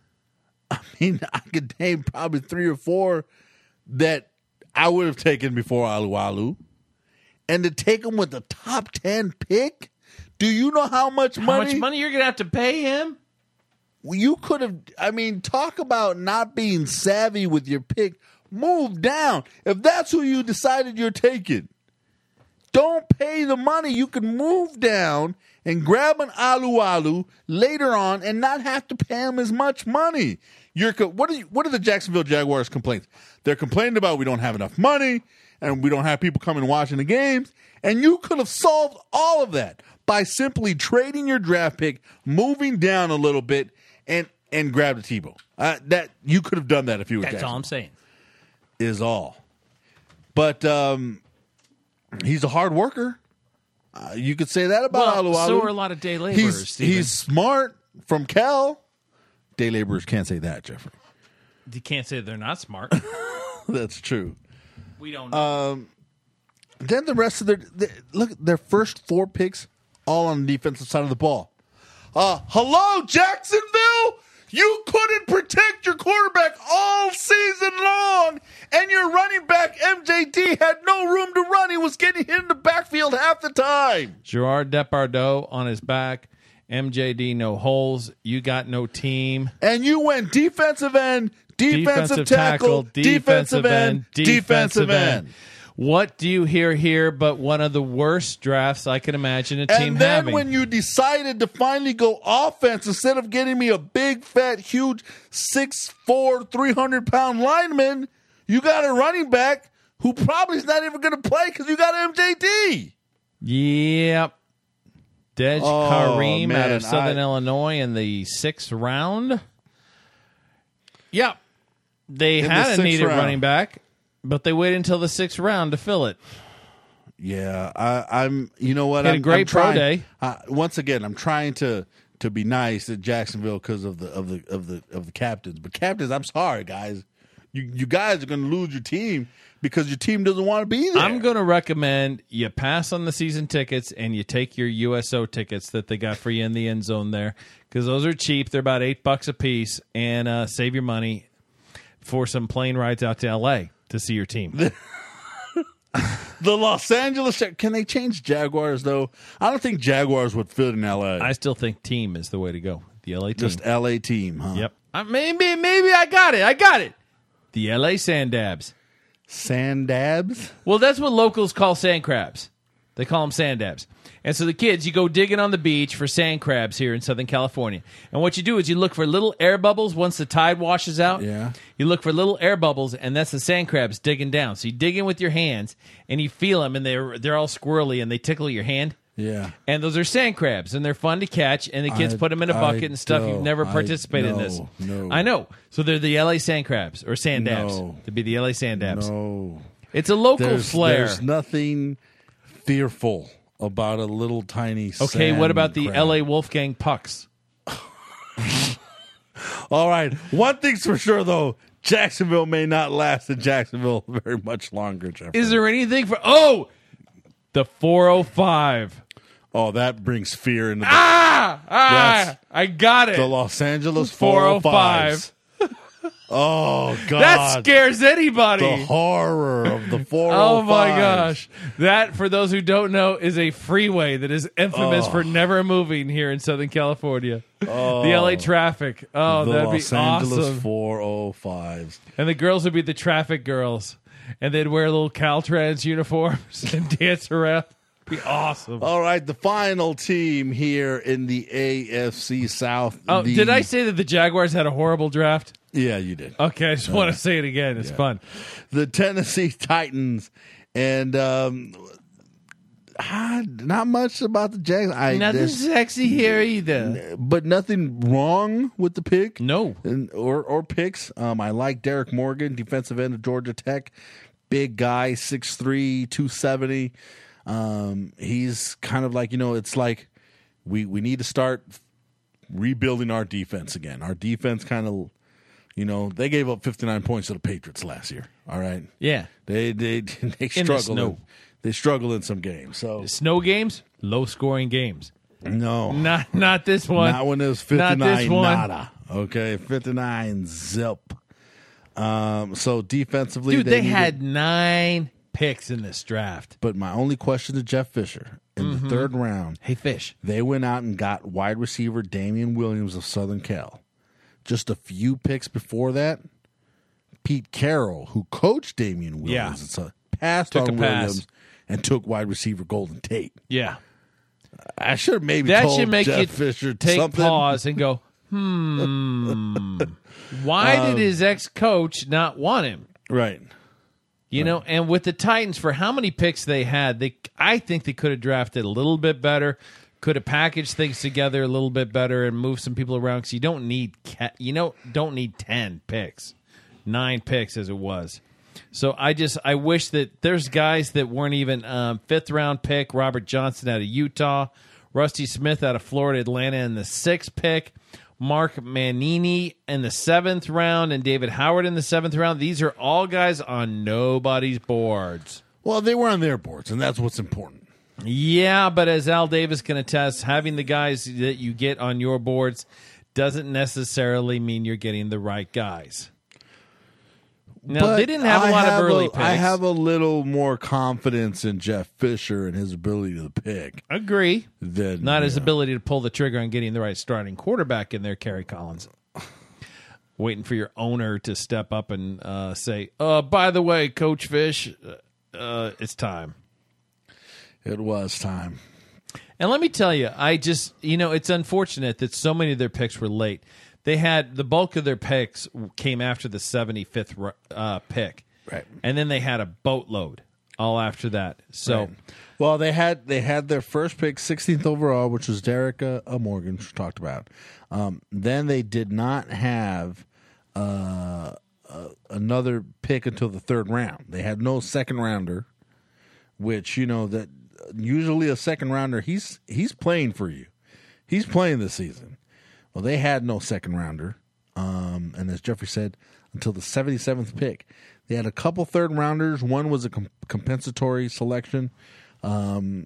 I mean, I could name probably three or four that I would have taken before Alualu. And to take him with the top ten pick? Do you know how much How money? much money you're going to have to pay him? You could have, I mean, talk about not being savvy with your pick. Move down. If that's who you decided you're taking, don't pay the money. You can move down and grab an Alualu later on and not have to pay him as much money. You're co- what are you, what are the Jacksonville Jaguars' complaints? They're complaining about we don't have enough money and we don't have people coming watching the games. And you could have solved all of that by simply trading your draft pick, moving down a little bit, and and grab the Tebow. Uh, that you could have done that if you were That's all Jacksonville. I'm saying. Is all. But um, he's a hard worker. Uh, you could say that about Well, Alualu. so are a lot of day laborers, He's, Steven. he's smart from Cal. Day laborers can't say that, Jeffrey. You can't say they're not smart. That's true. We don't know. Um, then the rest of their, their look, their first four picks all on the defensive side of the ball. Uh, hello, Jacksonville. You couldn't protect your quarterback all season long, and your running back M J D had no room to run. He was getting hit in the backfield half the time. Gerard Depardieu on his back. M J D, no holes. You got no team. And you went defensive end, defensive, tackle, defensive end, defensive end. What do you hear here but one of the worst drafts I can imagine a team And then having? when you decided to finally go offense, instead of getting me a big, fat, huge, six foot four, three hundred pound lineman, you got a running back who probably is not even going to play because you got M J D. Yep. Dej Oh, Kareem out man, of Southern I- Illinois in the sixth round. Yep. They In the had a sixth needed round. running back, but they waited until the sixth round to fill it. Yeah, I, I'm. You know what? Had a I'm, great I'm pro trying, day. Uh, once again, I'm trying to to be nice at Jacksonville because of the of the of the of the captains. But captains, I'm sorry, guys. You you guys are going to lose your team because your team doesn't want to be there. I'm going to recommend you pass on the season tickets and you take your U S O tickets that they got for you in the end zone there because those are cheap. They're about eight bucks a piece, and uh, save your money for some plane rides out to L A to see your team. The Los Angeles. Can they change Jaguars though? I don't think Jaguars would fit in L A. I still think team is the way to go. The L A team. Just L A team, huh? Yep. Uh, maybe maybe I got it. I got it. The L A Sand Dabs. Sand dabs. Well, that's what locals call sand crabs. They call them sand dabs. And so the kids, you go digging on the beach for sand crabs here in Southern California. And what you do is you look for little air bubbles once the tide washes out. Yeah. You look for little air bubbles, and that's the sand crabs digging down. So you dig in with your hands, and you feel them, and they're they're all squirrely, and they tickle your hand. Yeah. And those are sand crabs, and they're fun to catch, and the kids I- put them in a I bucket and stuff. You've don't- never I- participated in no, this. no. I know. So they're the L A sand crabs, or sand dabs. No. To be the L A sand dabs. No. It's a local There's, flair. there's nothing fearful about a little tiny. Okay, sand what about the crab. L A Wolfgang Pucks? All right. One thing's for sure, though. Jacksonville may not last in Jacksonville very much longer, Jeffrey. Is there anything for... Oh! The four oh five. Oh, that brings fear into the, Ah! Ah! That's I got it. the Los Angeles four oh four oh fives. Oh, God. That scares anybody. The horror of the four oh fives. Oh my gosh. That, for those who don't know, is a freeway that is infamous Oh. for never moving here in Southern California. Oh. The L A traffic. Oh, The that'd Los be Angeles awesome. four oh fives. And the girls would be the traffic girls. And they'd wear little Caltrans uniforms and dance around. Be awesome. All right, the final team here in the A F C South. Oh, the- did I say that the Jaguars had a horrible draft? Yeah, you did. Okay, I just want to say it again. It's fun. The Tennessee Titans, and um, ah, not much about the Jags. I, Nothing there's- sexy here either. but nothing wrong with the pick. No. And, or or picks. Um, I like Derek Morgan, defensive end of Georgia Tech. Big guy, six three, two seventy. Um, he's kind of like, you know, it's like we, we need to start rebuilding our defense again. Our defense kind of, you know, they gave up fifty-nine points to the Patriots last year. All right. Yeah. They they they the struggled. snow. In, they struggled in some games. So Snow games, low scoring games. no, Not not this one. not when it was Not fifty-nine. this one. Nada. Okay, fifty-nine zip. Um, so defensively, Dude, they, needed- had nine picks in this draft. But my only question to Jeff Fisher in Mm-hmm. the third round, Hey, Fish. they went out and got wide receiver Damian Williams of Southern Cal. Just a few picks before that, Pete Carroll, who coached Damian Williams, Yeah. and so passed Took on a pass. Williams and took wide receiver Golden Tate. Yeah. I should have maybe That told should make Jeff you Fisher take something. pause and go, hmm. Why Um, did his ex-coach not want him? Right. You know, and with the Titans, for how many picks they had, they I think they could have drafted a little bit better, could have packaged things together a little bit better, and moved some people around because you don't need ca- you know don't need ten picks, nine picks as it was. So I just I wish that there's guys that weren't even um, fifth round pick. Robert Johnson out of Utah, Rusty Smith out of Florida Atlanta in the sixth pick. Mark Manini in the seventh round and David Howard in the seventh round. These are all guys on nobody's boards. Well, they were on their boards, and that's what's important. Yeah, but as Al Davis can attest, having the guys that you get on your boards doesn't necessarily mean you're getting the right guys. Now, But they didn't have a I lot have of early a- picks. I have a little more confidence in Jeff Fisher and his ability to pick Agree. than Not his yeah. ability to pull the trigger on getting the right starting quarterback in there, Kerry Collins. Waiting for your owner to step up and uh, say, uh, by the way, Coach Fish, uh, uh, it's time. It was time. And let me tell you, I just, you know, it's unfortunate that so many of their picks were late. They had the bulk of their picks came after the seventy-fifth uh, pick. Right. And then they had a boatload all after that. So, Right. Well, they had they had their first pick, sixteenth overall, which was Derek uh, uh, Morgan, which we talked about. Um, then they did not have uh, uh, another pick until the third round. They had no second rounder, which you know that usually a second rounder he's he's playing for you, he's playing this season. Well, they had no second rounder, um, and as Jeffrey said, until the seventy-seventh pick. They had a couple third rounders. One was a com- compensatory selection. Um,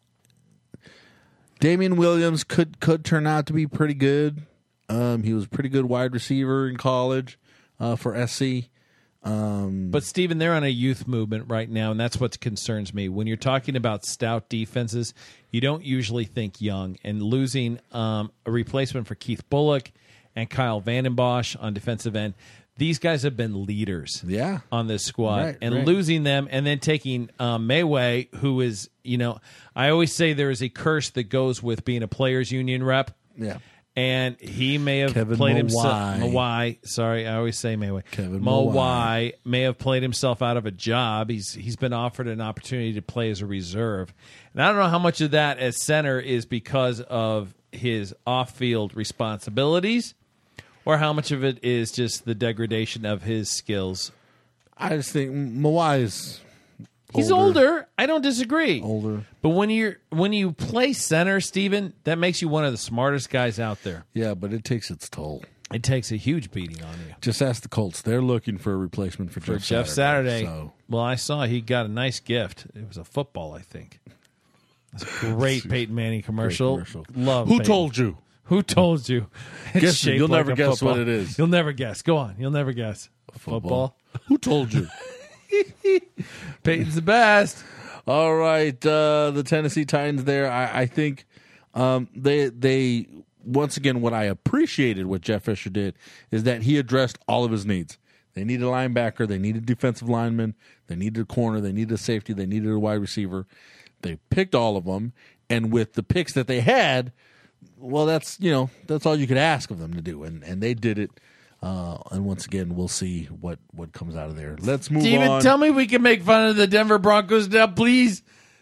Damian Williams could could turn out to be pretty good. Um, he was a pretty good wide receiver in college uh, for S C. Um, but Steven, they're on a youth movement right now, and that's what concerns me. When you're talking about stout defenses, you don't usually think young. And losing um, a replacement for Keith Bullock and Kyle Vandenbosch on defensive end, these guys have been leaders yeah. on this squad. Right, and right. losing them and then taking um, Mayway, who is, you know, I always say there is a curse that goes with being a players union rep. Yeah. And he may have Kevin played Mawai. himself. Mawai, sorry, I always say Mayway. Kevin Mawai Mawai. may have played himself out of a job. He's he's been offered an opportunity to play as a reserve, and I don't know how much of that as center is because of his off-field responsibilities, or how much of it is just the degradation of his skills. I just think Mawai is He's older. I don't disagree. Older. But when you're when you play center, Steven, that makes you one of the smartest guys out there. Yeah, but it takes its toll. It takes a huge beating on you. Just ask the Colts. They're looking for a replacement for, For Jeff, Jeff Saturday. So. Well, I saw he got a nice gift. It was a football, I think. It's a great Peyton Manning commercial. commercial. Love Who Peyton. told you? Who told you? It's Guess it. shaped You'll like never a guess football. what it is. You'll never guess. Go on. You'll never guess. Football. Who told you? Peyton's the best. All right, uh, the Tennessee Titans. There, I, I think um, they they once again what I appreciated what Jeff Fisher did is that he addressed all of his needs. They needed a linebacker, they needed defensive lineman, they needed a corner, they needed a safety, they needed a wide receiver. They picked all of them, and with the picks that they had, well, that's you know that's all you could ask of them to do, and and they did it. Uh, and once again, we'll see what, what comes out of there. Let's move Steven, on. tell me we can make fun of the Denver Broncos now, please.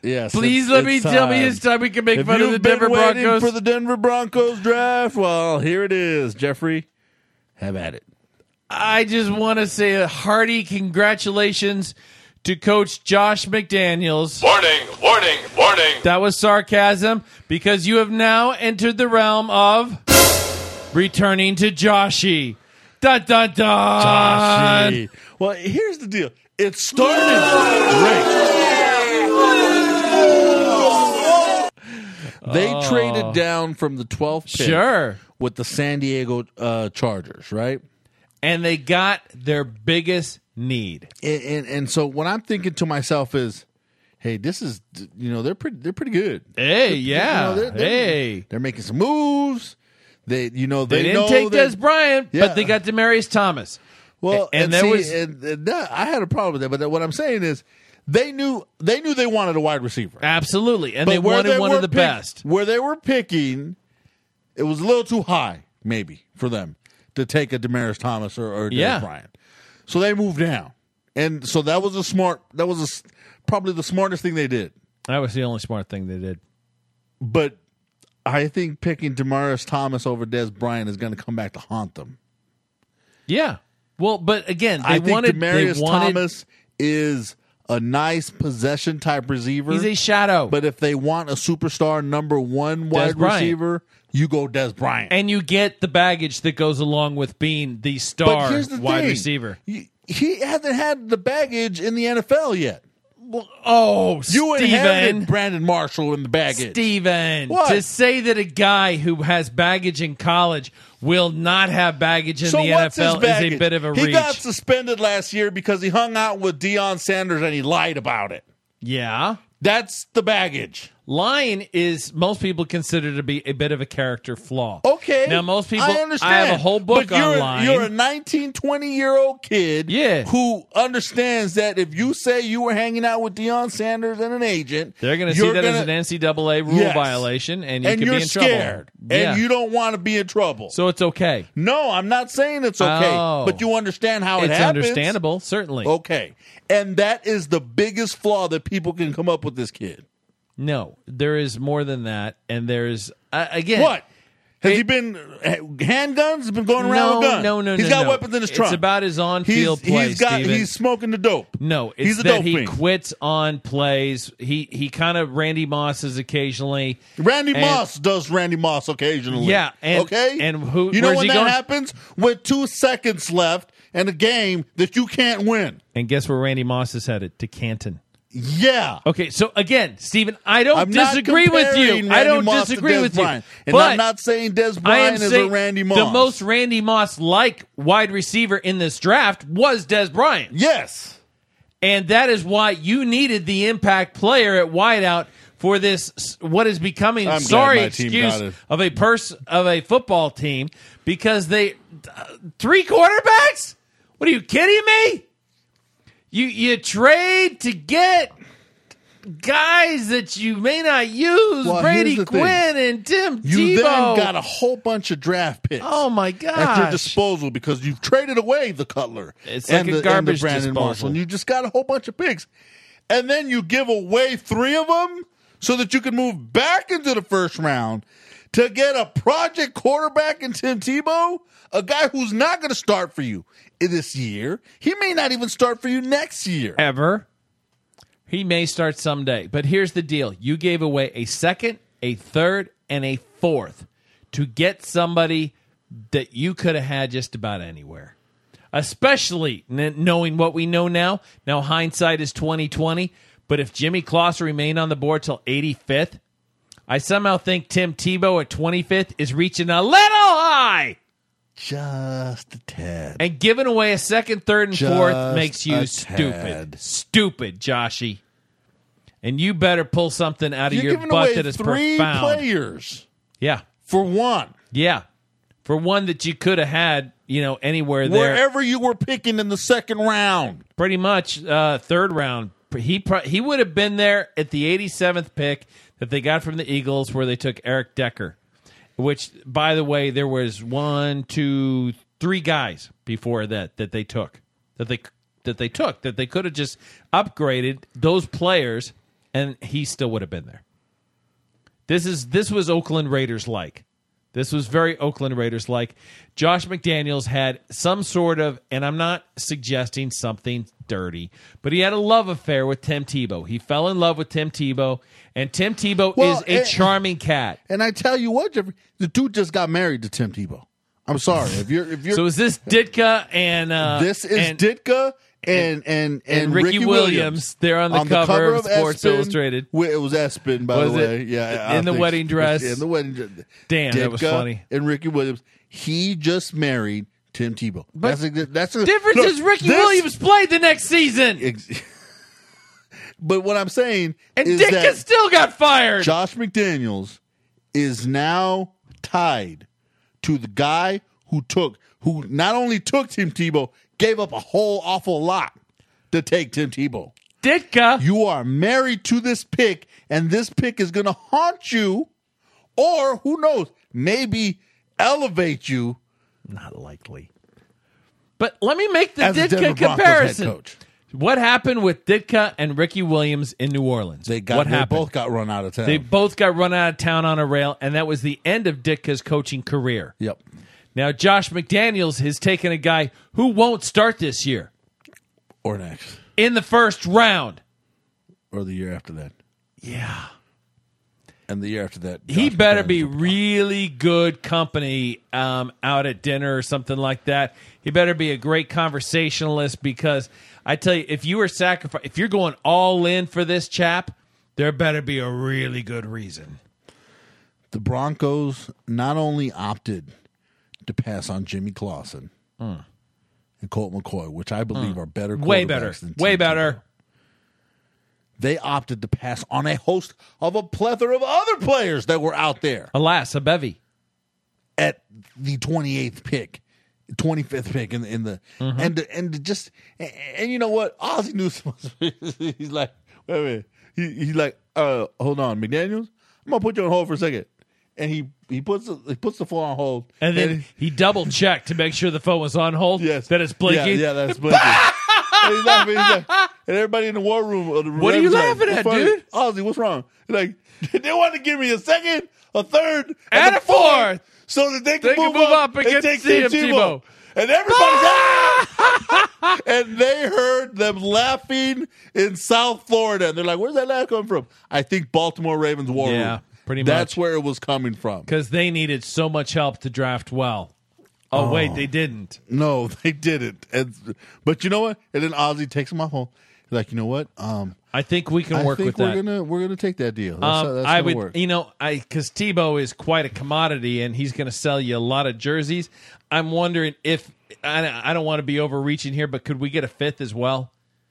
Yes, Please it's- let me it's tell me time. it's time we can make If fun of you've the been Denver waiting Broncos. for the Denver Broncos draft, well, here it is. Jeffrey, have at it. I just want to say a hearty congratulations to Coach Josh McDaniels. Warning, warning, warning. That was sarcasm because you have now entered the realm of returning to Joshy. Dun dun dun. Joshy. Well, here's the deal. It started great. They traded down from the twelfth pick Sure. with the San Diego uh, Chargers, right? And they got their biggest need. And, and and so what I'm thinking to myself is, hey, this is you know they're pretty they're pretty good. Hey, You yeah. know, they're, they're, hey. they're making some moves. They you know They, they, didn't know take that- Des Bryant, Yeah. but they got Demaryius Thomas. Well, and, and, there see, was and, and that, I had a problem with that. But what I'm saying is, they knew they knew they wanted a wide receiver. absolutely, and But they where wanted one were of the pick- best. Where they were picking, it was a little too high, maybe for them to take a Demaryius Thomas or, or Des Yeah. Bryant. So they moved down, and so that was a smart. That was a s probably the smartest thing they did. That was the only smart thing they did. But I think picking Demaryius Thomas over Des Bryant is going to come back to haunt them. Yeah. Well, but again, they I think wanted. Demaryius they wanted Thomas is a nice possession type receiver. he's a shadow. But if they want a superstar number one wide Bryant. receiver, you go Des Bryant. and you get the baggage that goes along with being the but star here's the wide thing. receiver. He, he hasn't had the baggage in the N F L yet. Oh, You Steven. inherited Brandon Marshall in the baggage. Steven. What? To say that a guy who has baggage in college will not have baggage in so the what's N F L his is baggage? a bit of a he reach. got suspended last year because he hung out with Deion Sanders and he lied about it. yeah. That's the baggage. Lying is most people consider to be a bit of a character flaw. Okay. Now most people I understand. I have a whole book but you're, on lying. You're a nineteen, twenty year old kid Yeah. who understands that if you say you were hanging out with Deion Sanders and an agent, They're going to see you're that as gonna- an N C double A rule Yes. violation, and you and can you're be in scared, trouble. Yeah. and you don't want to be in trouble. so it's okay. no, I'm not saying it's okay, Oh. but you understand how it It's happens. understandable, certainly. Okay, and that is the biggest flaw that people can come up with this kid. No, there is more than that, and there's uh, again What? Has Hey- he been handguns? Has been going around No, with guns? no, no, He's no, got no. weapons in his It's trunk. about his on-field he's, play, He's got. Steven. He's smoking the dope. No, it's he's a that dope he fiend. quits on plays. He he kind of Randy Mosses occasionally. Randy And- Moss does Randy Moss occasionally. Yeah, and- okay. and who- You know where's when he that going? happens? With two seconds left and a game that you can't win. And guess where Randy Moss is headed? To Canton. Yeah. Okay, so again, Stephen, I don't I'm not disagree with comparing you. Randy I don't Moss to disagree Des with Bryant. you. And but I'm not saying Des I am Bryant is saying a Randy Moss. the most Randy Moss like wide receiver in this draft was Des Bryant. Yes. And that is why you needed the impact player at wideout for this what is becoming I'm glad sorry my team excuse got it. of a pers- of a football team because they uh, three quarterbacks? What are you kidding me? You you trade to get guys that you may not use, Well, Brady here's the thing. Quinn and Tim You Tebow. then got a whole bunch of draft picks. Oh my At your gosh. disposal because you've traded away the Cutler It's like and, a the, and the garbage Brandon disposal. Marshall. And you just got a whole bunch of picks. And then you give away three of them so that you can move back into the first round to get a project quarterback in Tim Tebow, a guy who's not going to start for you this year. He may not even start for you next year. Ever. He may start someday. But here's the deal. You gave away a second, a third, and a fourth to get somebody that you could have had just about anywhere. Especially n- knowing what we know now. Now hindsight is twenty twenty. But if Jimmy Clausen remained on the board till eighty-fifth, I somehow think Tim Tebow at twenty-fifth is reaching a little high. Just a tad. And giving away a second, third, and Just fourth makes you a stupid. tad. Stupid, Joshy. And you better pull something out of You're your giving butt away that is three profound. players Yeah. for one. Yeah. For one that you could have had, you know, anywhere there. Wherever you were picking in the second round. Pretty much uh, third round. He pro- he would have been there at the eighty-seventh pick that they got from the Eagles where they took Eric Decker. Which, by the way, there was one, two, three guys before that that they took. That they that they took. That they could have just upgraded those players and he still would have been there. This is this was Oakland Raiders like. This was very Oakland Raiders like. Josh McDaniels had some sort of, and I'm not suggesting something dirty, but he had a love affair with Tim Tebow. He fell in love with Tim Tebow, and Tim Tebow Well, is a and- charming cat. And I tell you what, Jeffrey, the dude just got married to Tim Tebow. I'm sorry if you're if you're. So is this Ditka and uh, this is and, Ditka and and and, and Ricky, Ricky Williams. They're on the, cover, of Sports Espin. Illustrated. Wi- It was Espin, by Was the it? way. Yeah, I In the think- wedding dress? In the wedding dress. Damn, that was Ditka funny. And Ricky Williams. He just married Tim Tebow. But that's a, that's a Difference look, is Ricky this- Williams played the next season, Ex- but what I'm saying and is Ditka that still got fired. Josh McDaniels is now tied to the guy who took, who not only took Tim Tebow, gave up a whole awful lot to take Tim Tebow. Ditka. You are married to this pick, and this pick is going to haunt you, or who knows, maybe elevate you Not likely. But let me make the as a Denver Ditka Broncos comparison. head coach. What happened with Ditka and Ricky Williams in New Orleans? They got what they happened? both got run out of town. They both got run out of town on a rail, and that was the end of Ditka's coaching career. yep. Now, Josh McDaniels has taken a guy who won't start this year Or next. in the first round. Or the year after that. Yeah. And the year after that. He Josh better McDaniels be will be really good company um, out at dinner or something like that. He better be a great conversationalist because I tell you, if you are sacrifice, if you're going all in for this chap, there better be a really good reason. The Broncos not only opted to pass on Jimmy Clausen and Colt McCoy, which I believe are better quarterbacks Way better. than Way Tim better. Tebow. They opted to pass on a host of a plethora of other players that were out there Alas, a bevy. at the twenty-eighth pick, twenty-fifth pick in, in the Mm-hmm. and and to just and, and you know what? Ozzie Newsome, he's like, wait a minute. He, he's like, uh, hold on, McDaniels, I'm gonna put you on hold for a second, and he he puts the, he puts the phone on hold, And then he double checked to make sure the phone was on hold. yes, That it's blinking. Yeah, yeah, that's blinking. And he's laughing, he's like, and everybody in the war room. uh, the What are you Rams laughing like, at, "What's wrong?" dude? Ozzie, what's wrong? He's like, they want to give me a second, a third, And and, a fourth. so that they can, They can move, move up, up and and get take Tim Tim Tebow. Tebow. And everybody's ah! And they heard them laughing in South Florida. And they're like, where's that laugh coming from? I think Baltimore Ravens war room. Yeah, pretty That's much. where it was coming from. Because they needed so much help to draft well. Oh, wait, they didn't. No, they didn't. And, but you know what? And then Ozzie takes them off home. He's like, you know what? Um, I think we can I work think with we're that. gonna we're gonna take that deal. That's, Um, that's I gonna would, work. you know, I because Tebow is quite a commodity, and he's going to sell you a lot of jerseys. I'm wondering if I, I don't want to be overreaching here, but could we get a fifth as well?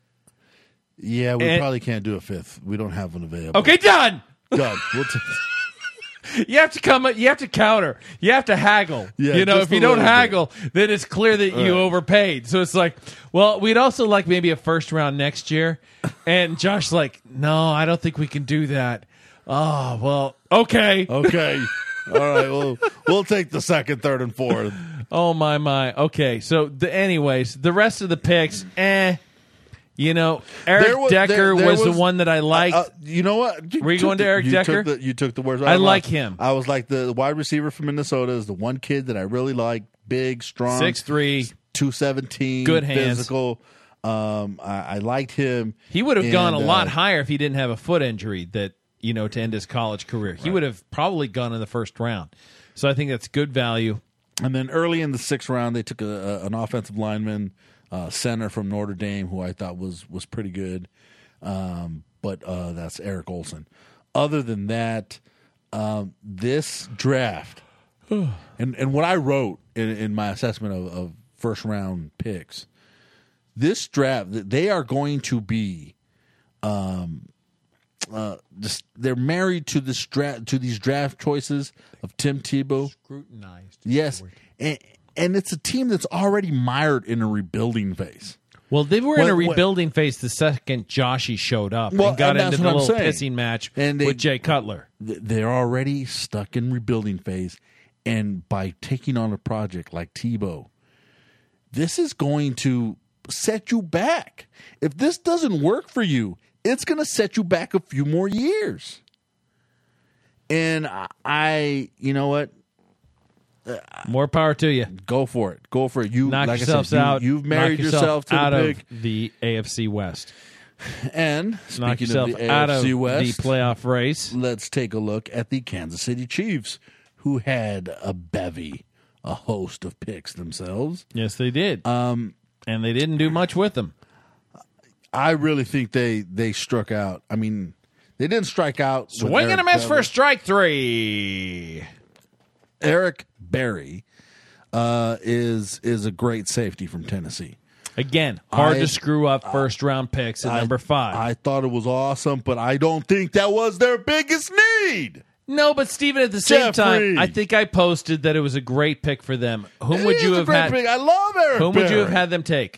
Yeah, we and- probably can't do a fifth. We don't have one available. Okay, done. done. We'll t- You have to come. You have to counter. You have to haggle. Yeah, you know, just if you a don't little bit. haggle, then it's clear that you Right. overpaid. So it's like, well, we'd also like maybe a first round next year. And Josh's like, no, I don't think we can do that. Oh well, okay. okay. All right. Well, we'll take the second, third, and fourth. Oh my my. Okay. So the anyways, the rest of the picks, eh. You know, Eric There was- Decker there- there was, the was- one that I liked. Uh, you know what? You Were you took going to the- Eric you Decker? Took the, you took the words. Right I out of my like mouth. him. I was like the wide receiver from Minnesota is the one kid that I really like. Big, strong, six three. two seventeen, Good hands. physical. Um, I, I liked him. He would have gone a And, lot uh, higher if he didn't have a foot injury that, you know, to end his college career. He would have probably gone in the first round. So I think that's good value. And then early in the sixth round, they took a, a, an offensive lineman, uh, center from Notre Dame, who I thought was was pretty good. Um, but uh, that's Eric Olson. Other than that, um, this draft and and what I wrote in, in my assessment of, of first round picks, this draft they are going to be, um, uh, just they're married to this draft to these draft choices of Tim Tebow. Scrutinized. Yes, and, and it's a team that's already mired in a rebuilding phase. Well, they were in a What- what- rebuilding phase the second Joshy showed up Well, and got and that's into the what I'm little saying. pissing match And they- with Jay Cutler. Th- They're already stuck in rebuilding phase, and by taking on a project like Tebow, this is going to set you back. If this doesn't work for you, it's going to set you back a few more years. And I, you know what? More power to you. Go for it. Go for it. You Knock like yourselves I said, out. You, you've married Knock yourself yourself to out the of big. the A F C West. And Knock speaking yourself of the out A F C of West, the playoff race. let's take a look at the Kansas City Chiefs, who had a bevy, a host of picks themselves. Yes, they did. Um, and they didn't do much with them. I really think they they struck out. I mean, they didn't strike out. with Swing and a Eric miss for Berry. strike three. Eric Berry uh, is is a great safety from Tennessee. Again, hard I- to screw up first round picks at I- number five. I thought it was awesome, but I don't think that was their biggest need. no, but Steven, at the same Jeffrey. time, I think I posted that it was a great pick for them. Whom It would is you a have great had? pick. I love Eric Whom would you have Berry. had them take?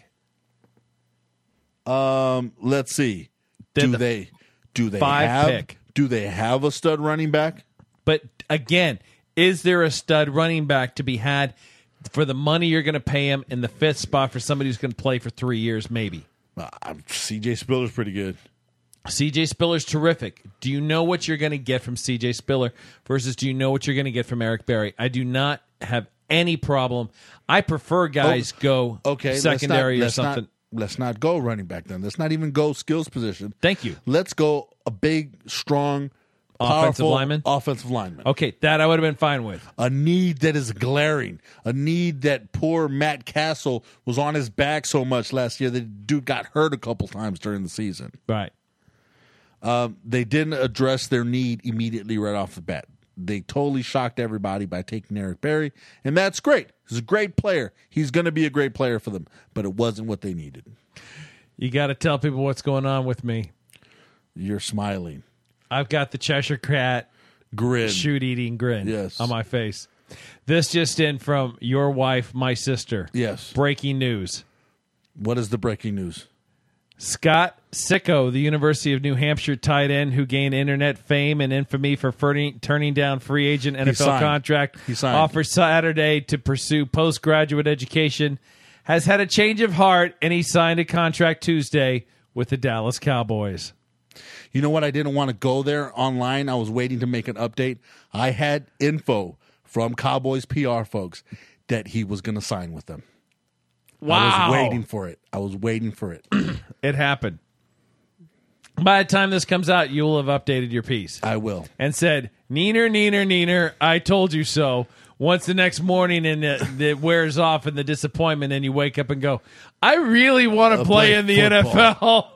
Um, let's see. They're do the they do they five have pick. do they have a stud running back? But again, is there a stud running back to be had for the money you're going to pay him in the fifth spot for somebody who's going to play for three years? Maybe. Uh, C J Spiller's pretty good. C J Spiller's terrific. Do you know what you're going to get from C J Spiller versus do you know what you're going to get from Eric Berry? I do not have any problem. I prefer guys go Okay, secondary let's or not, let's something. Not, let's not go running back then. Let's not even go skills position. Thank you. Let's go a big, strong, Offensive powerful lineman? Offensive lineman. Okay, that I would have been fine with. A need that is glaring. A need that poor Matt Castle was on his back so much last year that the dude got hurt a couple times during the season. Right. Um, they didn't address their need immediately right off the bat. They totally shocked everybody by taking Eric Berry, and that's great. He's a great player. He's going to be a great player for them, but it wasn't what they needed. You got to tell people what's going on with me. You're smiling. I've got the Cheshire Cat Grin. shoot eating grin Yes. on my face. This just in from your wife, my sister. Yes. Breaking news. What is the breaking news? Scott Sicko, the University of New Hampshire tight end who gained internet fame and infamy for furting, turning down free agent N F L signed. contract He signed. offer Saturday to pursue postgraduate education, has had a change of heart, and he signed a contract Tuesday with the Dallas Cowboys. You know what? I didn't want to go there online. I was waiting to make an update. I had info from Cowboys P R folks that he was going to sign with them. Wow. I was waiting for it. I was waiting for it. It happened. By the time this comes out, you will have updated your piece I will. and said, Neener, Neener, Neener, I told you so. Once the next morning and it, it wears off and the disappointment and you wake up and go, I really want to Uh, play play in the N F L.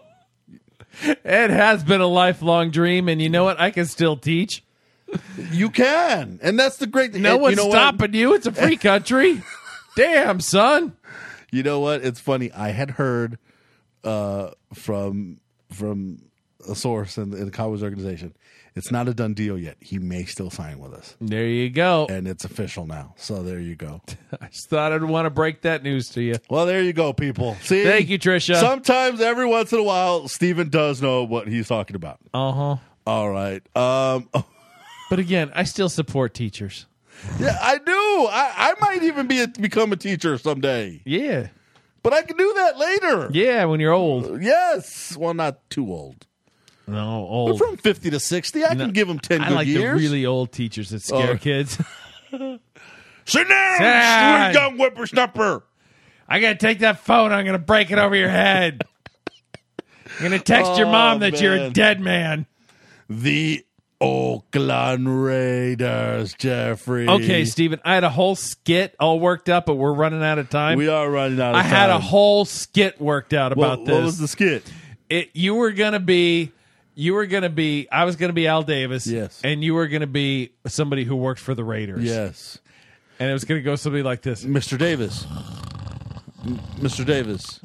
It has been a lifelong dream, and you know what? I can still teach. You can. And that's the great thing. No And one's you know what? stopping you. It's a free country. Damn, son. You know what? It's funny. I had heard uh, from from a source in the, in the Cowboys organization. It's not a done deal yet. He may still sign with us, There you go. and it's official now. So there you go. I just thought I'd want to break that news to you. Well, there you go, people. See, Thank you, Tricia. Sometimes, every once in a while, Steven does know what he's talking about. Uh-huh. All right. Um, But again, I still support teachers. yeah, I do. I, I might even be a, become a teacher someday, Yeah. but I can do that later. Yeah, when you're old. Yes. Well, not too old. No, But old. from fifty to sixty, I No, can give them ten I good like years. the really old teachers that scare Oh. kids. Sit down, Sit. sweet young whippersnapper. I got to take that phone. I'm going to break it over your head. I'm going to text your Oh, mom that you're a man. dead man. The Oakland Raiders, Jeffrey. Okay, Steven, I had a whole skit all worked up, but we're running out of time. We are running out of I time. had a whole skit worked out about what, this. What was the skit? It, you were going to be... You were going to be, I was going to be Al Davis. Yes. And you were going to be somebody who worked for the Raiders. Yes. And it was going to go something like this. Mister Davis. M- Mister Davis.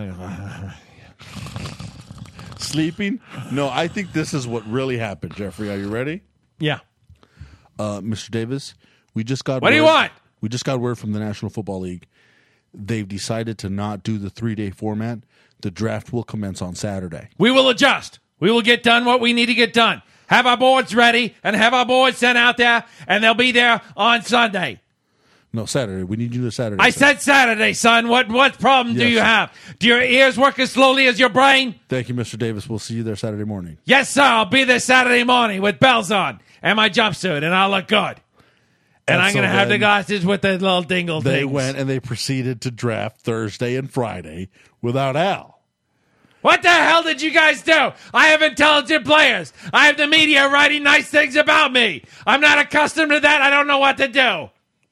Sleeping? No, I think this is what really happened, Jeffrey. Are you ready? Yeah. Uh, Mister Davis, we just got What do you word- want? We just got word from the National Football League. They've decided to not do the three-day format. The draft will commence on Saturday. We will adjust. We will get done what we need to get done. Have our boards ready and have our boards sent out there, and they'll be there on Sunday. No, Saturday. We need you to Saturday. I sir. said Saturday, son. What what problem do Yes. you have? Do your ears work as slowly as your brain? Thank you, Mister Davis. We'll see you there Saturday morning. Yes, sir. I'll be there Saturday morning with bells on and my jumpsuit, and I'll look good. And, And I'm so going to have the then glasses with the little dingle They things. went and they proceeded to draft Thursday and Friday without Al. What the hell did you guys do? I have intelligent players. I have the media writing nice things about me. I'm not accustomed to that. I don't know what to do.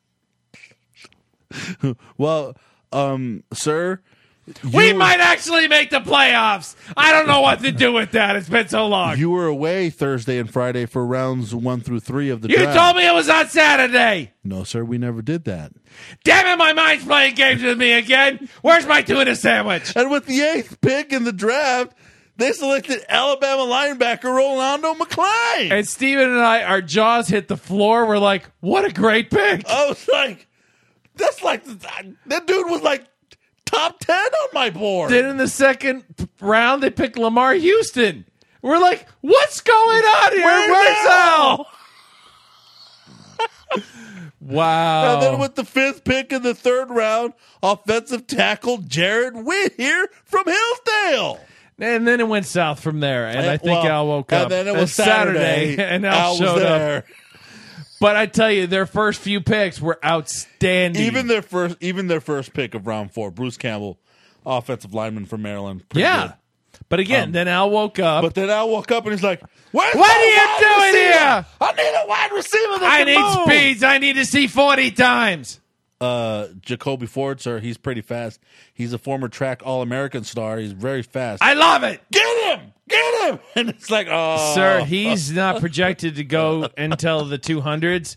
Well, um, sir, We you- might actually make the playoffs. I don't know what to do with that. It's been so long. You were away Thursday and Friday for rounds one through three of the You draft. told me it was on Saturday. No, sir, we never did that. Damn it, my mind's playing games with me again. Where's my tuna sandwich? And with the eighth pick in the draft, they selected Alabama linebacker Rolando McClain. And Steven and I, our jaws hit the floor. We're like, what a great pick. I was like, that's like, that dude was like top ten on my board. Then in the second round, they picked Lamar Houston. We're like, what's going on here? Where's Where's Al? Al? Wow. And then with the fifth pick in the third round, offensive tackle Jared Whittier from Hillsdale. And then it went south from there. And I think Well, Al woke and up. then it was It's Saturday, and Al, Al was showed up. there. But I tell you, their first few picks were outstanding. Even their first, even their first pick of round four, Bruce Campbell, offensive lineman from Maryland. Pretty yeah. good. But again, Um, then Al woke up. But then Al woke up and he's like, Where's What my are you wide doing receiver? here? I need a wide receiver that I can need move." speeds. I need to see forty times. Uh, Jacoby Ford, sir, he's pretty fast. He's a former track All-American star. He's very fast. I love it. Get him! Get him! And it's like, oh. Sir, he's not projected to go until the two hundreds.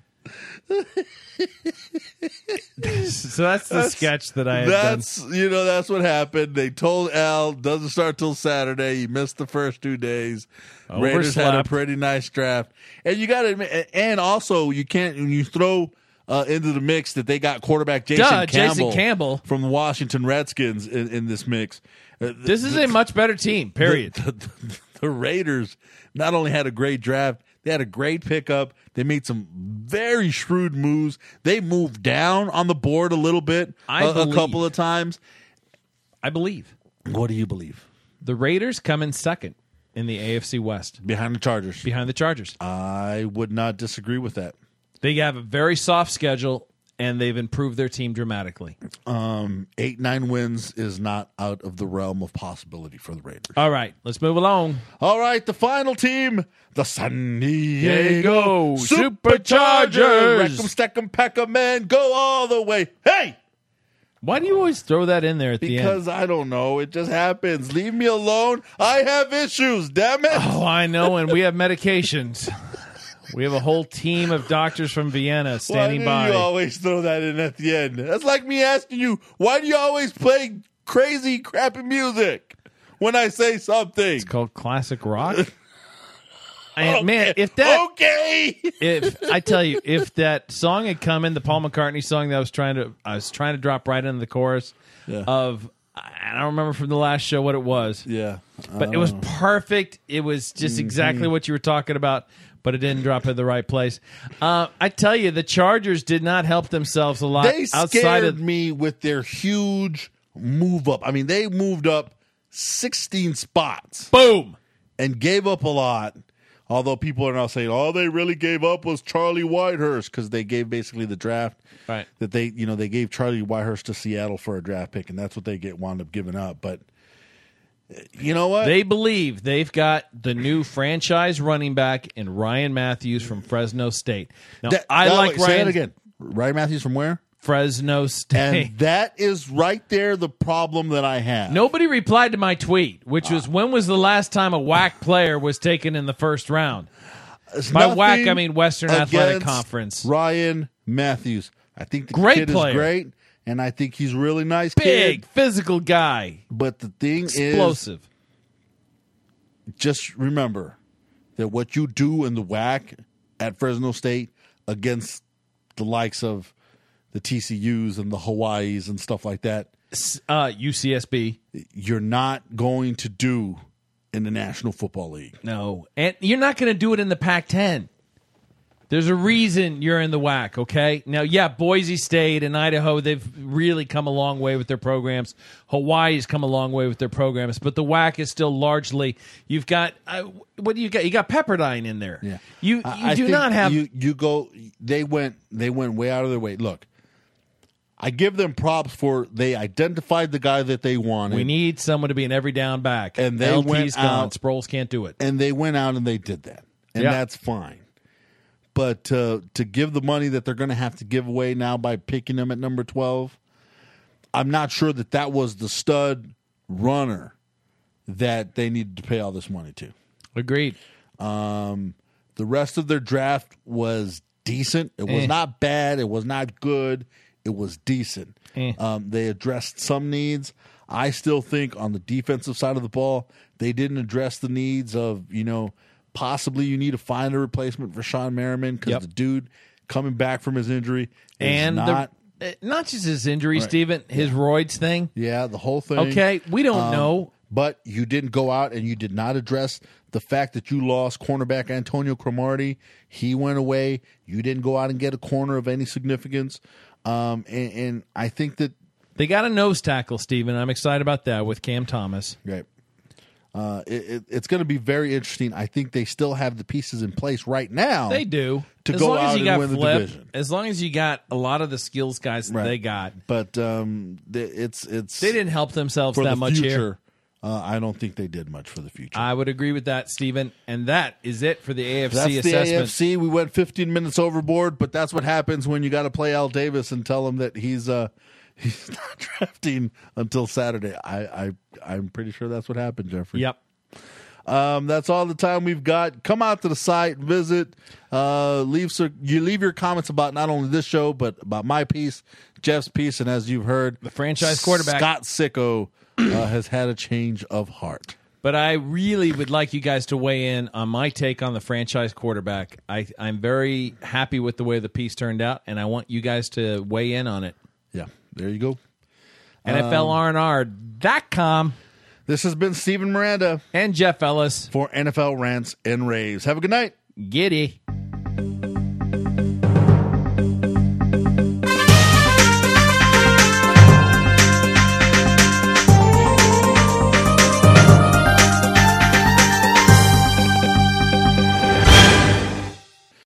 So that's the sketch that I had That's done. you know that's what happened. They told Al doesn't start till Saturday. He missed the first two days. Raiders had a Overslept. pretty nice draft, and you got to admit, and also you can't when you throw uh, into the mix that they got quarterback Jason Duh, Campbell, Jason Campbell. from the Washington Redskins in, in this mix. Uh, This is a much better team, period. The, the, the Raiders not only had a great draft, they had a great pickup. They made some very shrewd moves. They moved down on the board a little bit I a, a believe. couple of times. I believe. What do you believe? The Raiders come in second in the A F C West Behind the Chargers. behind the Chargers. I would not disagree with that. They have a very soft schedule, and they've improved their team dramatically. Um, eight, nine wins is not out of the realm of possibility for the Raiders. All right, let's move along. All right, the final team, the San Diego Diego Superchargers. Superchargers. Wreck 'em, stack 'em, pack 'em, and go all the way. Hey! Why do you always throw that in there at the end? Because I don't know. It just happens. Leave me alone. I have issues, damn it. Oh, I know, and we have medications. We have a whole team of doctors from Vienna standing why do by. you always throw that in at the end? That's like me asking you, why do you always play crazy, crappy music when I say something? It's called classic rock. And man, if that, Okay. if I tell you, if that song had come in, the Paul McCartney song that I was trying to, I was trying to drop right into the chorus Yeah. of, I don't remember from the last show what it was, Yeah. but it was perfect. It was just exactly what you were talking about, but it didn't drop in the right place. Uh, I tell you, the Chargers did not help themselves a lot They outside scared of. me with their huge move up. I mean, they moved up sixteen spots Boom. and gave up a lot. Although people are now saying, all they really gave up was Charlie Whitehurst because they gave basically the draft Right. that they, you know, they gave Charlie Whitehurst to Seattle for a draft pick, and that's what they get wound up giving up. But you know what? They believe they've got the new franchise running back in Ryan Matthews from Fresno State. Now, That- I that- like wait, say Ryan that again. Ryan Matthews from where? Fresno State. And that is right there the problem that I have. Nobody replied to my tweet, which was when was the last time a whack player was taken in the first round? It's By whack, nothing I mean Western Athletic against Conference. Ryan Matthews. I think the Great kid player. is great, and I think he's a really nice Big, kid. physical guy. But the thing Explosive. is, just remember that what you do in the whack at Fresno State against the likes of the T C Us and the Hawaiis and stuff like that, Uh, U C S B. you're not going to do in the National Football League. No. And you're not going to do it in the Pac ten. There's a reason you're in the W A C, okay? Now, yeah, Boise State and Idaho, they've really come a long way with their programs. Hawaii's come a long way with their programs, but the W A C is still largely, you've got, uh, what do you got? You got Pepperdine in there. Yeah. You, you I, I do think not have. You, you go, they went, they went way out of their way. Look, I give them props for they identified the guy that they wanted. We need someone to be an every down back. And they L T's went gone. out- Sproles can't do it. And they went out and they did that. And Yeah. that's fine. But uh, to give the money that they're going to have to give away now by picking him at number twelve, I'm not sure that that was the stud runner that they needed to pay all this money to. Agreed. Um, the rest of their draft was decent. It was Eh. not bad. It was not good. It was decent. Eh. Um, they addressed some needs. I still think on the defensive side of the ball, they didn't address the needs of, you know, possibly you need to find a replacement for Sean Merriman because Yep. the dude coming back from his injury is And not. the, uh, not just his injury, Right. Steven, his roids thing. Yeah, the whole thing. Okay, we don't Um, know. But you didn't go out and you did not address the fact that you lost cornerback Antonio Cromartie. He went away. You didn't go out and get a corner of any significance. Um, and, and I think that They got a nose tackle, Steven. I'm excited about that with Cam Thomas. right. Uh, it, it, it's going to be very interesting. I think they still have the pieces in place right now. They do. To as go long out as you and got win the Flip, division. as long as you got a lot of the skills guys that Right. they got. But um, th- it's it's They didn't help themselves for that the much future. here. Uh, I don't think they did much for the future. I would agree with that, Steven. And that is it for the A F C That's the assessment. A F C. We went fifteen minutes overboard, but that's what happens when you got to play Al Davis and tell him that he's uh, he's not drafting until Saturday. I, I I'm pretty sure that's what happened, Jeffrey. Yep. Um, that's all the time we've got. Come out to the site, visit, uh, leave so, you leave your comments about not only this show but about my piece, Jeff's piece, and as you've heard, The franchise quarterback. Scott Sicko uh, has had a change of heart. But I really would like you guys to weigh in on my take on the franchise quarterback. I, I'm very happy with the way the piece turned out, and I want you guys to weigh in on it. Yeah, there you go. N F L R and R dot com This has been Steven Miranda and Jeff Ellis. for N F L Rants and Raves. Have a good night. Giddy.